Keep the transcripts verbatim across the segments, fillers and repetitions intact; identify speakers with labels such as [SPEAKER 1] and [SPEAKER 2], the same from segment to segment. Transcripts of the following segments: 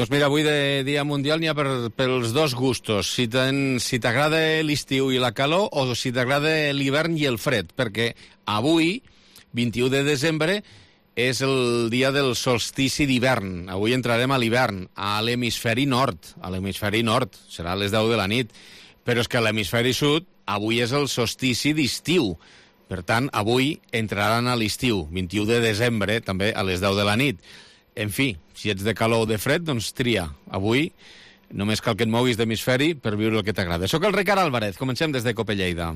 [SPEAKER 1] Doncs mira, avui de Dia Mundial n'hi ha per, pels dos gustos, si t'agrada si l'estiu i la calor o si t'agrada l'hivern i el fred, perquè avui, vint-i-u de desembre, és el dia del solstici d'hivern. Avui entrarem a l'hivern, a l'hemisferi nord. A l'hemisferi nord, serà a les deu de la nit. Però és que a l'hemisferi sud, avui és el solstici d'estiu. Per tant, avui entraran a l'estiu, vint-i-u de desembre, també a les deu de la nit. En fi, si ets de calor o de fred, doncs tria. Avui només cal que et moguis d'hemisferi per viure el que t'agrada. Soc el Ricard Álvarez, comencem des de Cope Lleida.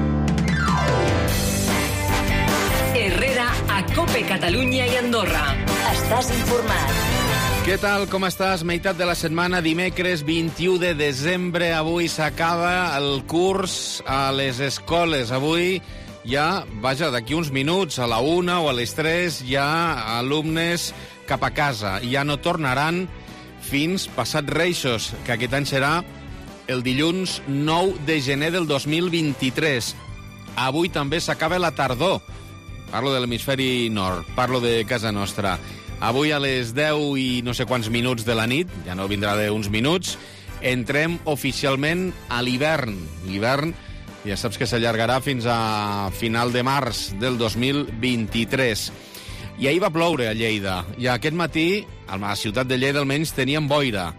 [SPEAKER 2] Herrera a Cope Catalunya i Andorra. Estàs informat.
[SPEAKER 1] Què tal, com estàs? Meitat de la setmana, dimecres vint-i-u de desembre. Avui s'acaba el curs a les escoles. Avui ja, vaja, d'aquí uns minuts, a la una o a les tres, hi ha alumnes cap a casa. I ja no tornaran fins passat Reixos, que aquest any serà el dilluns nou de gener del dos mil vint-i-tres. Avui també s'acaba la tardor. Parlo de l'hemisferi nord, parlo de casa nostra. Avui a les deu i no sé quants minuts de la nit, ja no vindrà d'uns minuts, entrem oficialment a l'hivern. L'hivern ja saps que s'allargarà fins a final de març del dos mil vint-i-tres. I ahir va ploure a Lleida, i aquest matí, a la ciutat de Lleida almenys, teníem boira.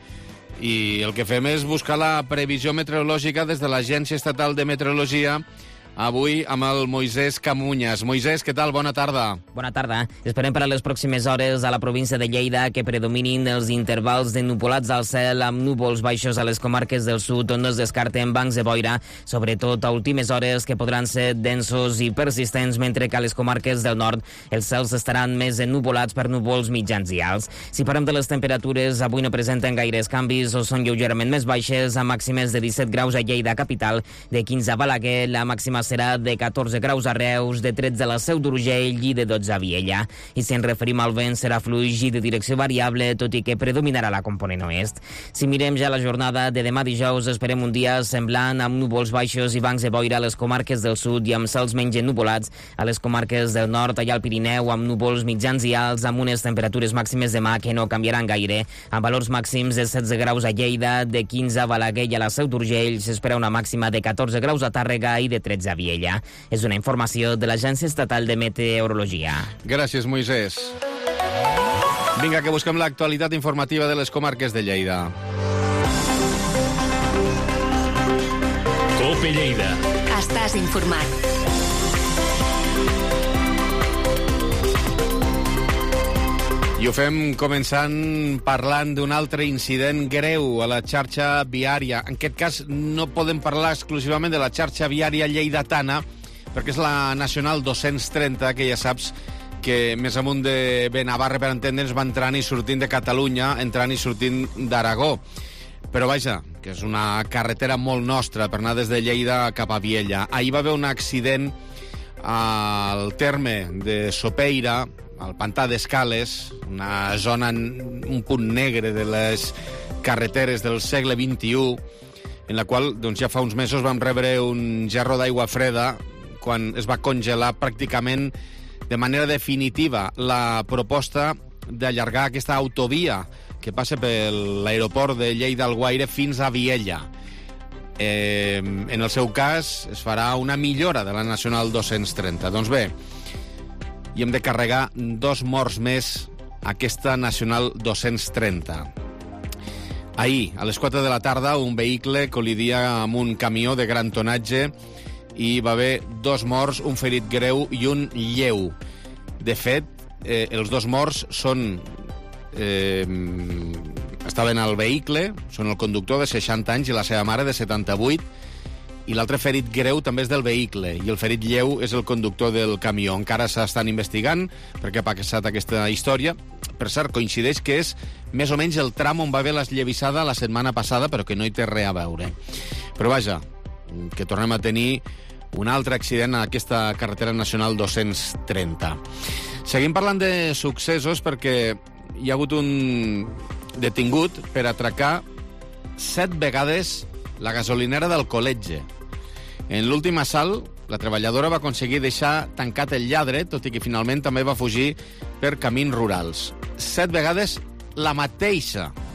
[SPEAKER 1] I el que fem és buscar la previsió meteorològica des de l'Agència Estatal de Meteorologia, avui amb el Moisès Camunyes. Moisès, què tal? Bona tarda.
[SPEAKER 3] Bona tarda. Esperem per a les pròximes hores a la província de Lleida que predominin els intervals de nuvolats al cel amb núvols baixos a les comarques del sud on no es descarten bancs de boira, sobretot a últimes hores que podran ser densos i persistents, mentre que a les comarques del nord els cels estaran més ennuvolats per núvols mitjans i alts. Si parlem de les temperatures, avui no presenten gaires canvis o són lleugerament més baixes, amb màximes de disset graus a Lleida capital, de quinze a Balaguer, la màxima serà de catorze graus a Reus, de tretze a la Seu d'Urgell i de dotze a Viella. I si ens referim al vent, serà fluix i de direcció variable, tot i que predominarà la component oest. Si mirem ja la jornada de demà dijous, esperem un dia semblant amb núvols baixos i bancs de boira a les comarques del sud i amb cels menys ennuvolats a les comarques del nord, allà al Pirineu, amb núvols mitjans i alts, amb unes temperatures màximes demà que no canviaran gaire, amb valors màxims de setze graus a Lleida, de quinze a Balaguer i a la Seu d'Urgell, s'espera una màxima de catorze graus a Tàrrega i de tretze a Viella. És una informació de l'Agència Estatal de Meteorologia.
[SPEAKER 1] Gràcies, Moisès. Vinga, que busquem l'actualitat informativa de les comarques de Lleida.
[SPEAKER 2] Cope Lleida. Estàs informat.
[SPEAKER 1] I ho fem començant parlant d'un altre incident greu a la xarxa viària. En aquest cas no podem parlar exclusivament de la xarxa viària lleidatana, perquè és la Nacional dos-cents trenta, que ja saps que més amunt de Benavarre, per entendre'ns, va entrant i sortint de Catalunya, entrant i sortint d'Aragó. Però vaja, que és una carretera molt nostra per anar des de Lleida cap a Viella. Ahir va haver un accident al terme de Sopeira, al Pantà d'Escales, una zona, un punt negre de les carreteres del segle vint-i-u, en la qual doncs, ja fa uns mesos vam rebre un gerro d'aigua freda quan es va congelar pràcticament de manera definitiva la proposta d'allargar aquesta autovia que passa per l'aeroport de Lleida-Alguaire fins a Viella. Eh, en el seu cas es farà una millora de la Nacional dos-cents trenta. Doncs bé, i hem de carregar dos morts més a aquesta Nacional dos-cents trenta. Ahir, a les quatre de la tarda, un vehicle col·lidia amb un camió de gran tonatge i va haver dos morts, un ferit greu i un lleu. De fet, eh, els dos morts són... Eh, estaven al vehicle, són el conductor de seixanta anys i la seva mare de setanta-vuit, i l'altre ferit greu també és del vehicle, i el ferit lleu és el conductor del camió. Encara s'estan investigant per què ha passat aquesta història. Per cert, coincideix que és més o menys el tram on va haver l'esllavissada la setmana passada, però que no hi té res a veure. Però vaja, que tornem a tenir un altre accident a aquesta carretera nacional dos-cents trenta. Seguim parlant de successos perquè hi ha hagut un detingut per atracar set vegades la gasolinera del col·legi. En l'últim assalt, la treballadora va aconseguir deixar tancat el lladre, tot i que finalment també va fugir per camins rurals. Set vegades la mateixa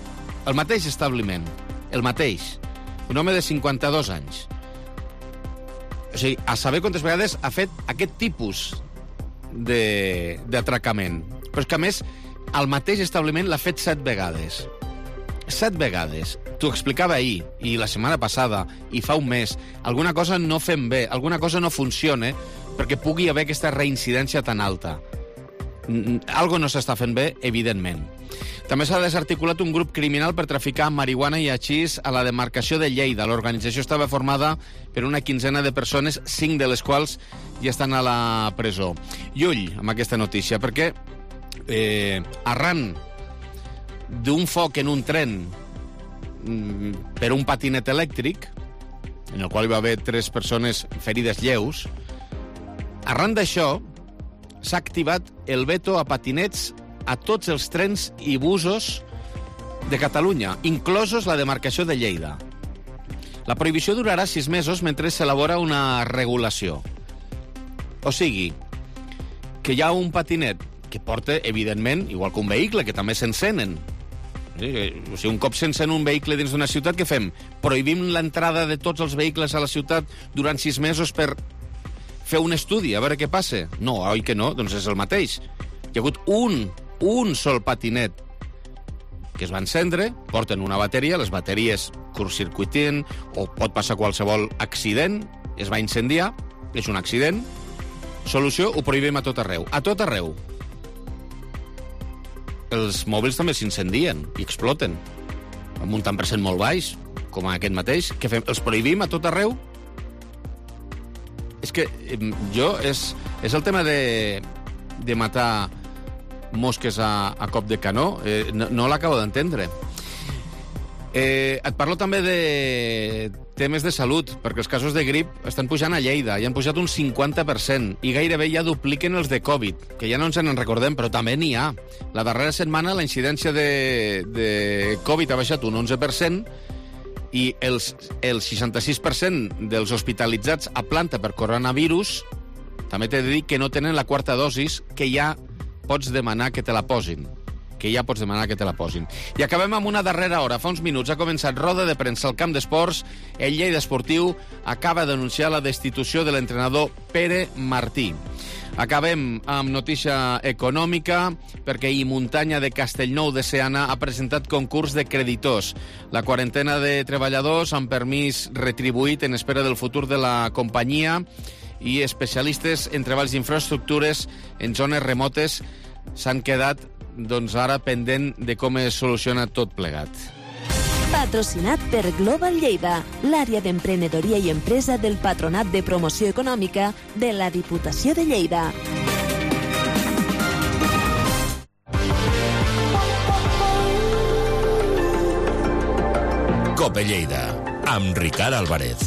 [SPEAKER 1] el mateix establiment, el mateix, un home de cinquanta-dos anys. O sigui, a saber quantes vegades ha fet aquest tipus d'atracament. Però és que, a més, el mateix establiment l'ha fet set vegades. Set vegades. T'ho explicava ahir, i la setmana passada, i fa un mes. Alguna cosa no fem bé, alguna cosa no funciona perquè pugui haver aquesta reincidència tan alta. Algo no s'està fent bé, evidentment. També s'ha desarticulat un grup criminal per traficar marihuana i hachís a la demarcació de Lleida. L'organització estava formada per una quinzena de persones, cinc de les quals ja estan a la presó. I ull amb aquesta notícia, perquè eh, arran d'un foc en un tren per un patinet elèctric, en el qual hi va haver tres persones ferides lleus, arran d'això s'ha activat el veto a patinets a tots els trens i busos de Catalunya, inclosos la demarcació de Lleida. La prohibició durarà sis mesos mentre s'elabora una regulació. O sigui, que hi ha un patinet que porta, evidentment, igual que un vehicle, que també s'encenen. O sigui, un cop s'encén un vehicle dins d'una ciutat, què fem? Prohibim l'entrada de tots els vehicles a la ciutat durant sis mesos per fer un estudi, a veure què passa? No, oi que no? Doncs és el mateix. Hi ha hagut un, un sol patinet que es va encendre, porten una bateria, les bateries curtcircuiten, o pot passar qualsevol accident, es va incendiar, és un accident. Solució, ho prohibim a tot arreu. A tot arreu. Els mòbils també s'incendien i exploten, amb un tant per cent molt baix, com aquest mateix. Què fem? Els prohibim a tot arreu? És que jo, és, és el tema de, de matar mosques a, a cop de canó, eh, no, no l'acabo d'entendre. Eh, et parlo també de temes de salut, perquè els casos de grip estan pujant a Lleida, i han pujat un cinquanta per cent, i gairebé ja dupliquen els de Covid, que ja no ens en recordem, però també n'hi ha. La darrera setmana la incidència de, de Covid ha baixat un onze per cent, i els, el seixanta-sis per cent dels hospitalitzats a planta per coronavirus també t'he de dir que no tenen la quarta dosis, que ja pots demanar que te la posin. que ja pots demanar que te la posin. I acabem amb una darrera hora. Fa uns minuts ha començat roda de premsa al camp d'esports. El Lleida Esportiu acaba d'anunciar la destitució de l'entrenador Pere Martí. Acabem amb notícia econòmica, perquè ahir Muntanya de Castellnou de Seana ha presentat concurs de creditors. La quarantena de treballadors amb permís retribuït en espera del futur de la companyia i especialistes en treballs d'infraestructures en zones remotes s'han quedat doncs ara pendent de com es soluciona tot plegat.
[SPEAKER 4] Patrocinat per Global Lleida, l'àrea d'emprenedoria i empresa del Patronat de Promoció Econòmica de la Diputació de Lleida.
[SPEAKER 5] Cope Lleida, amb Ricard Álvarez.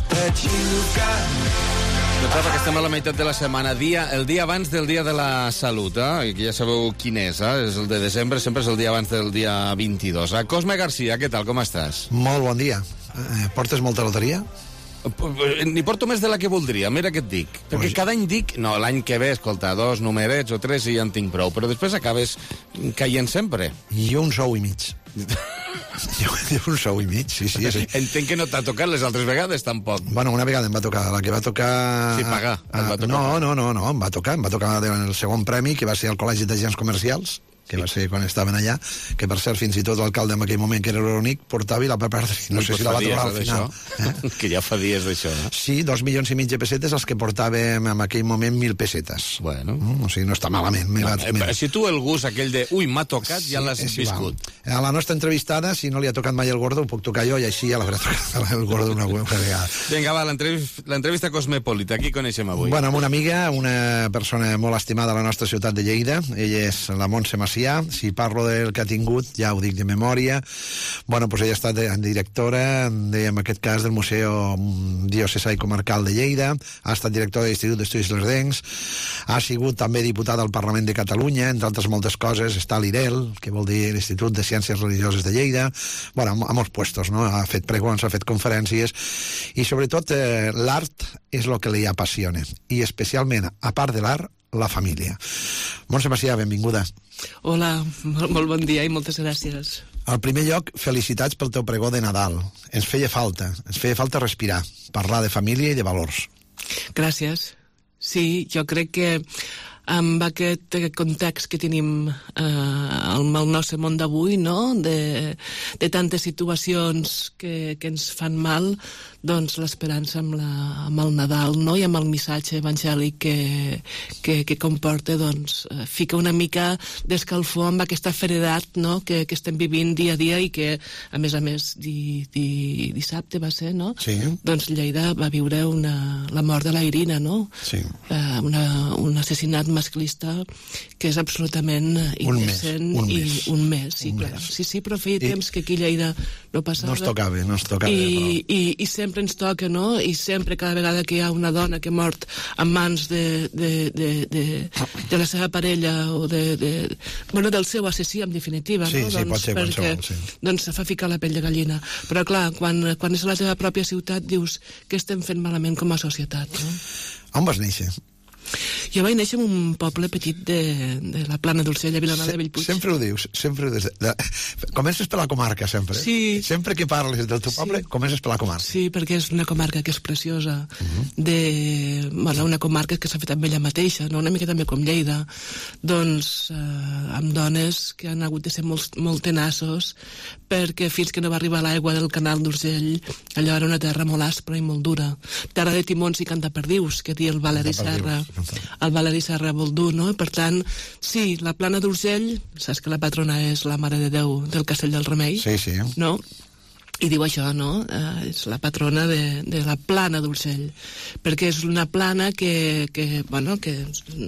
[SPEAKER 1] Doncs ara que estem a la meitat de la setmana, dia, el dia abans del dia de la salut, eh? Ja sabeu quin és, eh? És el de desembre, sempre és el dia abans del dia vint-i-dos. Eh? Cosme Garcia, què tal, com estàs?
[SPEAKER 6] Molt bon dia. Eh, portes molta loteria?
[SPEAKER 1] N'hi porto més de la que voldria, mira què et dic. Perquè pues... cada any dic, no, l'any que ve, escolta, dos numerets o tres i ja en tinc prou, però després acabes caient sempre.
[SPEAKER 6] Jo un sou i mig. Jo, jo un sou i mig, sí, sí, sí.
[SPEAKER 1] Entenc que no t'ha tocat les altres vegades, tampoc.
[SPEAKER 6] Bueno, una vegada em va tocar, la que va tocar...
[SPEAKER 1] Sí, pagar.
[SPEAKER 6] A, a,
[SPEAKER 1] va tocar.
[SPEAKER 6] No, no, no, no, em va tocar, em va tocar el segon premi, que va ser al Col·legi d'Agents Comercials, que sí. Va ser quan estaven allà, que per cert fins i tot l'alcalde en aquell moment, que era l'únic, portava i la va perdre. No, no sé si la va trobar al final.
[SPEAKER 1] Eh? Que ja fa dies d'això, no?
[SPEAKER 6] Sí, dos milions i mig de pessetes, els que portàvem en aquell moment mil pessetes.
[SPEAKER 1] Bueno.
[SPEAKER 6] Mm, o sigui, no està malament.
[SPEAKER 1] No, va, eh, si tu el gust aquell de, ui, m'ha tocat, sí, ja l'has sí, viscut.
[SPEAKER 6] A la nostra entrevistada, si no li ha tocat mai el gordo, ho puc tocar jo, i així ja l'haurà tocat el gordo una vegada.
[SPEAKER 1] Vinga, va, l'entrevista cosmopolita, qui coneixem avui?
[SPEAKER 6] Bueno, amb una amiga, una persona molt estimada a la nostra ciutat de Lleida, ella és la Montse Macià. Si parlo del que ha tingut, ja ho dic de memòria. Bueno, doncs ella ha estat directora, de, en aquest cas, del Museu Diocesà i Comarcal de Lleida, ha estat directora de l'Institut d'Estudis Lerdencs, ha sigut també diputada al Parlament de Catalunya, entre altres moltes coses, està a l'I R E L, que vol dir l'Institut de Ciències Religioses de Lleida, bueno, a molts puestos, no? Ha fet pregons, ha fet conferències, i sobretot eh, l'art és el que li apassiona, i especialment, a part de l'art, la família. Montse Macià, benvinguda.
[SPEAKER 7] Hola, molt, molt bon dia i moltes gràcies.
[SPEAKER 6] En primer lloc, felicitats pel teu pregó de Nadal. Ens feia falta, ens feia falta respirar, parlar de família i de valors.
[SPEAKER 7] Gràcies. Sí, jo crec que amb aquest context que tenim eh, al nostre món d'avui, no? de, de tantes situacions que, que ens fan mal, doncs l'esperança amb, la, amb el Nadal, no? I amb el missatge evangèlic que, que, que comporta, doncs, fica una mica d'escalfor amb aquesta feredat, no? que, que estem vivint dia a dia i que, a més a més, di, di, dissabte va ser, no?
[SPEAKER 6] Sí.
[SPEAKER 7] Doncs Lleida va viure una, la mort de la Irina, no?
[SPEAKER 6] Sí.
[SPEAKER 7] Eh, una, un assassinat masclista que és absolutament indecent.
[SPEAKER 6] Un mes, un
[SPEAKER 7] i
[SPEAKER 6] mes.
[SPEAKER 7] Un mes, sí,
[SPEAKER 6] un
[SPEAKER 7] clar.
[SPEAKER 6] mes.
[SPEAKER 7] Sí, sí, però feia
[SPEAKER 6] I,
[SPEAKER 7] temps que aquí a Lleida no passava.
[SPEAKER 6] No es tocava, no es tocava.
[SPEAKER 7] I,
[SPEAKER 6] però...
[SPEAKER 7] i, i sempre ens toca, no? I sempre, cada vegada que hi ha una dona que ha mort en mans de, de, de, de, de la seva parella o de, de, bueno, del seu assassí, en definitiva,
[SPEAKER 6] sí,
[SPEAKER 7] no?
[SPEAKER 6] Sí,
[SPEAKER 7] doncs,
[SPEAKER 6] pot ser
[SPEAKER 7] perquè,
[SPEAKER 6] qualsevol, sí.
[SPEAKER 7] Doncs fa ficar la pell de gallina. Però, clar, quan, quan és a la teva pròpia ciutat, dius que estem fent malament com a societat, no?
[SPEAKER 6] On vas néixer?
[SPEAKER 7] Jo vaig néixer en un poble petit de, de la Plana d'Urgell, a Vilanova de Bellpuig.
[SPEAKER 6] Sempre ho dius, sempre ho dius. De, de, comences per la comarca, sempre.
[SPEAKER 7] Sí.
[SPEAKER 6] Sempre que parles del teu poble, sí. Comences per la comarca.
[SPEAKER 7] Sí, perquè és una comarca que és preciosa,
[SPEAKER 6] uh-huh.
[SPEAKER 7] de, bueno, una comarca que s'ha fet amb ella mateixa, no? Una mica també com Lleida, doncs eh, amb dones que han hagut de ser molt, molt tenaços, perquè fins que no va arribar l'aigua del canal d'Urgell, allò era una terra molt aspra i molt dura. Terra de timons i cantaperdius, que diu el Valeri Serra. El Valeri Serra vol dur, no? Per tant, sí, la Plana d'Urgell, saps que la patrona és la Mare de Déu del Castell del Remei?
[SPEAKER 6] Sí, sí.
[SPEAKER 7] No? I diu això, no? Eh, és la patrona de, de la Plana d'Urgell, perquè és una plana que, que, bueno, que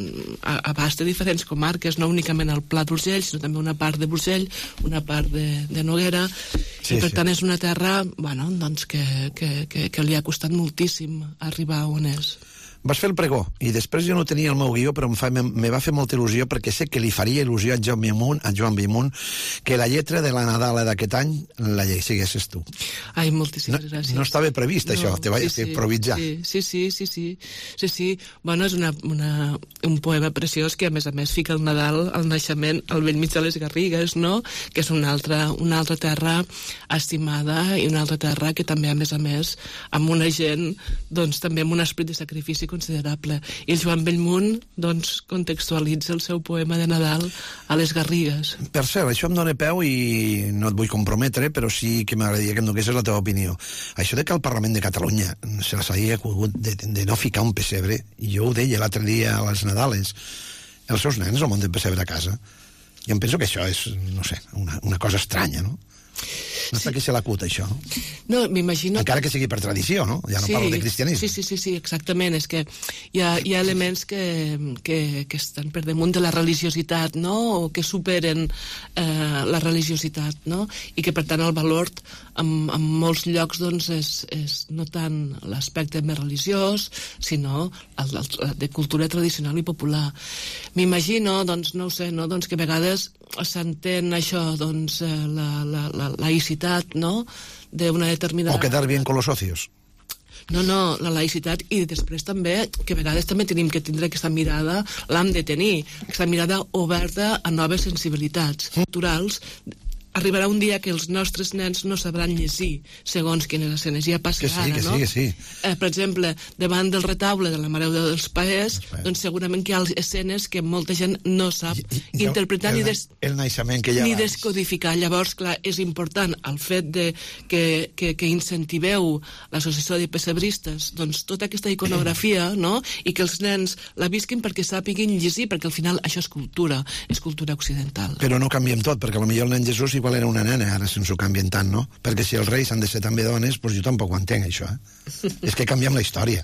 [SPEAKER 7] abasta diferents comarques, no únicament el Pla d'Urgell, sinó també una part de Urgell, una part de, de Noguera, sí, i per sí. tant és una terra, bueno, doncs que, que, que, que li ha costat moltíssim arribar on és.
[SPEAKER 6] Vas fer el pregó, i després jo no tenia el meu guió, però em, fa, me, me va fer molta il·lusió, perquè sé que li faria il·lusió a Joan Bellmunt, a Joan Bellmunt, que la lletra de la Nadala d'aquest any la llegissis tu.
[SPEAKER 7] Ai, moltíssimes
[SPEAKER 6] no,
[SPEAKER 7] gràcies.
[SPEAKER 6] No estava previst, no, això, te vaig sí, sí, improvisar.
[SPEAKER 7] Sí, sí, sí, sí, sí, sí, sí. Bueno, és una, una, un poema preciós que, a més a més, fica el Nadal, el naixement, al vell mig de les Garrigues, no?, que és una altra, una altra terra estimada i una altra terra que també, a més a més, amb una gent, doncs, també amb un esperit de sacrifici considerable. I el Joan Bellmunt, doncs, contextualitza el seu poema de Nadal a les Garrigues.
[SPEAKER 6] Per cert, això em dóna peu i no et vull comprometre, però sí que m'agradaria que em donessis la teva opinió. Això de que el Parlament de Catalunya se les hagi acugut de, de no ficar un pessebre, i jo ho deia l'altre dia a les Nadales, els seus nens el munten pessebre a casa. I em penso que això és, no sé, una, una cosa estranya, no? No sé sí. Què se l'acut, això.
[SPEAKER 7] No, m'imagino...
[SPEAKER 6] Encara que sigui per tradició, no? Ja no sí, parlo de cristianisme.
[SPEAKER 7] Sí, sí, sí, sí, exactament. És que hi ha, hi ha elements que, que, que estan per damunt de la religiositat, no?, o que superen eh, la religiositat, no?, i que, per tant, el valor en, en molts llocs, doncs, és, és no tant l'aspecte més religiós, sinó el, el, de cultura tradicional i popular. M'imagino, doncs, no ho sé, no?, doncs, que a vegades s'entén això, doncs, la, la, la laïcitat, no?, d'una determinada...
[SPEAKER 6] O quedar bien con los socios.
[SPEAKER 7] No, no, la laïcitat, i després també, que a vegades també tenim que tindre aquesta mirada, l'hem de tenir, aquesta mirada oberta a noves sensibilitats culturals. Arribarà un dia que els nostres nens no sabran llegir segons quines escenes. Ja passa
[SPEAKER 6] que sí,
[SPEAKER 7] ara,
[SPEAKER 6] que
[SPEAKER 7] no?
[SPEAKER 6] Sí, que sí.
[SPEAKER 7] Eh, per exemple, davant del retaule de la Mare de Déu dels Paers, doncs segurament que hi ha escenes que molta gent no sap I, i, interpretar
[SPEAKER 6] el,
[SPEAKER 7] ni, des,
[SPEAKER 6] el naixement que hi ha
[SPEAKER 7] ni
[SPEAKER 6] abans.
[SPEAKER 7] descodificar. Llavors, clar, és important el fet de que, que, que incentiveu l'associació de pessebristes, doncs tota aquesta iconografia, no?, i que els nens la visquin perquè sàpiguin llegir, perquè al final això és cultura, és cultura occidental.
[SPEAKER 6] Però no canviem tot, perquè potser el nen Jesús igual era una nena, ara se'ns ho canvien tant, no? Perquè si els reis han de ser també dones, doncs jo tampoc ho entenc, això, eh? És que canviem la història.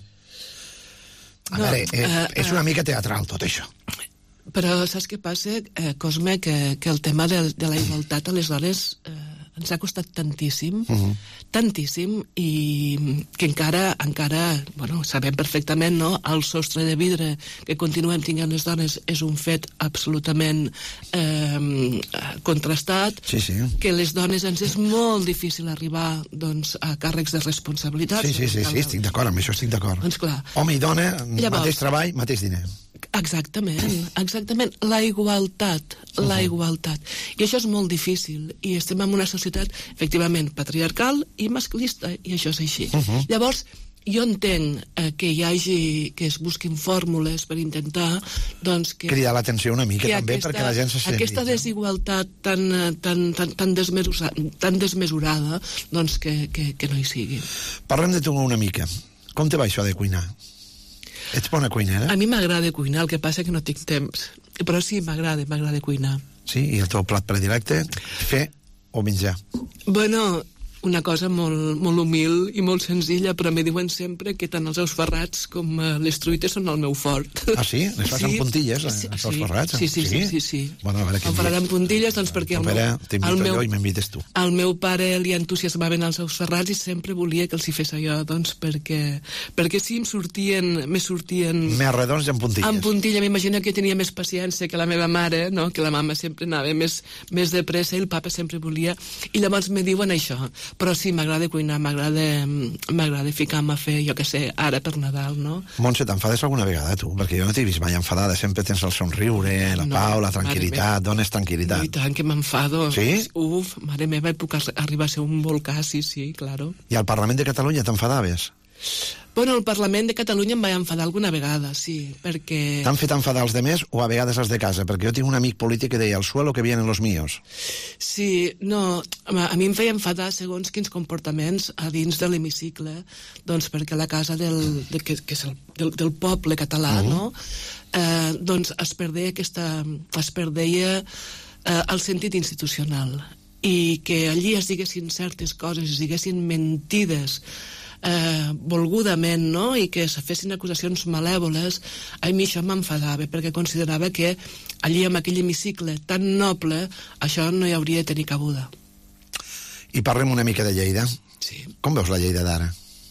[SPEAKER 6] A no, veure, eh, uh, és una mica teatral, tot això.
[SPEAKER 7] Però saps què passa, eh, Cosme, que, que el tema de, de la igualtat a les dones eh, ens ha costat tantíssim, uh -huh. tantíssim, i que encara, encara, bueno, sabem perfectament, no?, el sostre de vidre que continuem tinguent les dones és un fet absolutament eh, contrastat,
[SPEAKER 6] sí, sí.
[SPEAKER 7] que les dones ens és molt difícil arribar, doncs, a càrrecs de responsabilitat.
[SPEAKER 6] Sí, sí, sí, sí, estic d'acord, amb això estic d'acord.
[SPEAKER 7] Doncs clar.
[SPEAKER 6] Home i dona,
[SPEAKER 7] Llavors,
[SPEAKER 6] mateix treball, mateix diner.
[SPEAKER 7] Exactament, exactament. La igualtat, la igualtat. I això és molt difícil. I estem en una societat, efectivament, patriarcal i masclista, i això és així. Uh -huh. Llavors, jo entenc eh, que hi hagi, que es busquin fórmules per intentar, doncs, que...
[SPEAKER 6] Cridar l'atenció una mica, també,
[SPEAKER 7] aquesta,
[SPEAKER 6] perquè la gent se senti.
[SPEAKER 7] Aquesta desigualtat tan, tan, tan, tan, desmesura, tan desmesurada, doncs, que, que, que no hi sigui.
[SPEAKER 6] Parlem de tu una mica. Com te va això de cuinar? Ets bona cuinera?
[SPEAKER 7] A mi m'agrada cuinar, el que passa que no tinc temps. Però sí, m'agrada, m'agrada cuinar.
[SPEAKER 6] Sí? I el teu plat predilecte? Fer o menjar?
[SPEAKER 7] Bueno, una cosa molt, molt humil i molt senzilla, però me diuen sempre que tant els ous ferrats com uh, les truites són el meu fort.
[SPEAKER 6] Ah, sí? Les fas sí. amb puntilles,
[SPEAKER 7] sí,
[SPEAKER 6] els ous
[SPEAKER 7] sí.
[SPEAKER 6] ferrats?
[SPEAKER 7] Sí, sí, sí. sí, sí.
[SPEAKER 6] Bueno, a veure,
[SPEAKER 7] el ferrat amb puntilles, doncs perquè el meu,
[SPEAKER 6] el meu, i m'invites tu.
[SPEAKER 7] Al meu pare li entusiasmaven els ous ferrats i sempre volia que els hi fes jo, doncs perquè, perquè sí, em sortien... Me sortien
[SPEAKER 6] més redons i amb puntilles.
[SPEAKER 7] Amb puntilla, m'imagino que tenia més paciència que la meva mare, no? Que la mama sempre anava més, més de pressa i el papa sempre volia. I llavors me diuen això. Però sí, m'agrada cuinar, m'agrada m'agrada ficar-me a fer, jo què sé, ara per Nadal, no?
[SPEAKER 6] Montse, t'enfades alguna vegada, tu? Perquè jo no t'he vist mai enfadada, sempre tens el somriure, la no, pau, la tranquil·litat, dones tranquil·litat.
[SPEAKER 7] I tant que m'enfado.
[SPEAKER 6] Sí?
[SPEAKER 7] Uf, mare meva, puc arribar a ser un volcà, sí, sí, claro.
[SPEAKER 6] I al Parlament de Catalunya t'enfadaves?
[SPEAKER 7] Bueno, el Parlament de Catalunya em vaig enfadar alguna vegada, sí, perquè...
[SPEAKER 6] T'han fet enfadar els demés o a vegades els de casa? Perquè jo tinc un amic polític que deia, al suelo que vienen los míos.
[SPEAKER 7] Sí, no, a mi em feia enfadar segons quins comportaments a dins de l'hemicicle, doncs perquè la casa del, de, que, que és el, del, del poble català, uh-huh. no?, eh, doncs es perdeia aquesta... es perdeia eh, el sentit institucional i que allí es diguessin certes coses, es diguessin mentides Eh, volgudament, no?, i que se fessin acusacions malèvoles, a mi això m'enfadava, perquè considerava que allí, en aquell hemicicle tan noble, això no hi hauria de tenir cabuda.
[SPEAKER 6] I parlem una mica de Lleida.
[SPEAKER 7] Sí.
[SPEAKER 6] Com veus la Lleida d'ara?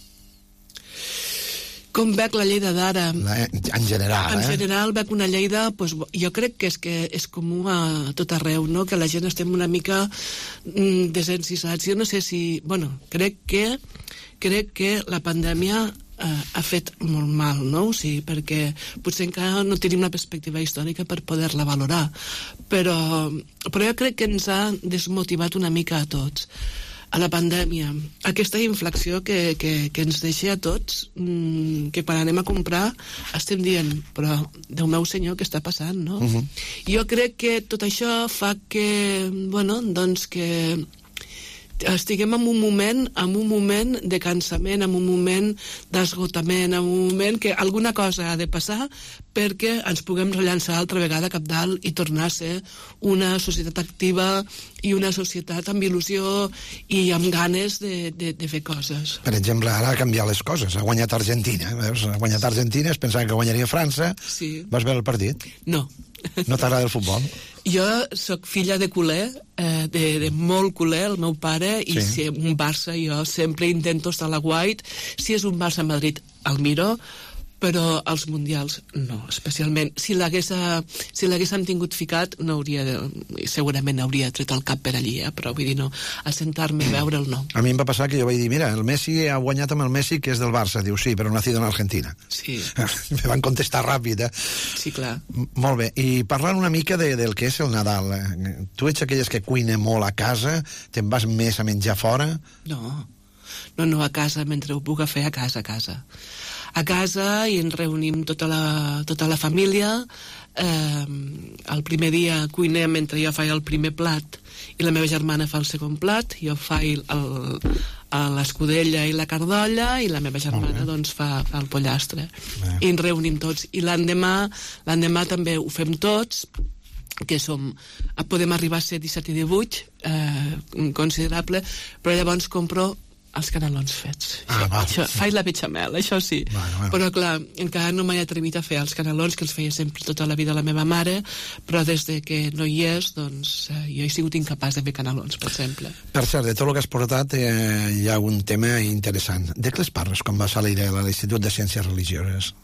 [SPEAKER 7] Com veig la Lleida d'ara?
[SPEAKER 6] En general,
[SPEAKER 7] en
[SPEAKER 6] eh?
[SPEAKER 7] En general veig una Lleida, pues, jo crec que és, que és comú a tot arreu, no?, que la gent estem una mica mm, desencisats. Jo no sé si... Bueno, crec que crec que la pandèmia eh, ha fet molt mal, no? O sigui, perquè potser encara no tenim una perspectiva històrica per poder-la valorar, però, però jo crec que ens ha desmotivat una mica a tots. A la pandèmia, aquesta inflexió que, que, que ens deixa a tots, mmm, que quan anem a comprar estem dient, però Déu meu senyor, què està passant, no? Uh-huh. Jo crec que tot això fa que, bueno, doncs que estiguem en un moment, en un moment de cansament, en un moment d'esgotament, en un moment que alguna cosa ha de passar perquè ens puguem rellançar altra vegada cap dalt i tornar a ser una societat activa i una societat amb il·lusió i amb ganes de, de, de fer coses.
[SPEAKER 6] Per exemple, ara ha canviat les coses. Ha guanyat Argentina. Veus? Ha guanyat Argentina, es pensava que guanyaria França.
[SPEAKER 7] Sí.
[SPEAKER 6] Vas veure el partit?
[SPEAKER 7] No.
[SPEAKER 6] No t'agrada el futbol?
[SPEAKER 7] Jo sóc filla de culer, eh, de, de molt culer, el meu pare, i sí. Si un Barça jo sempre intento estar a la White. Si és un Barça-Madrid, el miro, però als mundials no, especialment. Si si l'haguéssim tingut ficat, no hauria de, segurament hauria tret el cap per allí, eh? Però vull dir, no, assentar-me a veure'l no.
[SPEAKER 6] A mi em va passar que jo vaig dir, mira, el Messi ha guanyat amb el Messi, que és del Barça. Diu, sí, però nacido en Argentina.
[SPEAKER 7] Sí.
[SPEAKER 6] Me van contestar ràpid, eh?
[SPEAKER 7] Sí, clar.
[SPEAKER 6] Molt bé, i parlant una mica de, del que és el Nadal. Tu ets aquelles que cuinen molt a casa? Te'n vas més a menjar fora?
[SPEAKER 7] No, no, no, a casa, mentre ho puc fer a casa, a casa. A casa i ens reunim tota la, tota la família. Eh, el primer dia cuinem mentre jo faig el primer plat i la meva germana fa el segon plat. Jo faig l'escudella i la cardolla i la meva germana doncs, fa, fa el pollastre. Bé. I ens reunim tots. I l'endemà l'endemà també ho fem tots, que som, podem arribar a ser disset i divuit, eh, considerable, però llavors compro els canelons fets.
[SPEAKER 6] Ah, va.
[SPEAKER 7] Això, faig la bechamel, això sí.
[SPEAKER 6] Bueno, bueno.
[SPEAKER 7] Però, clar, encara no m'he atrevit a fer els canelons, que els feia sempre tota la vida la meva mare, però des de que no hi és, doncs, eh, jo he sigut incapaç de fer canelons, per exemple.
[SPEAKER 6] Per cert, de tot el que has portat, eh, hi ha un tema interessant. De què els parles quan vas a l'Institut de Ciències Religioses?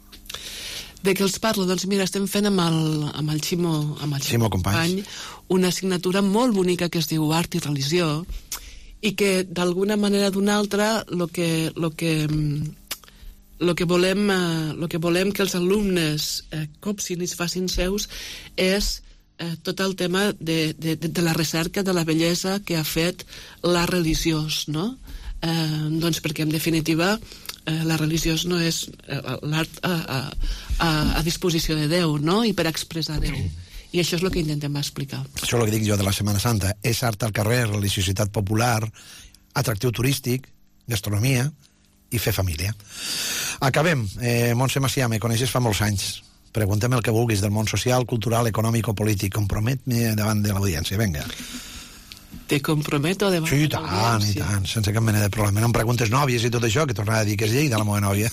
[SPEAKER 7] De què els parlo? Doncs mira, estem fent amb el, amb el Ximo, amb el
[SPEAKER 6] Ximo Company
[SPEAKER 7] una assignatura molt bonica que es diu Art i Religió, i que d'alguna manera o d'una altra lo que, lo que, el que volem, eh, lo que volem que els alumnes eh, copsin i es facin seus és eh, tot el tema de, de, de la recerca de la bellesa que ha fet l'art religiós, no? Eh, doncs perquè, en definitiva, eh, l'art religiós no és eh, l'art a, a, a, a disposició de Déu, no? I per expressar Déu. I això és el que intentem explicar.
[SPEAKER 6] Això és el que dic jo de la Setmana Santa. És art al carrer, religiositat popular, atractiu turístic, gastronomia i fer família. Acabem. Eh, Montse Macià, me coneixes fa molts anys. Preguntem el que vulguis del món social, cultural, econòmic o polític. Compromet-me davant de l'audiència. Vinga.
[SPEAKER 7] Te comprometo davant
[SPEAKER 6] sí,
[SPEAKER 7] de l'audiència.
[SPEAKER 6] Sí, i tant, sense cap mena de problema. No em preguntes nòvies i tot això, que tornarà a dir que és Lleida, la meva nòvia.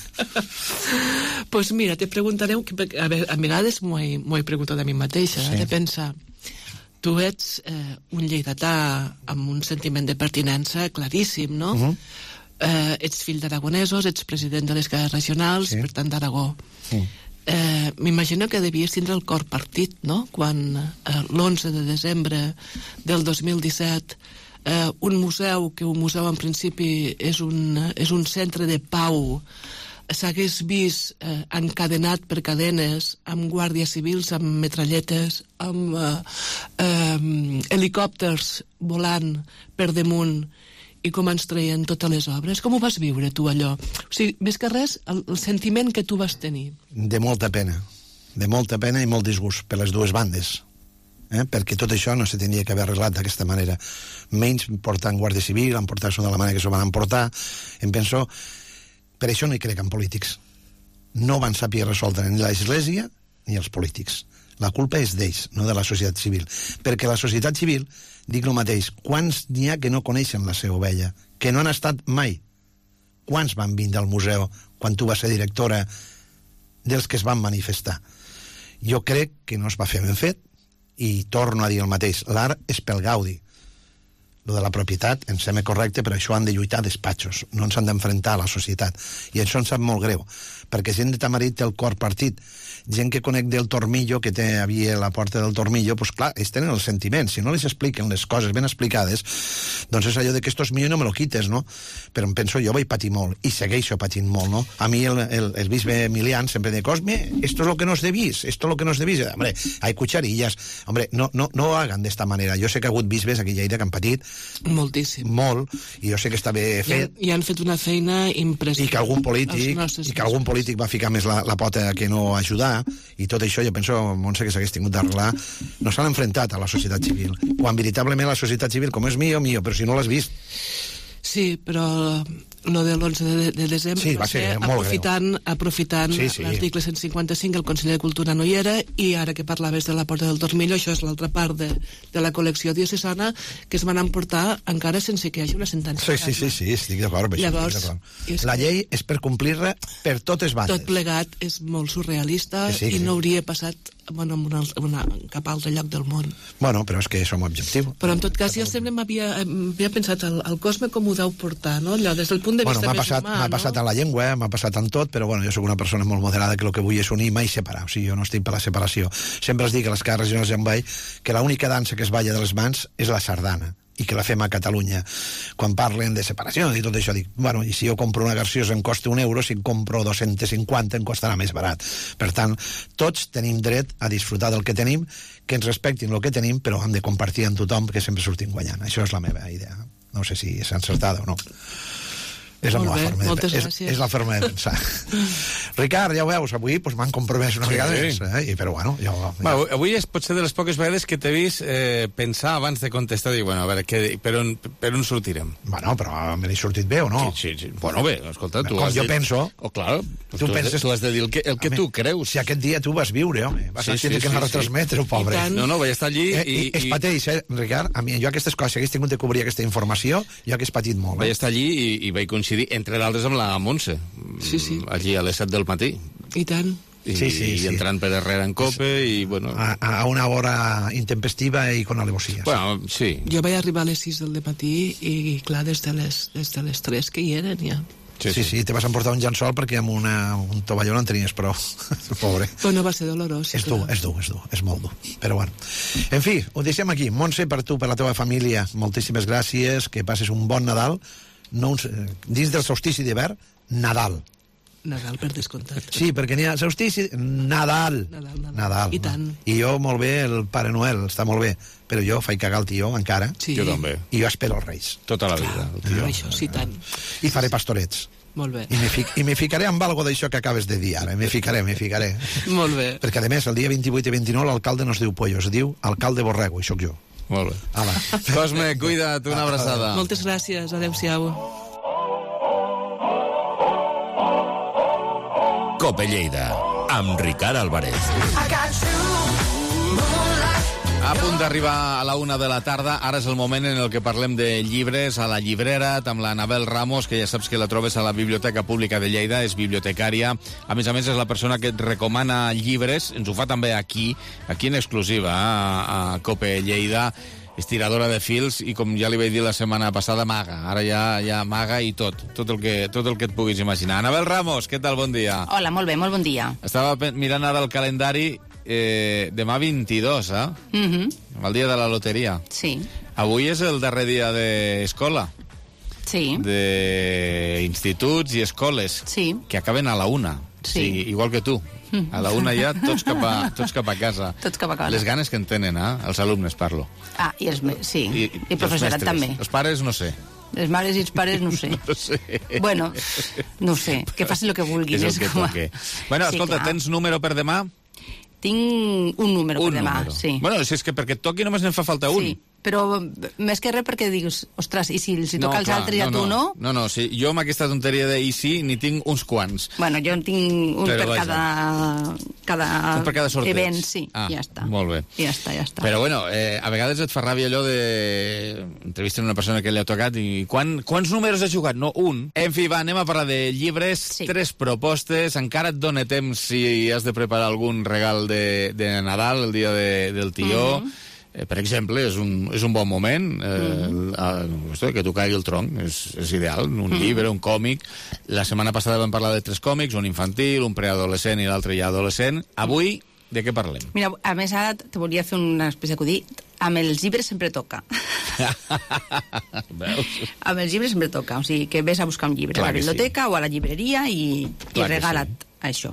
[SPEAKER 7] Pues mira, te preguntaré... A, ver, a vegades m'ho he, he preguntat a mi mateixa, sí. De pensar... Tu ets eh, un lleidatà amb un sentiment de pertinença claríssim, no? Uh -huh. eh, ets fill d'aragonesos, ets president de les cadenes regionals, sí. Per tant d'Aragó. Sí. Eh, M'imagino que devies tindre el cor partit, no? Quan eh, l'onze de desembre del dos mil disset eh, un museu, que un museu en principi és un, és un centre de pau, s'hagués vist eh, encadenat per cadenes, amb guàrdies civils, amb metralletes, amb eh, eh, helicòpters volant per damunt, i com ens treien totes les obres. Com ho vas viure, tu, allò? O sigui, més que res, el, el sentiment que tu vas tenir.
[SPEAKER 6] De molta pena. De molta pena i molt disgust per les dues bandes. Eh? Perquè tot això no se tenia que haver arreglat d'aquesta manera. Menys portant guàrdia civil, han portat de la manera que s'ho van emportar. Em penso... Per això no hi crec en polítics. No van saber resoldre ni l'Església ni els polítics. La culpa és d'ells, no de la societat civil. Perquè la societat civil, dic el mateix, quants n'hi ha que no coneixen la seva ovella, que no han estat mai? Quants van vindre al museu quan tu vas ser directora dels que es van manifestar? Jo crec que no es va fer ben fet, i torno a dir el mateix, l'art és pel gaudi. Lo de la propietat em sembla correcte, però això han de lluitar despatxos, no ens han d'enfrontar a la societat, i això em sap molt greu, perquè gent de Tamarit té el cor partit, gent que conec del Tormillo, que té, havia la porta del Tormillo, doncs clar, ells tenen els sentiments, si no les expliquen les coses ben explicades, doncs és allò de que esto es mío i no me lo quites, no? Però em penso, jo vaig patir molt, i segueixo patint molt, no? A mi el, el, el bisbe Emilian sempre diu, Cosme, esto es lo que nos debís, esto es lo que nos debís, hombre, hay cucharillas, hombre, no, no, no ho hagan d'esta manera, jo sé que ha hagut bisbes aquí a Lleida que han patit,
[SPEAKER 7] moltíssim.
[SPEAKER 6] Molt, i jo sé que està bé fet.
[SPEAKER 7] I, i han fet una feina impressionant.
[SPEAKER 6] I que algun polític, i que algun polític va ficar més la, la pota que no ajudar, i tot això jo penso, Montse, que s'hagués tingut d'arreglar. No s'han enfrontat a la societat civil. Quan veritablement la societat civil, com és mío, mío, però si no l'has vist.
[SPEAKER 7] Sí, però lo de l'onze de, de desembre
[SPEAKER 6] sí, va ser, ser
[SPEAKER 7] aprofitant, aprofitant sí, sí. l'article cent cinquanta-cinc, el conseller de Cultura no hi era, i ara que parlaves de la Porta del Tormillo, això és l'altra part de, de la col·lecció diocesana, que es van emportar encara sense que hi hagi una sentència.
[SPEAKER 6] Sí, sí, sí, sí, estic d'acord amb això.
[SPEAKER 7] Llavors,
[SPEAKER 6] és la llei és per complir-la per totes bandes.
[SPEAKER 7] Tot plegat és molt surrealista sí, sí, i no hauria passat bueno, en una, una, cap altre lloc del món.
[SPEAKER 6] Bueno, però és que som objectiu.
[SPEAKER 7] Però en tot cas, jo sempre m'havia pensat el, el Cosme com ho deu portar, no? Allò, des del punt de vista
[SPEAKER 6] bueno,
[SPEAKER 7] més
[SPEAKER 6] passat,
[SPEAKER 7] humà,
[SPEAKER 6] m'ha
[SPEAKER 7] no?
[SPEAKER 6] passat en la llengua, m'ha passat en tot, però bueno, jo sóc una persona molt moderada que el que vull és unir, mai separar. O sigui, jo no estic per la separació. Sempre es dic a les cases regionals en Vall que l'única dansa que es balla de les mans és la sardana, i que la fem a Catalunya. Quan parlen de separació i tot això, dic, bueno, i si jo compro una garciosa em costa un euro, si en compro dos-cents cinquanta em costarà més barat. Per tant, tots tenim dret a disfrutar del que tenim, que ens respectin el que tenim, però hem de compartir amb tothom, que sempre sortim guanyant. Això és la meva idea. No sé si és encertada o no. És la, meva forma de, és, és la forma de pensar. Ricard, ja ho veus, avui pues, m'han compromès una sí, vegada més, eh? I, però bueno, jo, ja...
[SPEAKER 1] Va, avui és potser de les poques vegades que t'he vist eh, pensar abans de contestar, dir, bueno, a veure, que, per, on, per on sortirem?
[SPEAKER 6] Bueno, però me n'he sortit bé o no?
[SPEAKER 1] Sí, sí, sí. Bueno, bé, escolta, tu
[SPEAKER 6] com
[SPEAKER 1] has
[SPEAKER 6] jo
[SPEAKER 1] dit...
[SPEAKER 6] penso...
[SPEAKER 1] Oh, claro, tu,
[SPEAKER 6] tu,
[SPEAKER 1] tu,
[SPEAKER 6] penses...
[SPEAKER 1] has de, tu has de dir el que, el que tu creus.
[SPEAKER 6] Si aquest dia tu vas viure, home, vas sí, tenir sí, que anar sí, a retransmetre, sí. Pobre.
[SPEAKER 1] No, no, vaig estar allí
[SPEAKER 6] eh,
[SPEAKER 1] i...
[SPEAKER 6] i es pateix, eh, Ricard? A mi, jo aquestes coses, si hagués tingut de cobrir aquesta informació, jo hagués patit molt.
[SPEAKER 1] Vaig estar allí i, i vaig coincidir, entre d'altres, amb la Montse,
[SPEAKER 7] sí, sí.
[SPEAKER 1] allí a les set del matí.
[SPEAKER 7] I tant.
[SPEAKER 1] I,
[SPEAKER 6] sí, sí,
[SPEAKER 1] i
[SPEAKER 6] sí.
[SPEAKER 1] entrant per darrere en cope i, bueno...
[SPEAKER 6] A, a una hora intempestiva i con alevosías.
[SPEAKER 1] Bueno, sí.
[SPEAKER 7] Jo vaig arribar a les sis del matí i, clar, des de les, des de les tres que hi eren, ja.
[SPEAKER 6] Sí, sí, sí, te vas emportar un llençol perquè amb una, un tovalló no en tenies prou. Pobre.
[SPEAKER 7] Però no va ser dolorós.
[SPEAKER 6] És dur, és dur, és dur, és molt dur. Però bueno. En fi, ho deixem aquí. Montse, per tu, per la teva família, moltíssimes gràcies, que passes un bon Nadal, no un, dins del solstici d'hivern, Nadal.
[SPEAKER 7] Nadal, per descomptat.
[SPEAKER 6] Sí, perquè n'hi ha solstici... Nadal.
[SPEAKER 7] Nadal, Nadal.
[SPEAKER 6] Nadal.
[SPEAKER 7] I tant.
[SPEAKER 6] I jo, molt bé, el Pare Noel, està molt bé, però jo faig cagar el tio, encara.
[SPEAKER 7] Sí.
[SPEAKER 1] Jo també.
[SPEAKER 6] I jo espero els Reis.
[SPEAKER 1] Tota la vida. El tio.
[SPEAKER 7] Ah, això, sí, tant.
[SPEAKER 6] I faré pastorets.
[SPEAKER 7] Molt bé.
[SPEAKER 6] I me, fic, i me ficaré amb algo d'això que acabes de dir ara. Me ficaré, me ficaré.
[SPEAKER 7] Molt bé.
[SPEAKER 6] Perquè, a més, el dia vint-i-vuit i vint-i-nou l'alcalde no es diu Pollo, es diu alcalde Borrego, i sóc jo.
[SPEAKER 1] Molt bé.
[SPEAKER 6] Ala.
[SPEAKER 1] Cosme, cuida't, una abraçada.
[SPEAKER 7] Moltes gràcies, adeu-siau.
[SPEAKER 5] Cope Lleida, amb Ricard Álvarez.
[SPEAKER 1] A punt d'arribar a la una de la tarda, ara és el moment en el que parlem de llibres a la llibrera, amb la Anabel Ramos, que ja saps que la trobes a la Biblioteca Pública de Lleida, és bibliotecària. A més a més, és la persona que et recomana llibres, ens ho fa també aquí, aquí en exclusiva, a, a Cope Lleida, estiradora de fils i, com ja li vaig dir la setmana passada, maga. Ara ja, ja maga i tot, tot el, que, tot el que et puguis imaginar. Anabel Ramos, què tal? Bon dia.
[SPEAKER 8] Hola, molt bé, molt bon dia.
[SPEAKER 1] Estava mirant ara el calendari, eh, demà vint-i-dos, eh?
[SPEAKER 8] Mm-hmm.
[SPEAKER 1] El dia de la loteria.
[SPEAKER 8] Sí.
[SPEAKER 1] Avui és el darrer dia d'escola.
[SPEAKER 8] Sí.
[SPEAKER 1] D'instituts i escoles.
[SPEAKER 8] Sí.
[SPEAKER 1] Que acaben a la una.
[SPEAKER 8] Sí.
[SPEAKER 1] Sí, igual que tu. A la una ja, tots cap a, tots cap a casa.
[SPEAKER 8] Tots cap a casa.
[SPEAKER 1] Les ganes que en tenen, eh? Els alumnes, parlo.
[SPEAKER 8] Ah, i els... me- Sí, i,
[SPEAKER 1] I,
[SPEAKER 8] i professorat
[SPEAKER 1] els mestres.
[SPEAKER 8] també.
[SPEAKER 1] Els pares, no sé.
[SPEAKER 8] Les mares i els pares, no ho sé.
[SPEAKER 1] No sé.
[SPEAKER 8] Bueno, no ho sé, que faci el que vulguin.
[SPEAKER 1] És el que
[SPEAKER 8] com a-
[SPEAKER 1] toque. Bueno,
[SPEAKER 8] Sí,
[SPEAKER 1] escolta,
[SPEAKER 8] clar.
[SPEAKER 1] tens número per demà?
[SPEAKER 8] Tinc un número
[SPEAKER 1] Un
[SPEAKER 8] per demà,
[SPEAKER 1] número.
[SPEAKER 8] sí.
[SPEAKER 1] Bueno, si és que perquè et toqui només n'en fa falta un.
[SPEAKER 8] Sí, però més que res perquè dius, ostres, i si els hi toca als
[SPEAKER 1] clar,
[SPEAKER 8] altres i a tu no?
[SPEAKER 1] No, no, sí, jo amb aquesta tonteria de i sí n'hi tinc uns quants.
[SPEAKER 8] Bueno, jo en tinc un
[SPEAKER 1] Però
[SPEAKER 8] per
[SPEAKER 1] vaja.
[SPEAKER 8] cada, cada,
[SPEAKER 1] Un per cada sorteig.
[SPEAKER 8] event, sí,
[SPEAKER 1] Ah,
[SPEAKER 8] ja està.
[SPEAKER 1] molt bé.
[SPEAKER 8] Ja està, ja està.
[SPEAKER 1] Però bueno, eh, a vegades et fa ràbia allò de... Entrevisten una persona que li ha tocat i... Quan, quants números has jugat? No, un. En fi, va, anem a parlar de llibres,
[SPEAKER 8] Sí.
[SPEAKER 1] tres propostes, encara et dóna temps si has de preparar algun regal de, de Nadal, el dia de, del tió.
[SPEAKER 8] Mhm.
[SPEAKER 1] Eh, per exemple, és un, és un bon moment eh,
[SPEAKER 8] Mhm.
[SPEAKER 1] uh -huh. que t'ho caigui el tronc, és, és ideal, un llibre, un còmic. La setmana passada vam parlar de tres còmics, un infantil, un preadolescent i l'altre ja adolescent. Avui, de què parlem?
[SPEAKER 8] Mira, a més ara te volia fer una espècie d'acudit. Amb els llibres sempre toca.
[SPEAKER 1] Veus?
[SPEAKER 8] Amb els llibres sempre toca. O sigui, que ves a buscar un llibre
[SPEAKER 1] Clar
[SPEAKER 8] a la
[SPEAKER 1] que
[SPEAKER 8] biblioteca sí. o a la llibreria i, i
[SPEAKER 1] Clar que
[SPEAKER 8] regala't això.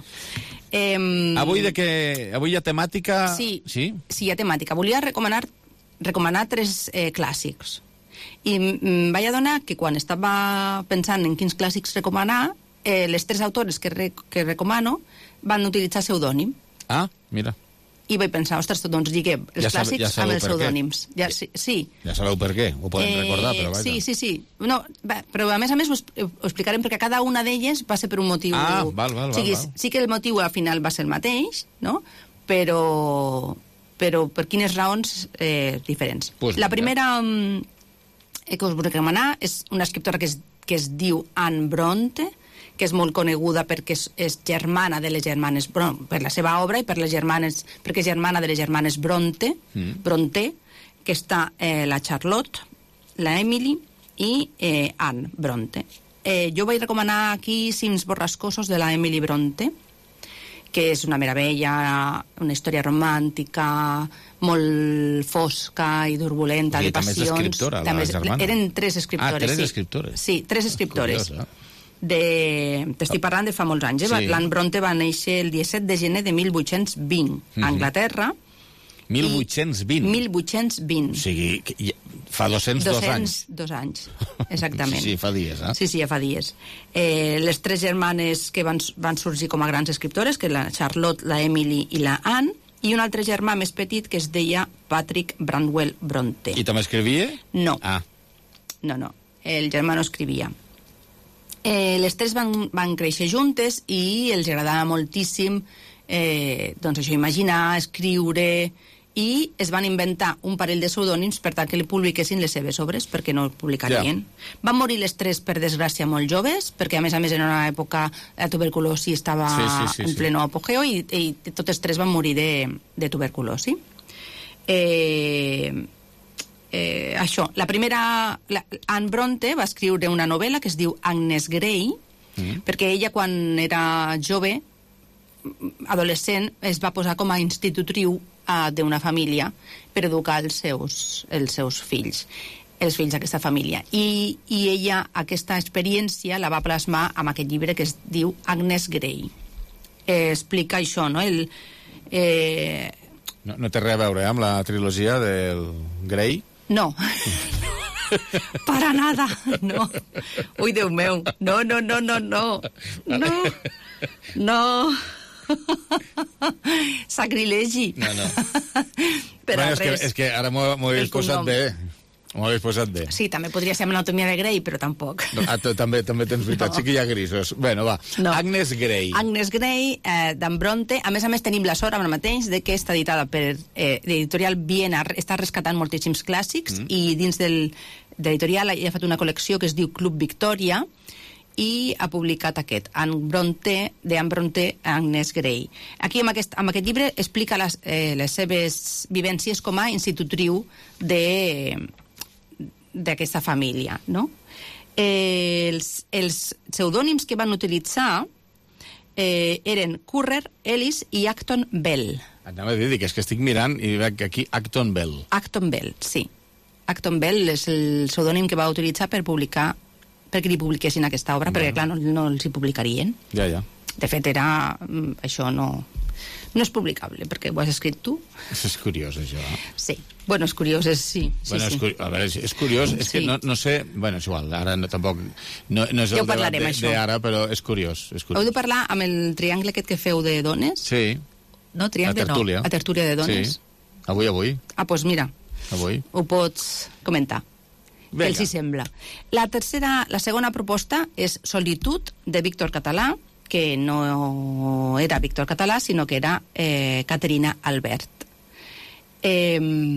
[SPEAKER 8] Eh,
[SPEAKER 1] Avui de què? Avui hi ha temàtica...
[SPEAKER 8] Sí,
[SPEAKER 1] Sí?
[SPEAKER 8] sí, hi ha temàtica. Volia recomanar, recomanar tres eh, clàssics. I em vaig adonar que quan estava pensant en quins clàssics recomanar, eh, les tres autores que, re, que recomano van utilitzar pseudònim.
[SPEAKER 1] Ah, mira.
[SPEAKER 8] I vaig pensar, ostres, doncs lliguem els
[SPEAKER 1] Ja sabe-
[SPEAKER 8] clàssics
[SPEAKER 1] ja sabeu
[SPEAKER 8] amb els
[SPEAKER 1] per què.
[SPEAKER 8] pseudònims. Ja, sí, sí.
[SPEAKER 1] Ja sabeu per què, ho podem recordar, però vaja.
[SPEAKER 8] Sí, sí, sí. No, va, però a més a més ho, es- ho explicarem perquè cada una d'elles va ser per un motiu...
[SPEAKER 1] Ah, val, val,
[SPEAKER 8] o sigui,
[SPEAKER 1] val, val.
[SPEAKER 8] sí que el motiu al final va ser el mateix, no? Però, però per quines raons eh, diferents.
[SPEAKER 1] Pues
[SPEAKER 8] la
[SPEAKER 1] vinga.
[SPEAKER 8] primera mm, eh, que us vull recomanar és una escriptora que es, que es diu Anne Bronte, que és molt coneguda perquè és, és germana de les germanes Bronte, per la seva obra i per les germanes, perquè és germana de les germanes Bronte, mm. Bronte, que està eh, la Charlotte, la Emily i eh, Anne Bronte. Eh, jo vaig recomanar aquí Cims borrascosos de la Emily Bronte, que és una meravella, una història romàntica, molt fosca i turbulenta,
[SPEAKER 1] I
[SPEAKER 8] de
[SPEAKER 1] també és
[SPEAKER 8] passions.
[SPEAKER 1] escriptora, la
[SPEAKER 8] També és-
[SPEAKER 1] germana.
[SPEAKER 8] Eren tres escriptores.
[SPEAKER 1] Ah, tres
[SPEAKER 8] sí.
[SPEAKER 1] escriptores.
[SPEAKER 8] Sí, tres escriptores.
[SPEAKER 1] Curiós, eh?
[SPEAKER 8] De... T'estic parlant de fa molts anys. Eh?
[SPEAKER 1] Sí.
[SPEAKER 8] L'Anne Bronte va néixer el disset de gener de mil vuit-cents vint a Anglaterra.
[SPEAKER 1] mil vuit-cents vint.
[SPEAKER 8] mil vuit-cents vint.
[SPEAKER 1] O sigui, que ja- fa dos-cents dos anys.
[SPEAKER 8] Dos anys, exactament.
[SPEAKER 1] Sí, sí, fa dies, eh?
[SPEAKER 8] Sí, sí, ja fa dies. Eh, les tres germanes que van, van sorgir com a grans escriptores, que la Charlotte, la Emily i la Anne, i un altre germà més petit que es deia Patrick Branwell Bronte.
[SPEAKER 1] I també escrivia?
[SPEAKER 8] No.
[SPEAKER 1] Ah,
[SPEAKER 8] No, no, el germà no escrivia. Eh, les tres van, van créixer juntes i els agradava moltíssim eh, doncs això, imaginar, escriure, i es van inventar un parell de pseudònims per tal que li publiquessin les seves obres, perquè no el publicarien. Ja. Van morir les tres, per desgràcia, molt joves, perquè a més a més en una època la tuberculosi estava
[SPEAKER 1] Sí, sí, sí,
[SPEAKER 8] en
[SPEAKER 1] sí.
[SPEAKER 8] pleno apogeo i, i totes tres van morir de, de tuberculosi. Eh... Eh, això, la primera... La, Anne Bronte va escriure una novel·la que es diu Agnes Grey, mm. perquè ella, quan era jove, adolescent, es va posar com a institutriu uh, d'una família per educar els seus, els seus fills. els fills d'aquesta família. I, I ella, aquesta experiència, la va plasmar amb aquest llibre que es diu Agnes Grey. Eh, explica això, no? El, eh...
[SPEAKER 1] no, no té res a veure eh, amb la trilogia del Grey?
[SPEAKER 8] No. Para nada, no. Ui, Déu meu, no, no, no, no, no. No, no. Sacrilegi.
[SPEAKER 1] No, no.
[SPEAKER 8] Però
[SPEAKER 1] bueno, és, que, és que ara m'ho hagués posat bé. M'ho hagués posat bé.
[SPEAKER 8] Sí, també podria ser amb l'anatomia de Grey, però tampoc.
[SPEAKER 1] No, ah, també, també tens veritat, no. Sí que hi ha grisos. Bueno, va, no. Agnes Grey.
[SPEAKER 8] Agnes Grey, eh, d'en Bronte. A més a més, tenim la sort ara mateix de que està editada per eh, l'editorial Viena, està rescatant moltíssims clàssics, mm. i dins del, de l'editorial ella ha fet una col·lecció que es diu Club Victoria, i ha publicat aquest, Anne Bronte, de Anne Bronte, Agnes Grey. Aquí, amb aquest, amb aquest llibre, explica les, eh, les seves vivències com a institutriu de... d'aquesta família, no? Eh, els, els pseudònims que van utilitzar eh, eren Currer, Ellis i Acton Bell.
[SPEAKER 1] Anava a dir que és que estic mirant i veig aquí Acton Bell.
[SPEAKER 8] Acton Bell, sí. Acton Bell és el pseudònim que va utilitzar per publicar, perquè li publiquessin aquesta obra, bueno. Perquè, clar, no, no els hi publicarien.
[SPEAKER 1] Ja, ja.
[SPEAKER 8] De fet, era... això no... no és publicable, perquè ho has escrit tu.
[SPEAKER 1] És curiós, això.
[SPEAKER 8] Sí. Bueno, és curiós, és sí. sí,
[SPEAKER 1] bueno,
[SPEAKER 8] sí.
[SPEAKER 1] És, curi... a veure, és, és curiós, és sí. que no, no sé... Bueno, és igual, ara no, tampoc... No, no és el debat d'ara, però és curiós, és curiós.
[SPEAKER 8] Heu de parlar amb el triangle aquest que feu de dones?
[SPEAKER 1] Sí.
[SPEAKER 8] No, triangle
[SPEAKER 1] a tertúlia.
[SPEAKER 8] no. A tertúlia de dones.
[SPEAKER 1] Sí. Avui, avui.
[SPEAKER 8] Ah, doncs pues mira.
[SPEAKER 1] Avui.
[SPEAKER 8] Ho pots comentar. Què els hi sembla. La tercera, la segona proposta és Solitud, de Víctor Català, que no era Víctor Català, sinó que era eh, Caterina Albert. Eh,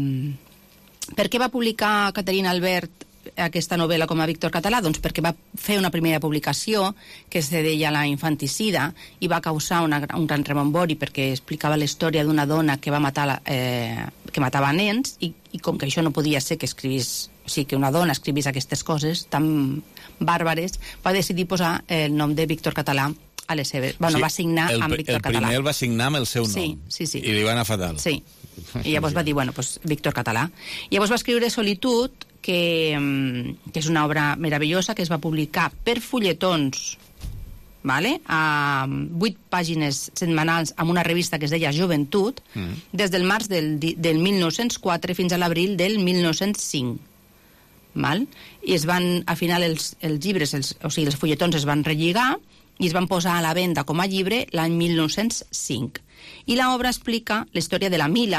[SPEAKER 8] per què va publicar Caterina Albert aquesta novel·la com a Víctor Català? Doncs perquè va fer una primera publicació que se deia La infanticida i va causar una, un gran rebombori perquè explicava la història d'una dona que va matar eh, que matava nens i, i com que això no podia ser que escrivís, o sigui, que una dona escrivís aquestes coses tan bàrbares, va decidir posar el nom de Víctor Català a les seves... Bueno, sí, va signar
[SPEAKER 1] el,
[SPEAKER 8] amb Víctor Català.
[SPEAKER 1] El primer el va signar amb el seu nom.
[SPEAKER 8] Sí, sí, sí.
[SPEAKER 1] I li va anar fatal.
[SPEAKER 8] Sí. I llavors va dir, bueno, pues Víctor Català. I llavors va escriure Solitud, que, que és una obra meravellosa, que es va publicar per fulletons, vale? A vuit pàgines setmanals amb una revista que es deia Joventut, mm. des del març del, del mil nou-cents quatre fins a l'abril del mil nou-cents cinc. Val? I es van, al final, els, els llibres, els, o sigui, els fulletons es van relligar i es van posar a la venda com a llibre l'any mil nou-cents cinc. I l'obra explica la història de la Mila,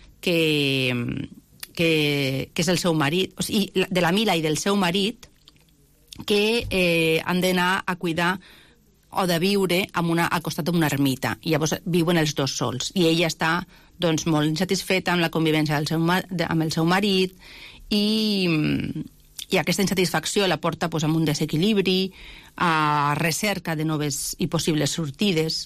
[SPEAKER 8] que, que, que és el seu marit, o sigui, de la Mila i del seu marit, que eh, han d'anar a cuidar o de viure amb una, al costat d'una ermita. I llavors viuen els dos sols. I ella està doncs, molt insatisfeta amb la convivència del seu, amb el seu marit i, i aquesta insatisfacció la porta pues, amb un desequilibri, a recerca de noves i possibles sortides,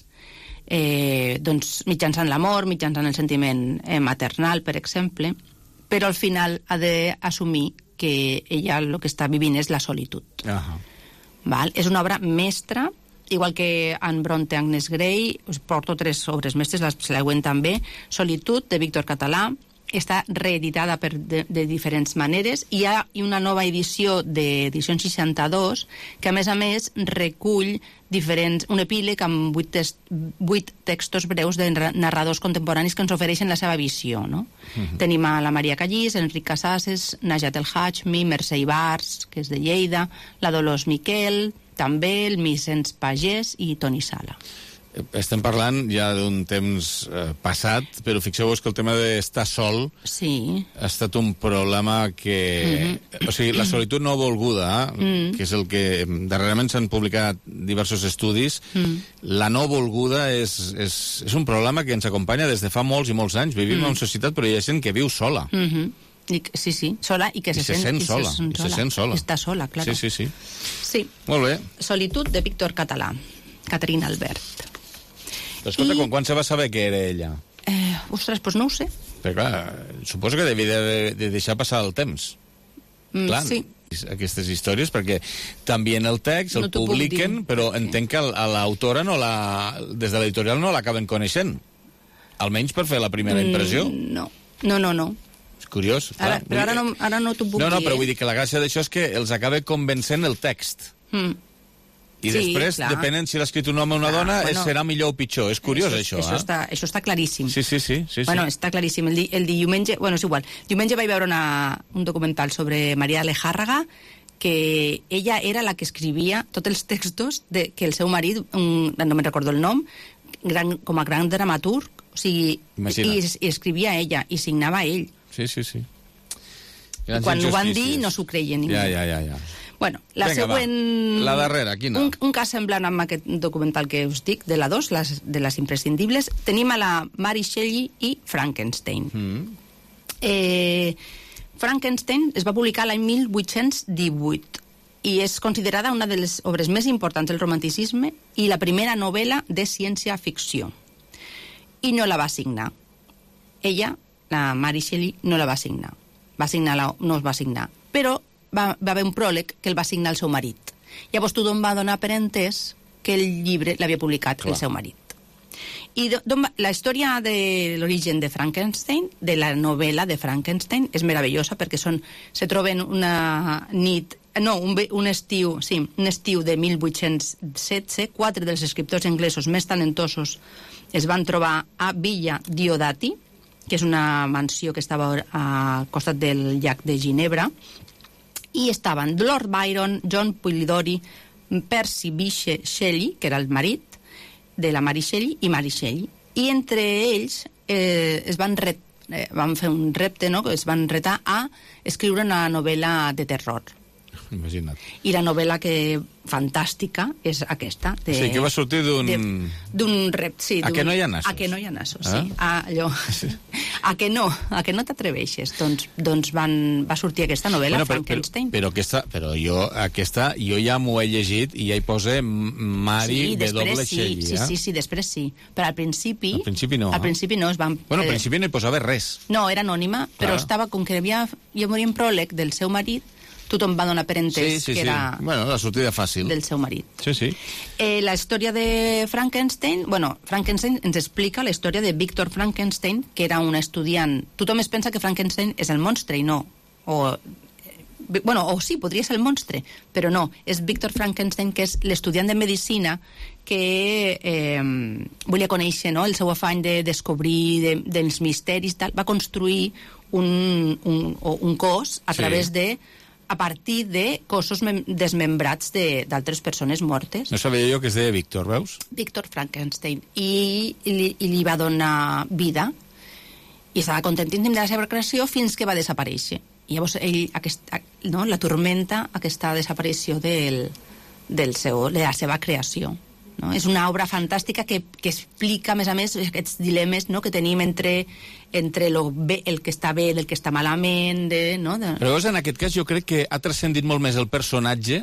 [SPEAKER 8] eh, doncs, mitjançant l'amor, mitjançant el sentiment eh, maternal, per exemple, però al final ha d'assumir que ella el que està vivint és la solitud. Uh-huh. Val? És una obra mestra, igual que Anne Bronte, Agnes Grey, us porto tres obres mestres, la següent també, Solitud, de Víctor Català, està reeditada per de, de diferents maneres. Hi ha una nova edició d'edició seixanta-dos que, a més a més, recull diferents, un epíleg amb vuit, test, vuit textos breus de narradors contemporanis que ens ofereixen la seva visió. No? Uh-huh. Tenim a la Maria Callís, Enric Casasses, Najat El Hajmi, Mercè Ibars, que és de Lleida, la Dolors Miquel, també el Vicenç Pagès i Toni Sala.
[SPEAKER 1] Estem parlant ja d'un temps eh, passat, però fixeu-vos que el tema d'estar sol
[SPEAKER 8] sí.
[SPEAKER 1] ha estat un problema que... Mm-hmm. O sigui, la solitud no volguda, mm. que és el que darrerament s'han publicat diversos estudis, mm. la no volguda és, és, és un problema que ens acompanya des de fa molts i molts anys. Vivim mm. en una societat, però hi ha gent que viu sola.
[SPEAKER 8] Mm-hmm. I, sí, sí, sola i que
[SPEAKER 1] I
[SPEAKER 8] se,
[SPEAKER 1] se, sent, sent sola.
[SPEAKER 8] I se,
[SPEAKER 1] se sent sola.
[SPEAKER 8] Està sola, clar.
[SPEAKER 1] Sí, sí, sí.
[SPEAKER 8] Sí.
[SPEAKER 1] Molt bé.
[SPEAKER 8] Solitud, de Víctor Català. Caterina Albert.
[SPEAKER 1] Escolta,
[SPEAKER 8] I...
[SPEAKER 1] quan, quan se va saber que era ella?
[SPEAKER 8] Eh, ostres, doncs no ho sé.
[SPEAKER 1] Però clar, suposo que devia de, de deixar passar el temps.
[SPEAKER 8] Mm,
[SPEAKER 1] clar,
[SPEAKER 8] sí.
[SPEAKER 1] Aquestes històries, perquè també en el text el
[SPEAKER 8] no
[SPEAKER 1] publiquen, però entenc que l'autora no la, des de l'editorial no l'acaben coneixent. Almenys per fer la primera impressió.
[SPEAKER 8] Mm, no, no, no, no.
[SPEAKER 1] És Curiós.
[SPEAKER 8] Ara, però ara no, ara no t'ho puc
[SPEAKER 1] no, no,
[SPEAKER 8] dir.
[SPEAKER 1] però
[SPEAKER 8] eh?
[SPEAKER 1] vull dir que la gràcia d'això és que els acaba convencent el text.
[SPEAKER 8] Mm.
[SPEAKER 1] I
[SPEAKER 8] Sí,
[SPEAKER 1] després,
[SPEAKER 8] clar.
[SPEAKER 1] depenent si l'ha escrit un home o una
[SPEAKER 8] Clar,
[SPEAKER 1] dona,
[SPEAKER 8] bueno,
[SPEAKER 1] serà millor o pitjor. És curiós,
[SPEAKER 8] això.
[SPEAKER 1] això,
[SPEAKER 8] Això,
[SPEAKER 1] eh?
[SPEAKER 8] està, això està claríssim.
[SPEAKER 1] Sí, sí, sí. sí,
[SPEAKER 8] Bueno,
[SPEAKER 1] sí.
[SPEAKER 8] està claríssim. El, di, el diumenge... Bueno, és igual. Diumenge vaig veure una, un documental sobre Maria Lejárraga, que ella era la que escrivia tots els textos de, que el seu marit, un, no me'n recordo el nom, gran, com a gran dramaturg, o sigui, i, i escrivia ella, i signava ell.
[SPEAKER 1] Sí, sí, sí.
[SPEAKER 8] I quan ho van dir no s'ho creien ningú.
[SPEAKER 1] Ja, ja, ja, ja.
[SPEAKER 8] Bueno, la
[SPEAKER 1] Vinga,
[SPEAKER 8] següent...
[SPEAKER 1] Va. La darrera, quina?
[SPEAKER 8] Un, un cas semblant amb aquest documental que us dic, de la dos, les, de les imprescindibles, tenim a la Mary Shelley i Frankenstein. Mm. Eh, Frankenstein es va publicar l'any mil vuit-cents divuit i és considerada una de les obres més importants del romanticisme i la primera novel·la de ciència-ficció. I no la va signar. Ella, la Mary Shelley, no la va signar. Va signar la, no es va signar. Però va, va haver un pròleg que el va signar el seu marit. Llavors tothom va donar per entès que el llibre l'havia publicat Clar. el seu marit. I do, do, la història de l'origen de Frankenstein, de la novel·la de Frankenstein, és meravellosa perquè són, se troben una nit, no, un, un estiu, sí, un estiu de mil vuit-cents setze, quatre dels escriptors anglesos més talentosos es van trobar a Villa Diodati, que és una mansió que estava al costat del llac de Ginebra, i estaven Lord Byron, John Polidori, Percy Bysshe Shelley, que era el marit de la Mary Shelley, i Mary Shelley. I entre ells eh, es van, ret, eh, van fer un repte, no?, que es van retar a escriure una novel·la de terror.
[SPEAKER 1] Imagina't.
[SPEAKER 8] I la novel·la que fantàstica és aquesta. De,
[SPEAKER 1] sí, que va sortir d'un...
[SPEAKER 8] D'un rep, sí.
[SPEAKER 1] A que no hi ha nassos.
[SPEAKER 8] A que no hi ha nassos,
[SPEAKER 1] ah?
[SPEAKER 8] sí. A, allò, sí. a que no, a que no t'atreveixes. Doncs, doncs van, va sortir aquesta novel·la, bueno, però, Frankenstein.
[SPEAKER 1] Però, però, aquesta, però jo, aquesta, jo ja m'ho he llegit i ja hi posa Mary
[SPEAKER 8] sí,
[SPEAKER 1] de doble
[SPEAKER 8] sí,
[SPEAKER 1] Shelley.
[SPEAKER 8] Sí, sí, sí, després sí. Però al principi...
[SPEAKER 1] Al principi no.
[SPEAKER 8] Al principi no, es van...
[SPEAKER 1] Bueno, al principi no hi posava res.
[SPEAKER 8] No, era anònima, però claro. estava, com que havia, jo moria en pròleg del seu marit, tothom va donar per entès
[SPEAKER 1] sí, sí,
[SPEAKER 8] que
[SPEAKER 1] sí.
[SPEAKER 8] era
[SPEAKER 1] bueno, la sortida fàcil
[SPEAKER 8] del seu marit.
[SPEAKER 1] Sí, sí.
[SPEAKER 8] Eh, la història de Frankenstein, bueno, Frankenstein ens explica la història de Victor Frankenstein, que era un estudiant... Tothom es pensa que Frankenstein és el monstre, i no. O, eh, bueno, o sí, podria ser el monstre, però no. És Victor Frankenstein, que és l'estudiant de medicina que eh, volia conèixer, no?, el seu afany de descobrir de, dels misteris, tal. Va construir un, un, un cos a sí. través de a partir de cossos desmembrats d'altres persones mortes.
[SPEAKER 1] No sabia jo que es deia Víctor, veus?
[SPEAKER 8] Víctor Frankenstein. I, i, li, i li va donar vida. I estava contentíssim de la seva creació fins que va desaparèixer. I llavors ell, aquest, no, la tormenta aquesta desaparició del, del seu, de la seva creació. No? És una obra fantàstica que, que explica, a més a més, aquests dilemes, no?, que tenim entre, entre lo bé, el que està bé, el que està malament... De, no? de...
[SPEAKER 1] Però veus, en aquest cas jo crec que ha transcendit molt més el personatge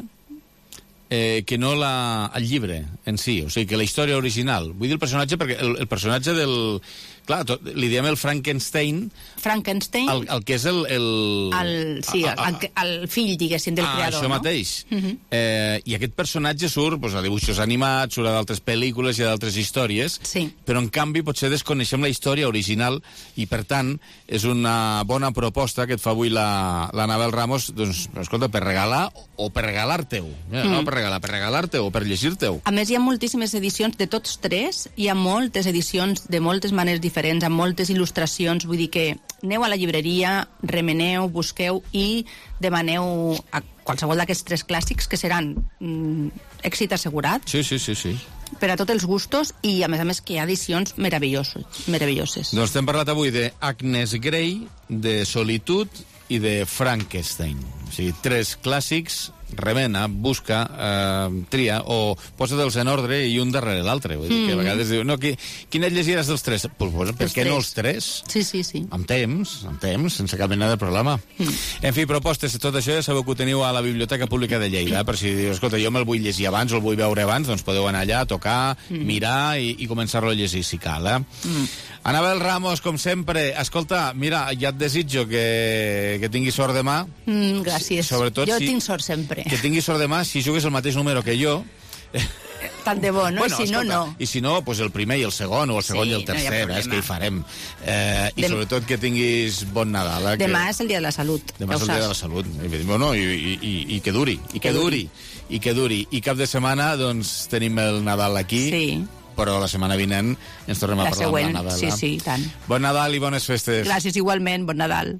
[SPEAKER 1] eh, que no la, el llibre en si, o sigui, que la història original. Vull dir el personatge perquè el, el personatge del... Clar, tot, li diem el Frankenstein...
[SPEAKER 8] Frankenstein...
[SPEAKER 1] El, el que és el... el...
[SPEAKER 8] el sí, el, el, el fill, diguéssim, del
[SPEAKER 1] ah,
[SPEAKER 8] creador,
[SPEAKER 1] això
[SPEAKER 8] no?
[SPEAKER 1] mateix.
[SPEAKER 8] Uh -huh.
[SPEAKER 1] eh, I aquest personatge surt pues, a dibuixos animats, surt a d'altres pel·lícules i a d'altres històries,
[SPEAKER 8] sí.
[SPEAKER 1] però en canvi potser desconeixem la història original i, per tant, és una bona proposta que et fa avui la, la Anabel Ramos, doncs, escolta, per regalar o per regalar-te-ho. Eh, mm. No per regalar, per regalar-te-ho o per llegir-te-ho.
[SPEAKER 8] A més, hi ha moltíssimes edicions de tots tres, hi ha moltes edicions de moltes maneres diferents, amb moltes il·lustracions, vull dir que aneu a la llibreria, remeneu, busqueu i demaneu a qualsevol d'aquests tres clàssics que seran mm, èxit assegurat.
[SPEAKER 1] Sí, sí, sí, sí.
[SPEAKER 8] Per a tots els gustos i, a més a més, que hi ha edicions meravelloses. meravelloses.
[SPEAKER 1] Doncs t'hem parlat avui de Agnes Grey, de Solitud i de Frankenstein. O sigui, tres clàssics, remena, busca, eh, tria, o posa-te'ls en ordre i un darrere l'altre. Vull dir mm. que a vegades diu, no, qui, quin et llegiràs dels tres? Pues, pues, per què no els tres?
[SPEAKER 8] Sí, sí, sí.
[SPEAKER 1] Amb temps, amb temps, sense cap mena de problema. Mm. En fi, propostes, tot això ja sabeu que ho teniu a la Biblioteca Pública de Lleida, per si dius, escolta, jo me'l vull llegir abans o el vull veure abans, doncs podeu anar allà, tocar, mm. mirar i, i començar-lo a llegir, si cal, eh? Mm. Anabel Ramos, com sempre, escolta, mira, ja et desitjo que, que tinguis sort demà.
[SPEAKER 8] Mm, gràcies.
[SPEAKER 1] Sobretot
[SPEAKER 8] jo
[SPEAKER 1] si,
[SPEAKER 8] tinc sort sempre.
[SPEAKER 1] Que tinguis sort demà si jugues el mateix número que jo.
[SPEAKER 8] tant de bo, no?
[SPEAKER 1] Bueno,
[SPEAKER 8] I si
[SPEAKER 1] escolta,
[SPEAKER 8] no, no.
[SPEAKER 1] I si no, pues el primer i el segon, o el segon
[SPEAKER 8] Sí,
[SPEAKER 1] i el
[SPEAKER 8] no hi ha
[SPEAKER 1] tercer,
[SPEAKER 8] problema.
[SPEAKER 1] és que hi farem. Eh, I
[SPEAKER 8] Dem-
[SPEAKER 1] sobretot que tinguis bon Nadal. Eh,
[SPEAKER 8] Demà
[SPEAKER 1] que...
[SPEAKER 8] és el dia de la salut.
[SPEAKER 1] Demà
[SPEAKER 8] ja
[SPEAKER 1] és
[SPEAKER 8] ho
[SPEAKER 1] el dia de la
[SPEAKER 8] saps.
[SPEAKER 1] salut. Bueno, i, i, i, i que duri, i que,
[SPEAKER 8] Que
[SPEAKER 1] duri.
[SPEAKER 8] duri.
[SPEAKER 1] I que duri. I cap de setmana, doncs, tenim el Nadal aquí.
[SPEAKER 8] Sí.
[SPEAKER 1] Però la setmana vinent ens tornem a
[SPEAKER 8] La
[SPEAKER 1] parlar
[SPEAKER 8] següent,
[SPEAKER 1] de Nadal.
[SPEAKER 8] sí,
[SPEAKER 1] eh?
[SPEAKER 8] sí, i tant.
[SPEAKER 1] Bon Nadal i bones festes.
[SPEAKER 8] Gràcies igualment, bon Nadal.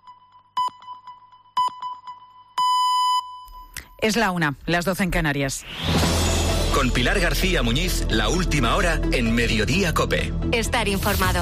[SPEAKER 9] Es la una, las doce en Canarias.
[SPEAKER 10] Con Pilar García Muñiz, la última hora en Mediodía COPE.
[SPEAKER 2] Estar informado.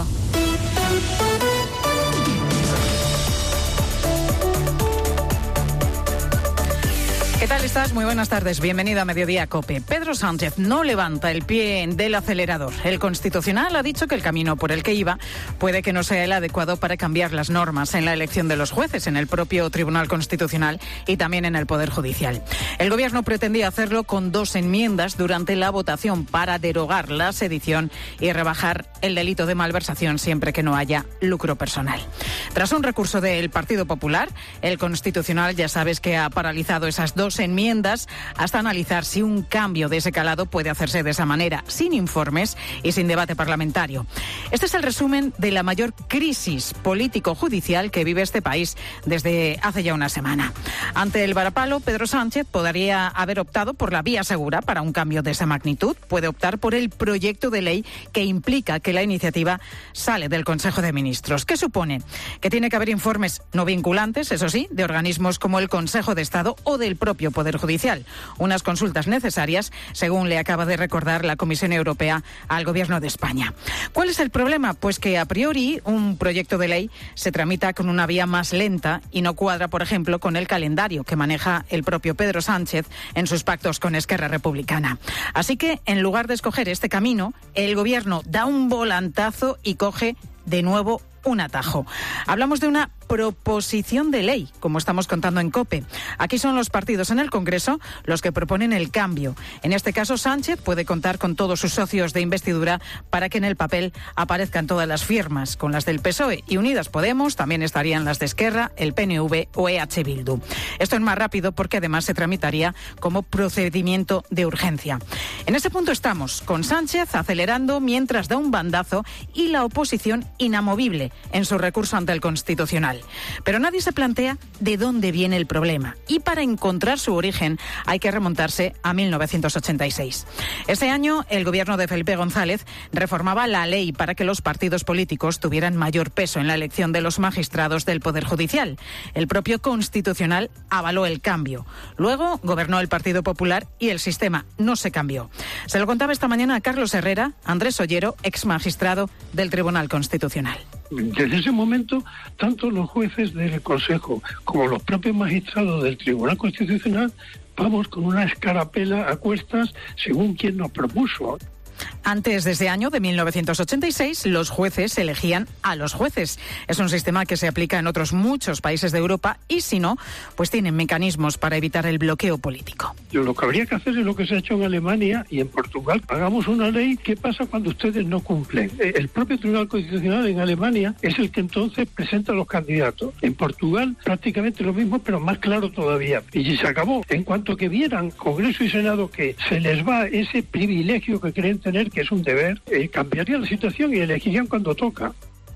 [SPEAKER 9] ¿Qué tal estás? Muy buenas tardes. Bienvenido a Mediodía COPE. Pedro Sánchez no levanta el pie del acelerador. El Constitucional ha dicho que el camino por el que iba puede que no sea el adecuado para cambiar las normas en la elección de los jueces en el propio Tribunal Constitucional y también en el Poder Judicial. El Gobierno pretendía hacerlo con dos enmiendas durante la votación para derogar la sedición y rebajar el delito de malversación siempre que no haya lucro personal. Tras un recurso del Partido Popular, el Constitucional ya sabes que ha paralizado esas dos enmiendas hasta analizar si un cambio de ese calado puede hacerse de esa manera, sin informes y sin debate parlamentario. Este es el resumen de la mayor crisis político-judicial que vive este país desde hace ya una semana. Ante el varapalo, Pedro Sánchez podría haber optado por la vía segura para un cambio de esa magnitud. Puede optar por el proyecto de ley que implica que la iniciativa sale del Consejo de Ministros. ¿Qué supone? Que tiene que haber informes no vinculantes, eso sí, de organismos como el Consejo de Estado o del propio Poder Judicial. Unas consultas necesarias, según le acaba de recordar la Comisión Europea al Gobierno de España. ¿Cuál es el problema? Pues que a priori un proyecto de ley se tramita con una vía más lenta y no cuadra, por ejemplo, con el calendario que maneja el propio Pedro Sánchez en sus pactos con Esquerra Republicana. Así que, en lugar de escoger este camino, el Gobierno da un volantazo y coge de nuevo un atajo. Hablamos de una proposición de ley, como estamos contando en COPE. Aquí son los partidos en el Congreso los que proponen el cambio. En este caso, Sánchez puede contar con todos sus socios de investidura para que en el papel aparezcan todas las firmas. Con las del P S O E y Unidas Podemos también estarían las de Esquerra, el P N V o E H Bildu. Esto es más rápido porque además se tramitaría como procedimiento de urgencia. En ese punto estamos, con Sánchez acelerando mientras da un bandazo y la oposición inamovible en su recurso ante el Constitucional. Pero nadie se plantea de dónde viene el problema. Y para encontrar su origen hay que remontarse a mil novecientos ochenta y seis. Ese año, el gobierno de Felipe González reformaba la ley para que los partidos políticos tuvieran mayor peso en la elección de los magistrados del Poder Judicial. El propio Constitucional avaló el cambio. Luego gobernó el Partido Popular y el sistema no se cambió. Se lo contaba esta mañana a Carlos Herrera, Andrés Ollero, ex magistrado del Tribunal Constitucional.
[SPEAKER 11] Desde ese momento, tanto los jueces del Consejo como los propios magistrados del Tribunal Constitucional vamos con una escarapela a cuestas según quien nos propuso.
[SPEAKER 9] Antes de ese año, de mil novecientos ochenta y seis, los jueces elegían a los jueces. Es un sistema que se aplica en otros muchos países de Europa y, si no, pues tienen mecanismos para evitar el bloqueo político.
[SPEAKER 11] Lo que habría que hacer es lo que se ha hecho en Alemania y en Portugal. Hagamos una ley. ¿Qué pasa cuando ustedes no cumplen? El propio Tribunal Constitucional en Alemania es el que entonces presenta a los candidatos. En Portugal prácticamente lo mismo, pero más claro todavía. Y se acabó. En cuanto que vieran Congreso y Senado que se les va ese privilegio que creen tener, que es un deber, eh, cambiaría la situación y elegirían cuando toca.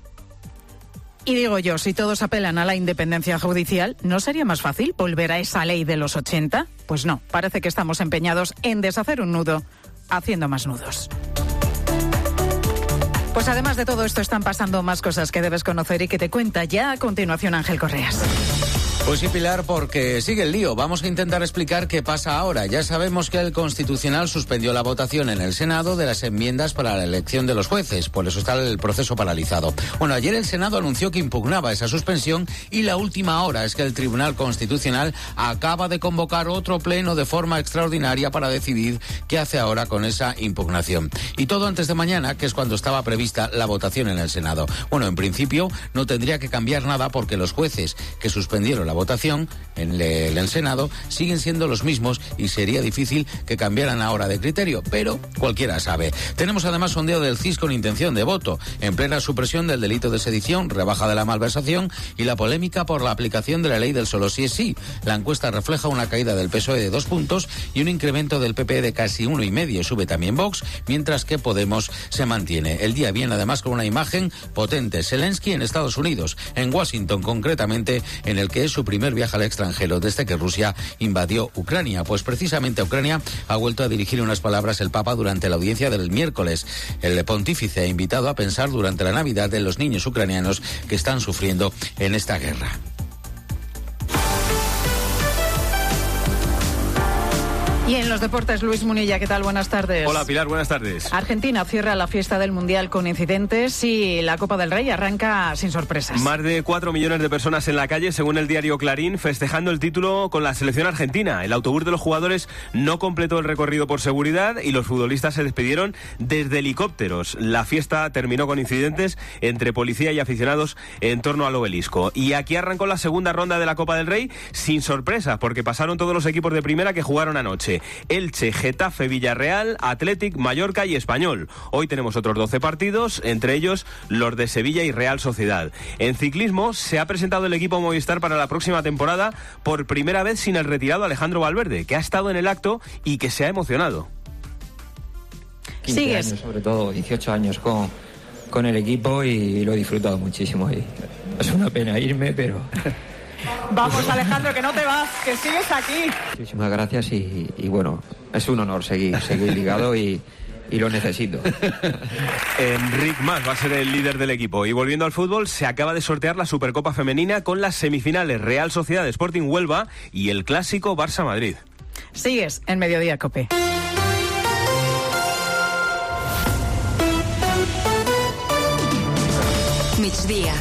[SPEAKER 9] Y digo yo, si todos apelan a la independencia judicial, ¿no sería más fácil volver a esa ley de los ochenta? Pues no, parece que estamos empeñados en deshacer un nudo, haciendo más nudos. Pues además de todo esto están pasando más cosas que debes conocer y que te cuenta ya a continuación Ángel Correas.
[SPEAKER 12] Pues sí, Pilar, porque sigue el lío. Vamos a intentar explicar qué pasa ahora. Ya sabemos que el Constitucional suspendió la votación en el Senado de las enmiendas para la elección de los jueces. Por eso está el proceso paralizado. Bueno, ayer el Senado anunció que impugnaba esa suspensión y la última hora es que el Tribunal Constitucional acaba de convocar otro pleno de forma extraordinaria para decidir qué hace ahora con esa impugnación. Y todo antes de mañana, que es cuando estaba prevista la votación en el Senado. Bueno, en principio no tendría que cambiar nada porque los jueces que suspendieron la la votación en el, el Senado siguen siendo los mismos y sería difícil que cambiaran ahora de criterio, pero cualquiera sabe. Tenemos además sondeo del C I S con intención de voto, en plena supresión del delito de sedición, rebaja de la malversación y la polémica por la aplicación de la ley del solo sí es sí. La encuesta refleja una caída del P S O E de dos puntos y un incremento del P P de casi uno y medio. Sube también Vox, mientras que Podemos se mantiene. El día viene además con una imagen potente. Zelensky en Estados Unidos, en Washington concretamente, en el que es su primer viaje al extranjero desde que Rusia invadió Ucrania. Pues precisamente a Ucrania ha vuelto a dirigir unas palabras el Papa durante la audiencia del miércoles. El pontífice ha invitado a pensar durante la Navidad en los niños ucranianos que están sufriendo en esta guerra.
[SPEAKER 9] Y en los deportes, Luis Munilla, ¿qué tal? Buenas tardes.
[SPEAKER 13] Hola, Pilar, buenas tardes.
[SPEAKER 9] Argentina cierra la fiesta del Mundial con incidentes y la Copa del Rey arranca sin sorpresas.
[SPEAKER 13] Más de cuatro millones de personas en la calle, según el diario Clarín, festejando el título con la selección argentina. El autobús de los jugadores no completó el recorrido por seguridad y los futbolistas se despidieron desde helicópteros. La fiesta terminó con incidentes entre policía y aficionados en torno al obelisco. Y aquí arrancó la segunda ronda de la Copa del Rey sin sorpresas, porque pasaron todos los equipos de primera que jugaron anoche. Elche, Getafe, Villarreal, Athletic, Mallorca y Español. Hoy tenemos otros doce partidos, entre ellos los de Sevilla y Real Sociedad. En ciclismo se ha presentado el equipo Movistar para la próxima temporada por primera vez sin el retirado Alejandro Valverde, que ha estado en el acto y que se ha emocionado.
[SPEAKER 14] quince
[SPEAKER 9] Sigues.
[SPEAKER 14] años, sobre todo dieciocho años con, con el equipo y lo he disfrutado muchísimo. Y es una pena irme, pero...
[SPEAKER 9] Vamos, Alejandro, que no te vas, que sigues aquí.
[SPEAKER 14] Muchísimas gracias y, y bueno, es un honor seguir, seguir ligado y, y lo necesito.
[SPEAKER 13] Enric Mas va a ser el líder del equipo. Y volviendo al fútbol, se acaba de sortear la Supercopa Femenina con las semifinales Real Sociedad Sporting Huelva y el clásico Barça Madrid.
[SPEAKER 9] Sigues en Mediodía Cope.
[SPEAKER 2] Migdia.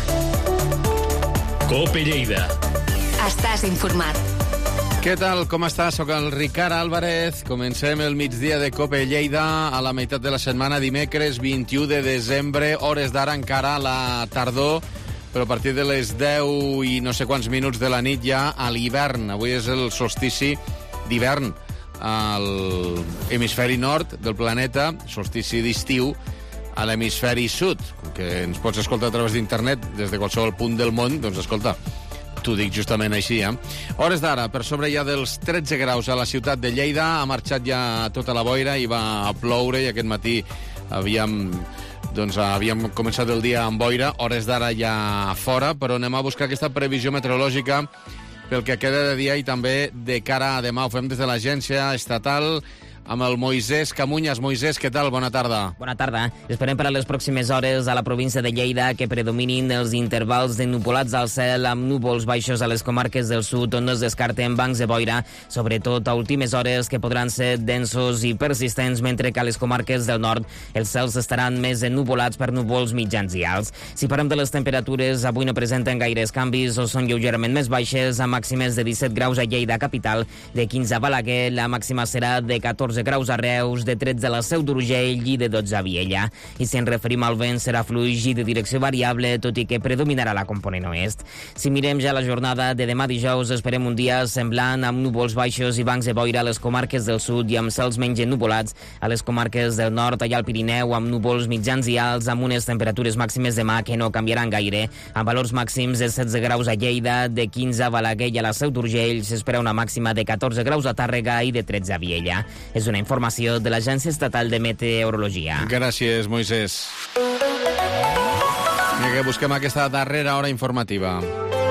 [SPEAKER 5] Cope Lleida.
[SPEAKER 2] Estàs informat.
[SPEAKER 1] Què tal, com estàs? Soc el Ricard Álvarez. Comencem el migdia de Cope Lleida a la meitat de la setmana, dimecres vint-i-u de desembre, hores d'ara encara a la tardor, però a partir de les deu i no sé quants minuts de la nit ja a l'hivern. Avui és el solstici d'hivern a l'hemisferi nord del planeta, solstici d'estiu a l'hemisferi sud. Com que ens pots escoltar a través d'internet des de qualsevol punt del món, doncs escolta, t'ho dic justament així, eh? Hores d'ara, per sobre ja dels tretze graus a la ciutat de Lleida, ha marxat ja tota la boira i va a ploure, i aquest matí havíem, doncs, havíem començat el dia amb boira, hores d'ara ja fora, però anem a buscar aquesta previsió meteorològica pel que queda de dia i també de cara a demà. Ho fem des de l'agència estatal amb el Moisès Camuñas. Moisès, què tal? Bona tarda.
[SPEAKER 3] Bona tarda. Esperem per a les pròximes hores a la província de Lleida que predominin els intervals de nupolats al cel amb núvols baixos a les comarques del sud, on no es descarten bancs de boira, sobretot a últimes hores, que podran ser densos i persistents, mentre que a les comarques del nord els cels estaran més ennupolats per núvols mitjans i alts. Si parlem de les temperatures, avui no presenten gaires canvis o són lleugerament més baixes, amb màximes de disset graus a Lleida capital, de quinze a Balaguer, la màxima serà de catorze graus a Reus, de tretze a la Seu d'Urgell i de dotze a Viella. I si ens referim al vent, serà fluix i de direcció variable, tot i que predominarà la component oest. Si mirem ja la jornada de demà dijous, esperem un dia semblant, amb núvols baixos i bancs de boira a les comarques del sud i amb cels menys ennupolats a les comarques del nord, allà al Pirineu, amb núvols mitjans i alts, amb unes temperatures màximes demà que no canviaran gaire, amb valors màxims de setze graus a Lleida, de quinze a Balaguer i a la Seu d'Urgell, s'espera una màxima de catorze graus a Tàrrega i de tretze a Viella. És una informació de l'Agència Estatal de Meteorologia.
[SPEAKER 1] Gràcies, Moisès. Vinga, que busquem aquesta darrera hora informativa.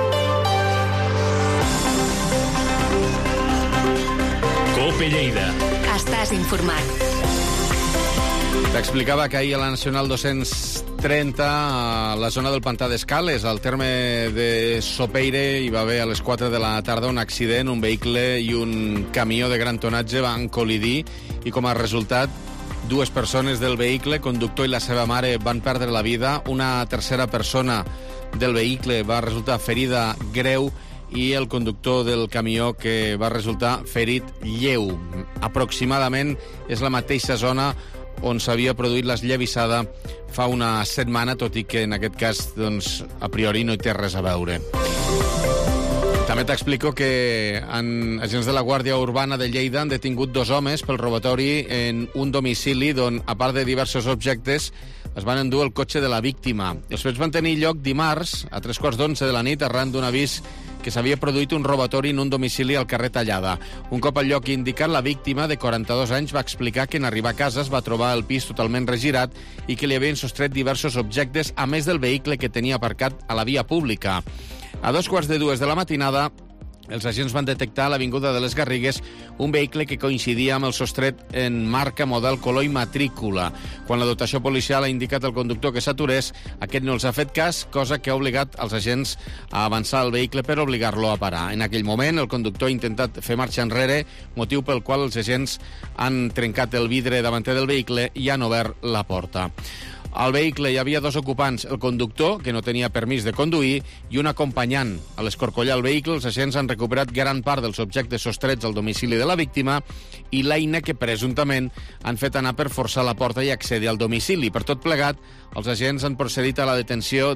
[SPEAKER 5] Cope Lleida.
[SPEAKER 2] Estàs informat.
[SPEAKER 1] T'explicava que ahir a la Nacional dos-cents trenta, a la zona del Pantà d'Escales, al terme de Sopeire, hi va haver a les quatre de la tarda un accident. Un vehicle i un camió de gran tonatge van col·lidir i, com a resultat, dues persones del vehicle, conductor i la seva mare, van perdre la vida. Una tercera persona del vehicle va resultar ferida greu i el conductor del camió, que va resultar ferit lleu. Aproximadament és la mateixa zona on s'havia produït l'esllavissada fa una setmana, tot i que en aquest cas, doncs, a priori no hi té res a veure. També t'explico que han, agents de la Guàrdia Urbana de Lleida han detingut dos homes pel robatori en un domicili d'on, a part de diversos objectes, es van endur el cotxe de la víctima. Els fets van tenir lloc dimarts, a tres quarts d'onze de la nit, arran d'un avís que s'havia produït un robatori en un domicili al carrer Tallada. Un cop al lloc indicat, la víctima, de quaranta-dos anys, va explicar que en arribar a casa es va trobar el pis totalment regirat i que li havien sostret diversos objectes, a més del vehicle que tenia aparcat a la via pública. A dos quarts de dues de la matinada, els agents van detectar a l'Avinguda de les Garrigues un vehicle que coincidia amb el sostret en marca, model, color i matrícula. Quan la dotació policial ha indicat al conductor que s'aturés, aquest no els ha fet cas, cosa que ha obligat els agents a avançar el vehicle per obligar-lo a parar. En aquell moment, el conductor ha intentat fer marxa enrere, motiu pel qual els agents han trencat el vidre davanter del vehicle i han obert la porta. Al vehicle hi havia dos ocupants, el conductor, que no tenia permís de conduir, i un acompanyant. A l'escorcollar el vehicle, els agents han recuperat gran part dels objectes sostrets al domicili de la víctima i l'eina que presumptament han fet anar per forçar la porta i accedir al domicili. Per tot plegat, els agents han procedit a la detenció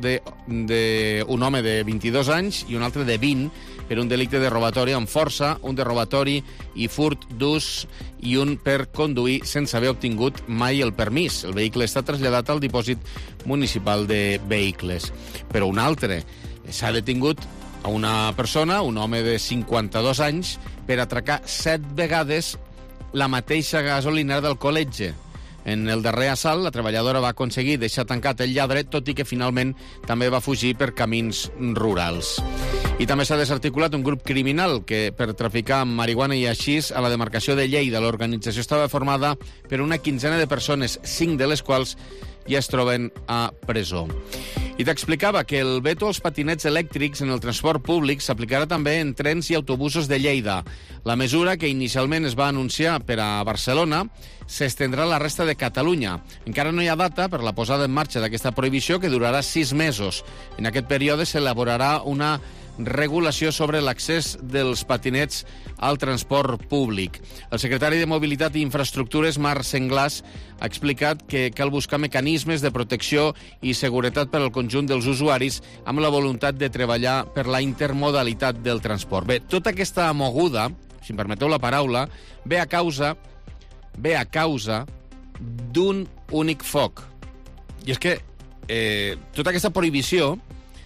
[SPEAKER 1] d'un home de vint-i-dos anys i un altre de vint per un delicte de robatori amb força, un de robatori i furt d'ús i un per conduir sense haver obtingut mai el permís. El vehicle està traslladat al dipòsit municipal de vehicles. Però un altre, s'ha detingut a una persona, un home de cinquanta-dos anys, per atracar set vegades la mateixa gasolinera del col·legi. En el darrer assalt, la treballadora va aconseguir deixar tancat el lladre, tot i que finalment també va fugir per camins rurals. I també s'ha desarticulat un grup criminal que per traficar amb marihuana i haixís a la demarcació de Lleida. L'organització estava formada per una quinzena de persones, cinc de les quals ja es troben a presó. I t'explicava que el veto als patinets elèctrics en el transport públic s'aplicarà també en trens i autobusos de Lleida. La mesura, que inicialment es va anunciar per a Barcelona, s'estendrà a la resta de Catalunya. Encara no hi ha data per la posada en marxa d'aquesta prohibició, que durarà sis mesos. En aquest període s'elaborarà una regulació sobre l'accés dels patinets al transport públic. El secretari de Mobilitat i Infraestructures, Marc Senglàs, ha explicat que cal buscar mecanismes de protecció i seguretat per al conjunt dels usuaris amb la voluntat de treballar per la intermodalitat del transport. Bé, tota aquesta moguda, si em permeteu la paraula, ve a causa ve a causa d'un únic foc. I és que eh, tota aquesta prohibició,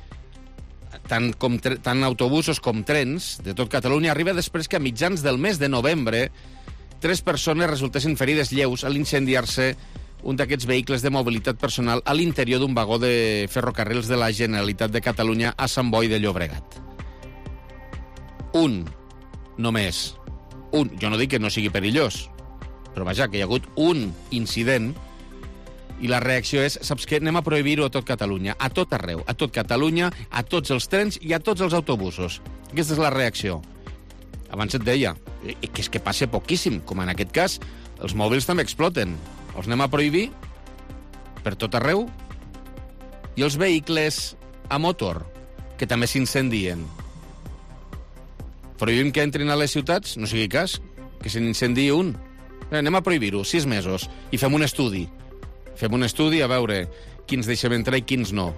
[SPEAKER 1] tant, com tant autobusos com trens de tot Catalunya, arriba després que a mitjans del mes de novembre tres persones resultessin ferides lleus a l'incendiar-se un d'aquests vehicles de mobilitat personal a l'interior d'un vagó de ferrocarrils de la Generalitat de Catalunya a Sant Boi de Llobregat. Un, només. Un. Jo no dic que no sigui perillós, però vaja, que hi ha hagut un incident i la reacció és, saps què, anem a prohibir-ho a tot Catalunya, a tot arreu, a tot Catalunya, a tots els trens i a tots els autobusos. Aquesta és la reacció. Abans et deia, que és que passa poquíssim, com en aquest cas, els mòbils també exploten. Els anem a prohibir per tot arreu. I els vehicles a motor, que també s'incendien. Prohibim que entrin a les ciutats? No sigui cas, que se n'incendiï un. Anem a prohibir-ho, sis mesos, i fem un estudi. Fem un estudi a veure quins deixem entrar i quins no.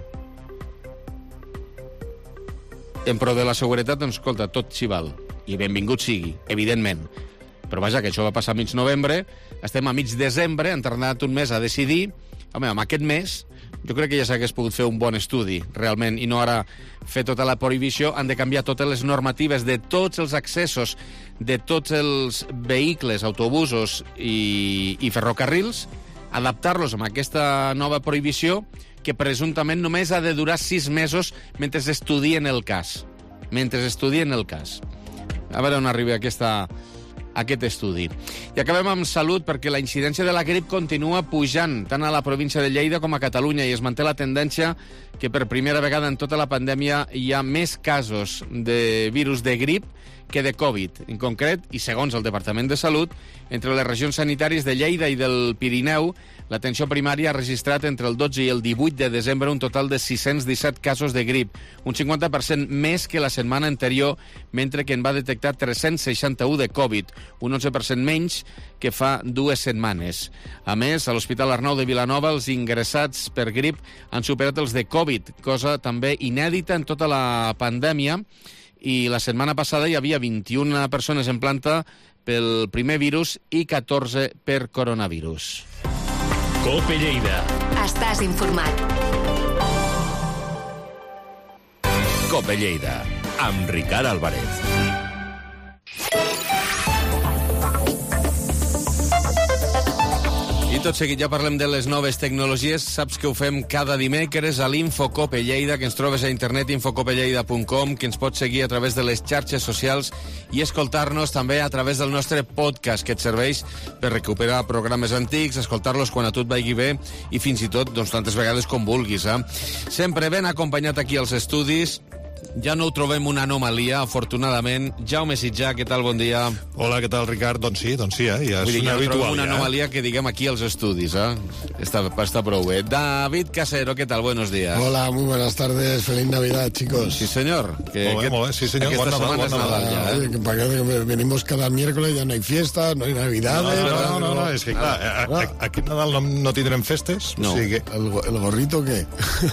[SPEAKER 1] En pro de la seguretat, doncs, escolta, tot s'hi val. I benvingut sigui, evidentment. Però vaja, que això va passar a mig novembre, estem a mig desembre, han tardat un mes a decidir. Home, amb aquest mes, jo crec que ja s'hagués pogut fer un bon estudi, realment, i no ara fer tota la prohibició. Han de canviar totes les normatives de tots els accessos de tots els vehicles, autobusos i, i ferrocarrils, adaptar-los amb aquesta nova prohibició, que presumptament només ha de durar sis mesos mentre estudien el cas. Mentre estudien el cas. A veure on arriba aquesta, aquest estudi. I acabem amb salut, perquè la incidència de la grip continua pujant, tant a la província de Lleida com a Catalunya, i es manté la tendència que per primera vegada en tota la pandèmia hi ha més casos de virus de grip que de Covid. En concret, i segons el Departament de Salut, entre les regions sanitàries de Lleida i del Pirineu, l'atenció primària ha registrat entre el dotze i el divuit de desembre un total de sis-cents disset casos de grip, un cinquanta per cent més que la setmana anterior, mentre que en va detectar tres-cents seixanta-u de Covid, un onze per cent menys que fa dues setmanes. A més, a l'Hospital Arnau de Vilanova, els ingressats per grip han superat els de Covid, cosa també inèdita en tota la pandèmia, i la setmana passada hi havia vint-i-una persones en planta pel primer virus i catorze per coronavirus.
[SPEAKER 5] Cope Lleida.
[SPEAKER 2] Estàs informat.
[SPEAKER 5] Cope Lleida, amb Ricard Álvarez.
[SPEAKER 1] I tot seguit ja parlem de les noves tecnologies. Saps que ho fem cada dimecres a l'Infocope Lleida, que ens trobes a internet infocopelleida punt com, que ens pots seguir a través de les xarxes socials i escoltar-nos també a través del nostre podcast, que et serveix per recuperar programes antics, escoltar-los quan a tu et vagi bé i fins i tot doncs, tantes vegades com vulguis. Eh? Sempre ben acompanyat aquí als estudis. Ja no ho trobem una anomalia, afortunadament. Jaume Sitjà, què tal? Bon dia.
[SPEAKER 15] Hola, què tal, Ricard? Doncs sí, doncs sí, eh? Ja és
[SPEAKER 1] Vull dir,
[SPEAKER 15] una
[SPEAKER 1] ja no
[SPEAKER 15] habitual.
[SPEAKER 1] trobem una
[SPEAKER 15] ja.
[SPEAKER 1] anomalia que diguem aquí als estudis, eh? Està, està prou bé. David Casero, ¿qué tal? Buenos días.
[SPEAKER 16] Hola, muy buenas tardes. Feliz Navidad, chicos.
[SPEAKER 1] Sí, señor. Que,
[SPEAKER 15] Molt bé,
[SPEAKER 1] que,
[SPEAKER 15] molt bé. Sí, senyor.
[SPEAKER 1] Aquesta
[SPEAKER 15] Bon
[SPEAKER 1] setmana
[SPEAKER 15] Nadal,
[SPEAKER 1] és
[SPEAKER 15] bon
[SPEAKER 1] Nadal,
[SPEAKER 15] Nadal.
[SPEAKER 1] ja, eh?
[SPEAKER 16] Oye, que parece que venimos cada miércoles, ya no hay fiestas, no hay navidades.
[SPEAKER 15] No, no, no, no, és que clar, a, a, aquest Nadal no, no tindrem festes.
[SPEAKER 1] No.
[SPEAKER 15] O sigui que...
[SPEAKER 16] ¿El, go- el gorrito qué?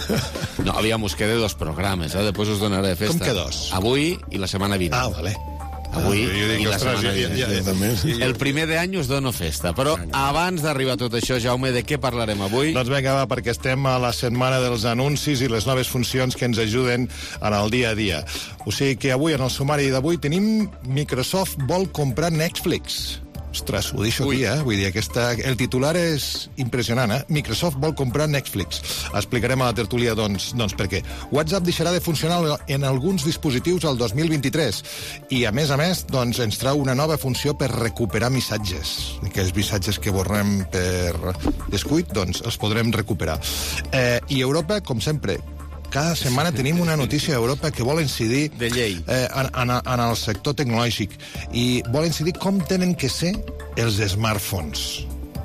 [SPEAKER 1] No, habíamos que de dos programes, eh? Després us donaré festa.
[SPEAKER 15] Com que dos?
[SPEAKER 1] Avui i la setmana vinent.
[SPEAKER 15] Ah, vale.
[SPEAKER 1] Avui
[SPEAKER 15] Ah, jo dic,
[SPEAKER 1] i la
[SPEAKER 15] ostres,
[SPEAKER 1] setmana
[SPEAKER 15] ja- ja-
[SPEAKER 1] vinent.
[SPEAKER 15] ja- ja- ja-
[SPEAKER 1] El primer d'any us dono festa, però abans d'arribar a tot això, Jaume, de què parlarem avui?
[SPEAKER 15] Doncs vinga, va, perquè estem a la setmana dels anuncis i les noves funcions que ens ajuden en el dia a dia. O sigui que avui, en el sumari d'avui, tenim Microsoft vol comprar Netflix. Ostres, ho deixo aquí, eh? Vull dir, aquesta... el titular és impressionant, eh? Microsoft vol comprar Netflix. Explicarem a la tertúlia, doncs, doncs per què. WhatsApp deixarà de funcionar en alguns dispositius el dos mil vint-i-tres i, a més a més, doncs, ens trau una nova funció per recuperar missatges. Aquells missatges que borrem per descuit, doncs, els podrem recuperar. Eh, I Europa, com sempre, cada setmana tenim una notícia d'Europa que vol incidir
[SPEAKER 1] de llei
[SPEAKER 15] eh, en, en, en el sector tecnològic i vol incidir com tenen que ser els smartphones.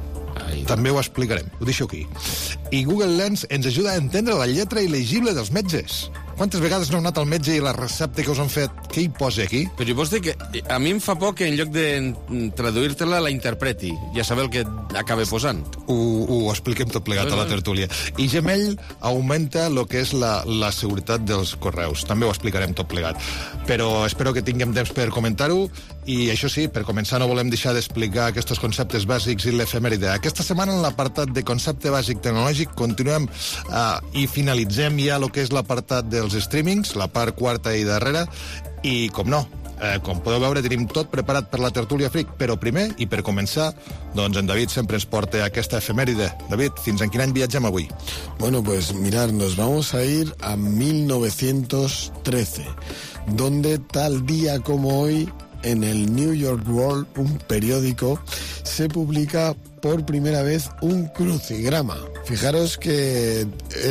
[SPEAKER 1] Ai.
[SPEAKER 15] També ho explicarem, ho deixo aquí. I Google Lens ens ajuda a entendre la lletra il·legible dels metges. Quantes vegades no heu anat al metge i la recepta que us han fet, què hi posa aquí?
[SPEAKER 1] Però jo vols dir que a mi em fa por que en lloc de traduir-te-la la interpreti. Ja sabeu el que acaba posant.
[SPEAKER 15] Ho, ho expliquem tot plegat a la tertúlia. I Gmail augmenta el que és la, la seguretat dels correus. També ho explicarem tot plegat. Però espero que tinguem temps per comentar-ho. I això sí, per començar no volem deixar d'explicar aquests conceptes bàsics i l'efemèride. Aquesta setmana en l'apartat de concepte bàsic tecnològic continuem uh, i finalitzem ja el que és l'apartat dels streamings, la part quarta i darrera, i com no, eh, com podeu veure tenim tot preparat per la tertúlia Freak, però primer, i per començar, doncs en David sempre ens porta aquesta efemèride. David, fins en quin any viatgem avui?
[SPEAKER 16] Bueno, pues mirar, nos vamos a ir a mil novecientos trece, donde tal día como hoy, en el New York World, un periódico, se publica por primera vez un crucigrama. Fijaros que